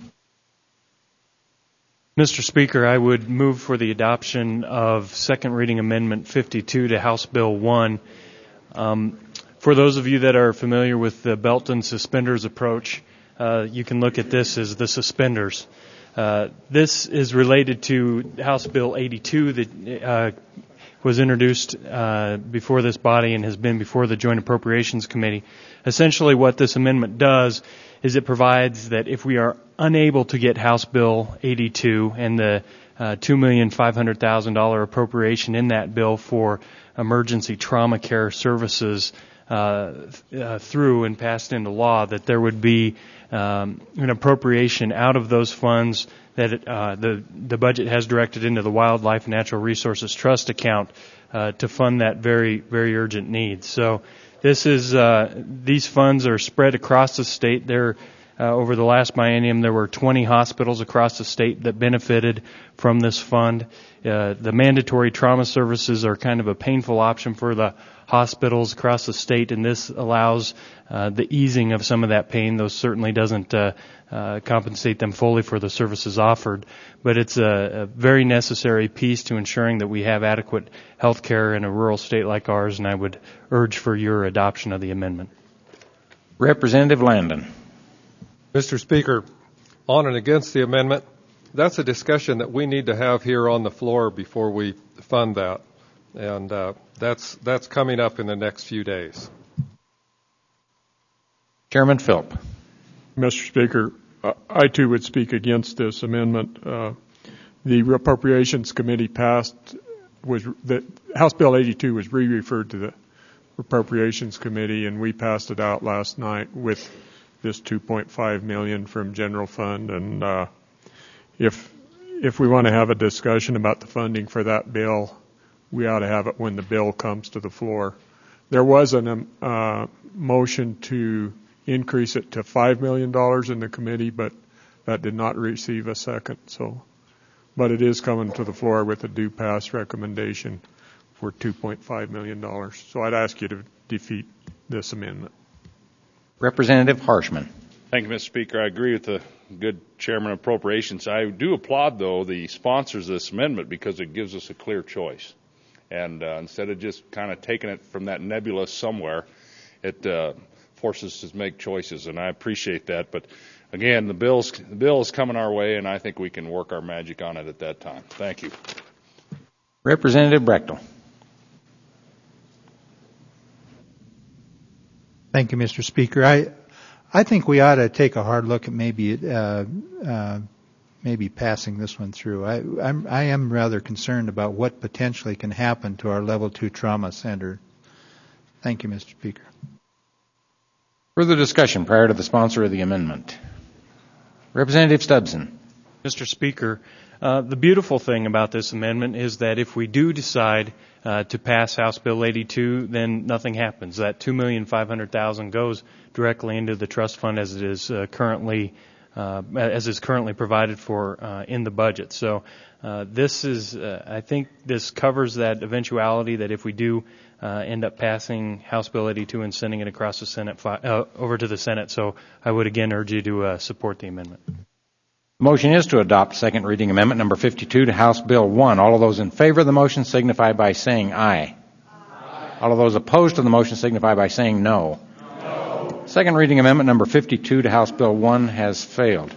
Mr. Speaker, I would move for the adoption of second reading amendment 52 to House Bill 1. For those of you that are familiar with the belt and suspenders approach, you can look at this as the suspenders. This is related to House Bill 82 that was introduced before this body and has been before the Joint Appropriations Committee. Essentially what this amendment does is it provides that if we are unable to get House Bill 82 and the $2,500,000 appropriation in that bill for emergency trauma care services through and passed into law, that there would be an appropriation out of those funds that the budget has directed into the Wildlife and Natural Resources Trust account to fund that very, very urgent need. So this is these funds are spread across the state. Over the last biennium, there were 20 hospitals across the state that benefited from this fund. The mandatory trauma services are kind of a painful option for the hospitals across the state, and this allows the easing of some of that pain, though certainly doesn't compensate them fully for the services offered. But it's a very necessary piece to ensuring that we have adequate health care in a rural state like ours, and I would urge for your adoption of the amendment. Representative Landon. Mr. Speaker, on and against the amendment, that's a discussion that we need to have here on the floor before we fund that. And that's coming up in the next few days. Chairman Philp. Mr. Speaker, I too would speak against this amendment. the Appropriations Committee passed was that House Bill 82 was re-referred to the Appropriations Committee, and we passed it out last night with this $2.5 million from general fund. And if we want to have a discussion about the funding for that bill, we ought to have it when the bill comes to the floor. There was a motion to increase it to $5 million in the committee, but that did not receive a second. But it is coming to the floor with a due pass recommendation for $2.5 million. So I'd ask you to defeat this amendment. Representative Harshman. Thank you, Mr. Speaker. I agree with the good Chairman of Appropriations. I do applaud, though, the sponsors of this amendment because it gives us a clear choice. And instead of just kind of taking it from that nebula somewhere, it forces us to make choices, and I appreciate that. But again, the bill is coming our way, and I think we can work our magic on it at that time. Thank you. Representative Brechtel. Thank you, Mr. Speaker. I think we ought to take a hard look at maybe passing this one through. I am rather concerned about what potentially can happen to our Level 2 Trauma Center. Thank you, Mr. Speaker. Further discussion prior to the sponsor of the amendment. Representative Stubson. Mr. Speaker, the beautiful thing about this amendment is that if we do decide to pass House Bill 82, then nothing happens. That $2,500,000 goes directly into the trust fund as it is currently provided for in the budget. So this is, I think, this covers that eventuality that if we do end up passing House Bill 82 and sending it across the Senate over to the Senate. So I would again urge you to support the amendment. The motion is to adopt second reading amendment number 52 to House Bill 1. All of those in favor of the motion signify by saying aye. Aye. All of those opposed to the motion signify by saying no. No. Second reading amendment number 52 to House Bill 1 has failed.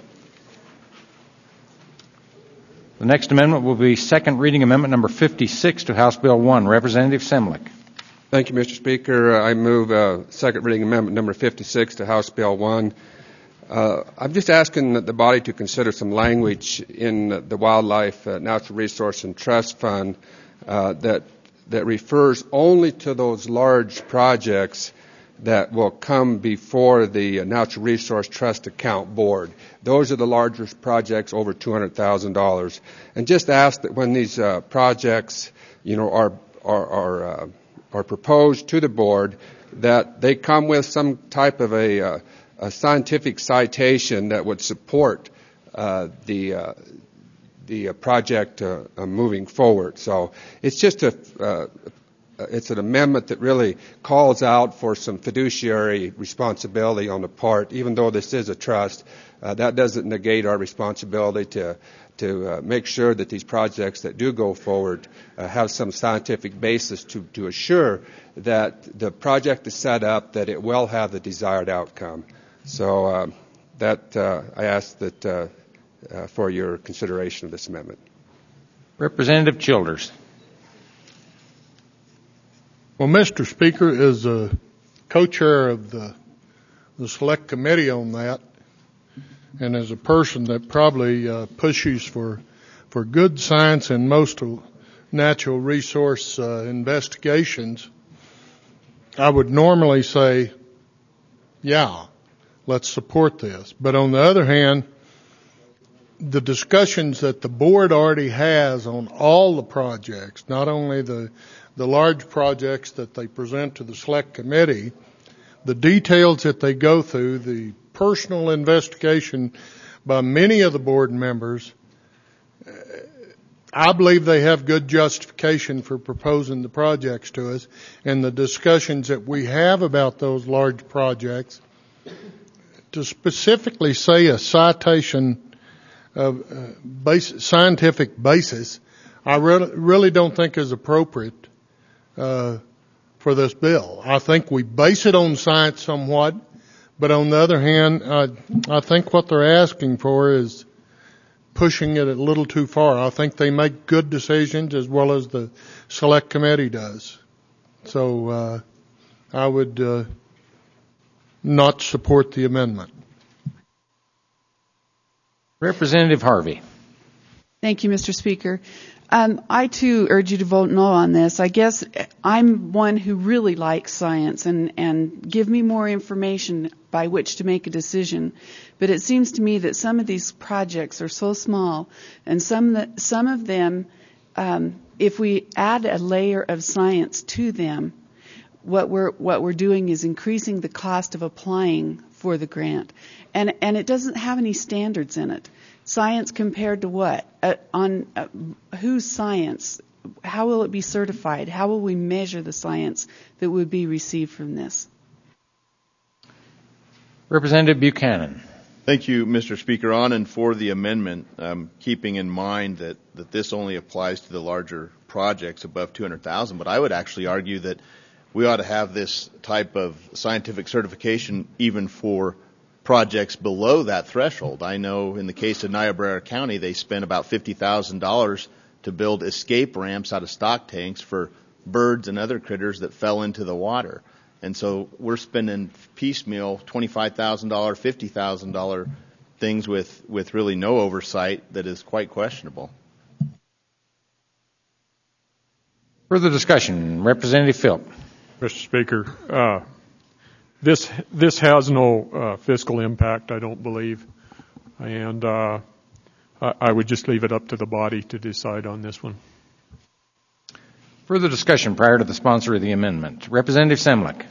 The next amendment will be second reading amendment number 56 to House Bill 1. Representative Semlich. Thank you, Mr. Speaker. I move second reading amendment number 56 to House Bill 1. I'm just asking the body to consider some language in the Wildlife Natural Resource and Trust Fund that refers only to those large projects that will come before the Natural Resource Trust Account Board. Those are the largest projects over $200,000. And just ask that when these projects, are proposed to the board, that they come with some type of a scientific citation that would support the project moving forward. So it's just it's an amendment that really calls out for some fiduciary responsibility on the part, even though this is a trust. That doesn't negate our responsibility to make sure that these projects that do go forward have some scientific basis to assure that the project is set up that it will have the desired outcome. So I ask that for your consideration of this amendment. Representative Childers. Well, Mr. Speaker, as a co-chair of the select committee on that, and as a person that probably pushes for good science and most natural resource investigations, I would normally say, yeah, let's support this. But on the other hand, the discussions that the board already has on all the projects, not only the large projects that they present to the select committee, the details that they go through, the personal investigation by many of the board members, I believe they have good justification for proposing the projects to us, and the discussions that we have about those large projects, to specifically say a citation of scientific basis, I really don't think is appropriate for this bill. I think we base it on science somewhat, but on the other hand, I think what they're asking for is pushing it a little too far. I think they make good decisions as well as the select committee does. So I would not support the amendment. Representative Harvey. Thank you, Mr. Speaker. I, too, urge you to vote no on this. I guess I'm one who really likes science, and give me more information by which to make a decision. But it seems to me that some of these projects are so small, and some of them, if we add a layer of science to them, what we're doing is increasing the cost of applying for the grant. And it doesn't have any standards in it. Science compared to what? Whose science? How will it be certified? How will we measure the science that would be received from this? Representative Buchanan. Thank you, Mr. Speaker. On and for the amendment, keeping in mind that this only applies to the larger projects above $200,000, but I would actually argue that we ought to have this type of scientific certification even for projects below that threshold. I know in the case of Niobrara County, they spent about $50,000 to build escape ramps out of stock tanks for birds and other critters that fell into the water. And so we're spending piecemeal $25,000, $50,000 things with really no oversight that is quite questionable. Further discussion. Representative Philp. Mr. Speaker, this has no fiscal impact, I don't believe, and I would just leave it up to the body to decide on this one. Further discussion prior to the sponsor of the amendment. Representative Semlik.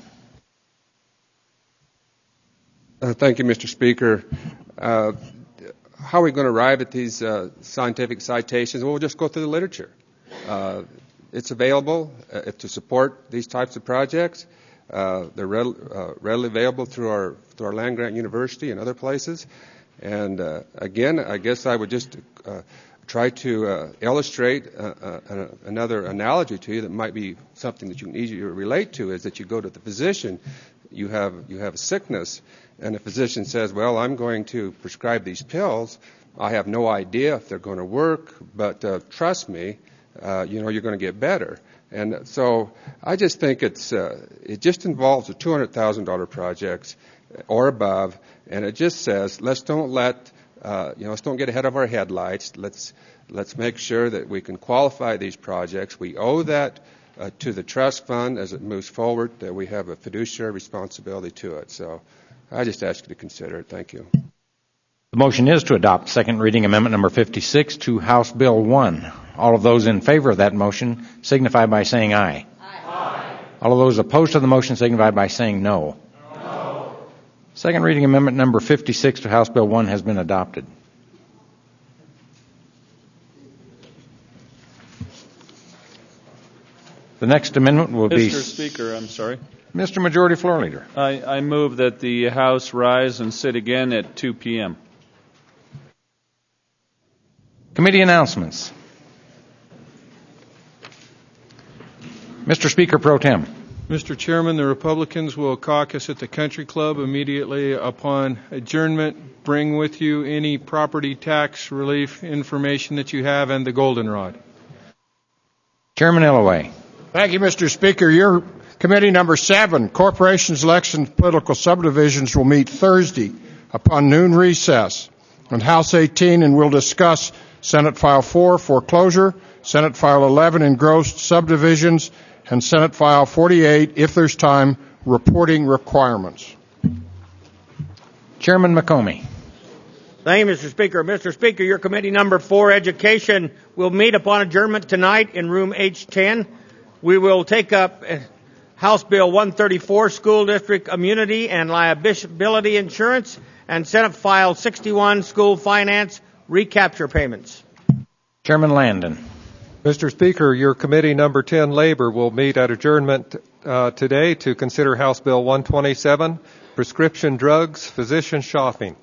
Thank you, Mr. Speaker. How are we going to arrive at these scientific citations? Well, we'll just go through the literature. It's available to support these types of projects. They're readily available through our land-grant university and other places. And again, I guess I would just try to illustrate another analogy to you that might be something that you can easily relate to, is that you go to the physician, you have a sickness, and the physician says, well, I'm going to prescribe these pills. I have no idea if they're going to work, but trust me, you're going to get better. And so I just think it just involves the $200,000 projects or above, and it just says let's don't get ahead of our headlights. Let's make sure that we can qualify these projects. We owe that to the trust fund as it moves forward, that we have a fiduciary responsibility to it. So I just ask you to consider it. Thank you. The motion is to adopt second reading amendment number 56 to House Bill 1. All of those in favor of that motion signify by saying aye. Aye. All of those opposed to the motion signify by saying no. No. Second reading amendment number 56 to House Bill 1 has been adopted. The next amendment will be... Mr. Speaker, I'm sorry. Mr. Majority Floor Leader. I move that the House rise and sit again at 2 p.m. Committee announcements. Mr. Speaker Pro Tem. Mr. Chairman, the Republicans will caucus at the Country Club immediately upon adjournment. Bring with you any property tax relief information that you have and the goldenrod. Chairman Ellaway. Thank you, Mr. Speaker. Your committee number 7, Corporations, Elections, Political Subdivisions, will meet Thursday upon noon recess on House 18, and we'll discuss Senate File 4, Foreclosure, Senate File 11, Engrossed Subdivisions, and Senate File 48, if there's time, Reporting Requirements. Chairman McComey. Thank you, Mr. Speaker. Mr. Speaker, your committee number 4, Education, will meet upon adjournment tonight in room H10. We will take up House Bill 134, School District Immunity and Liability Insurance, and Senate File 61, School Finance Recapture Payments. Chairman Landon. Mr. Speaker, your committee number 10, Labor, will meet at adjournment today to consider House Bill 127, Prescription Drugs, Physician Shopping.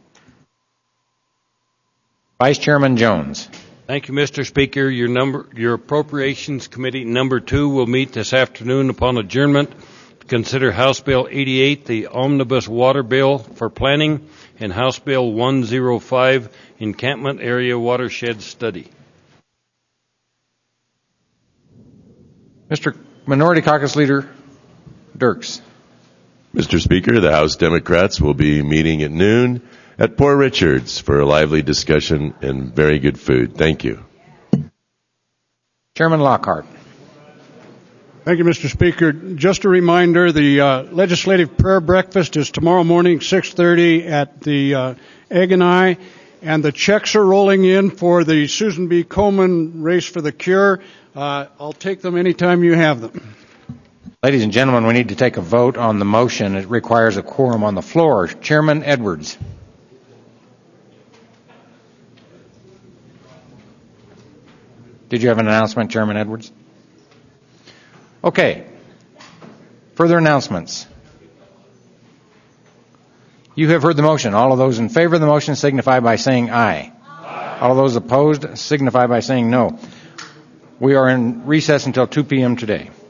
Vice Chairman Jones. Thank you, Mr. Speaker. Your Appropriations Committee number 2 will meet this afternoon upon adjournment to consider House Bill 88, the Omnibus Water Bill for Planning, and House Bill 105, Encampment Area Watershed Study. Mr. Minority Caucus Leader Dirks. Mr. Speaker, the House Democrats will be meeting at noon at Poor Richards for a lively discussion and very good food. Thank you. Chairman Lockhart. Thank you, Mr. Speaker. Just a reminder, the legislative prayer breakfast is tomorrow morning, 6:30 at the Egg and I, and the checks are rolling in for the Susan B. Komen Race for the Cure. I'll take them anytime you have them. Ladies and gentlemen, we need to take a vote on the motion. It requires a quorum on the floor. Chairman Edwards. Did you have an announcement, Chairman Edwards? Okay. Further announcements. You have heard the motion. All of those in favor of the motion signify by saying aye. Aye. All of those opposed signify by saying no. We are in recess until 2 p.m. today.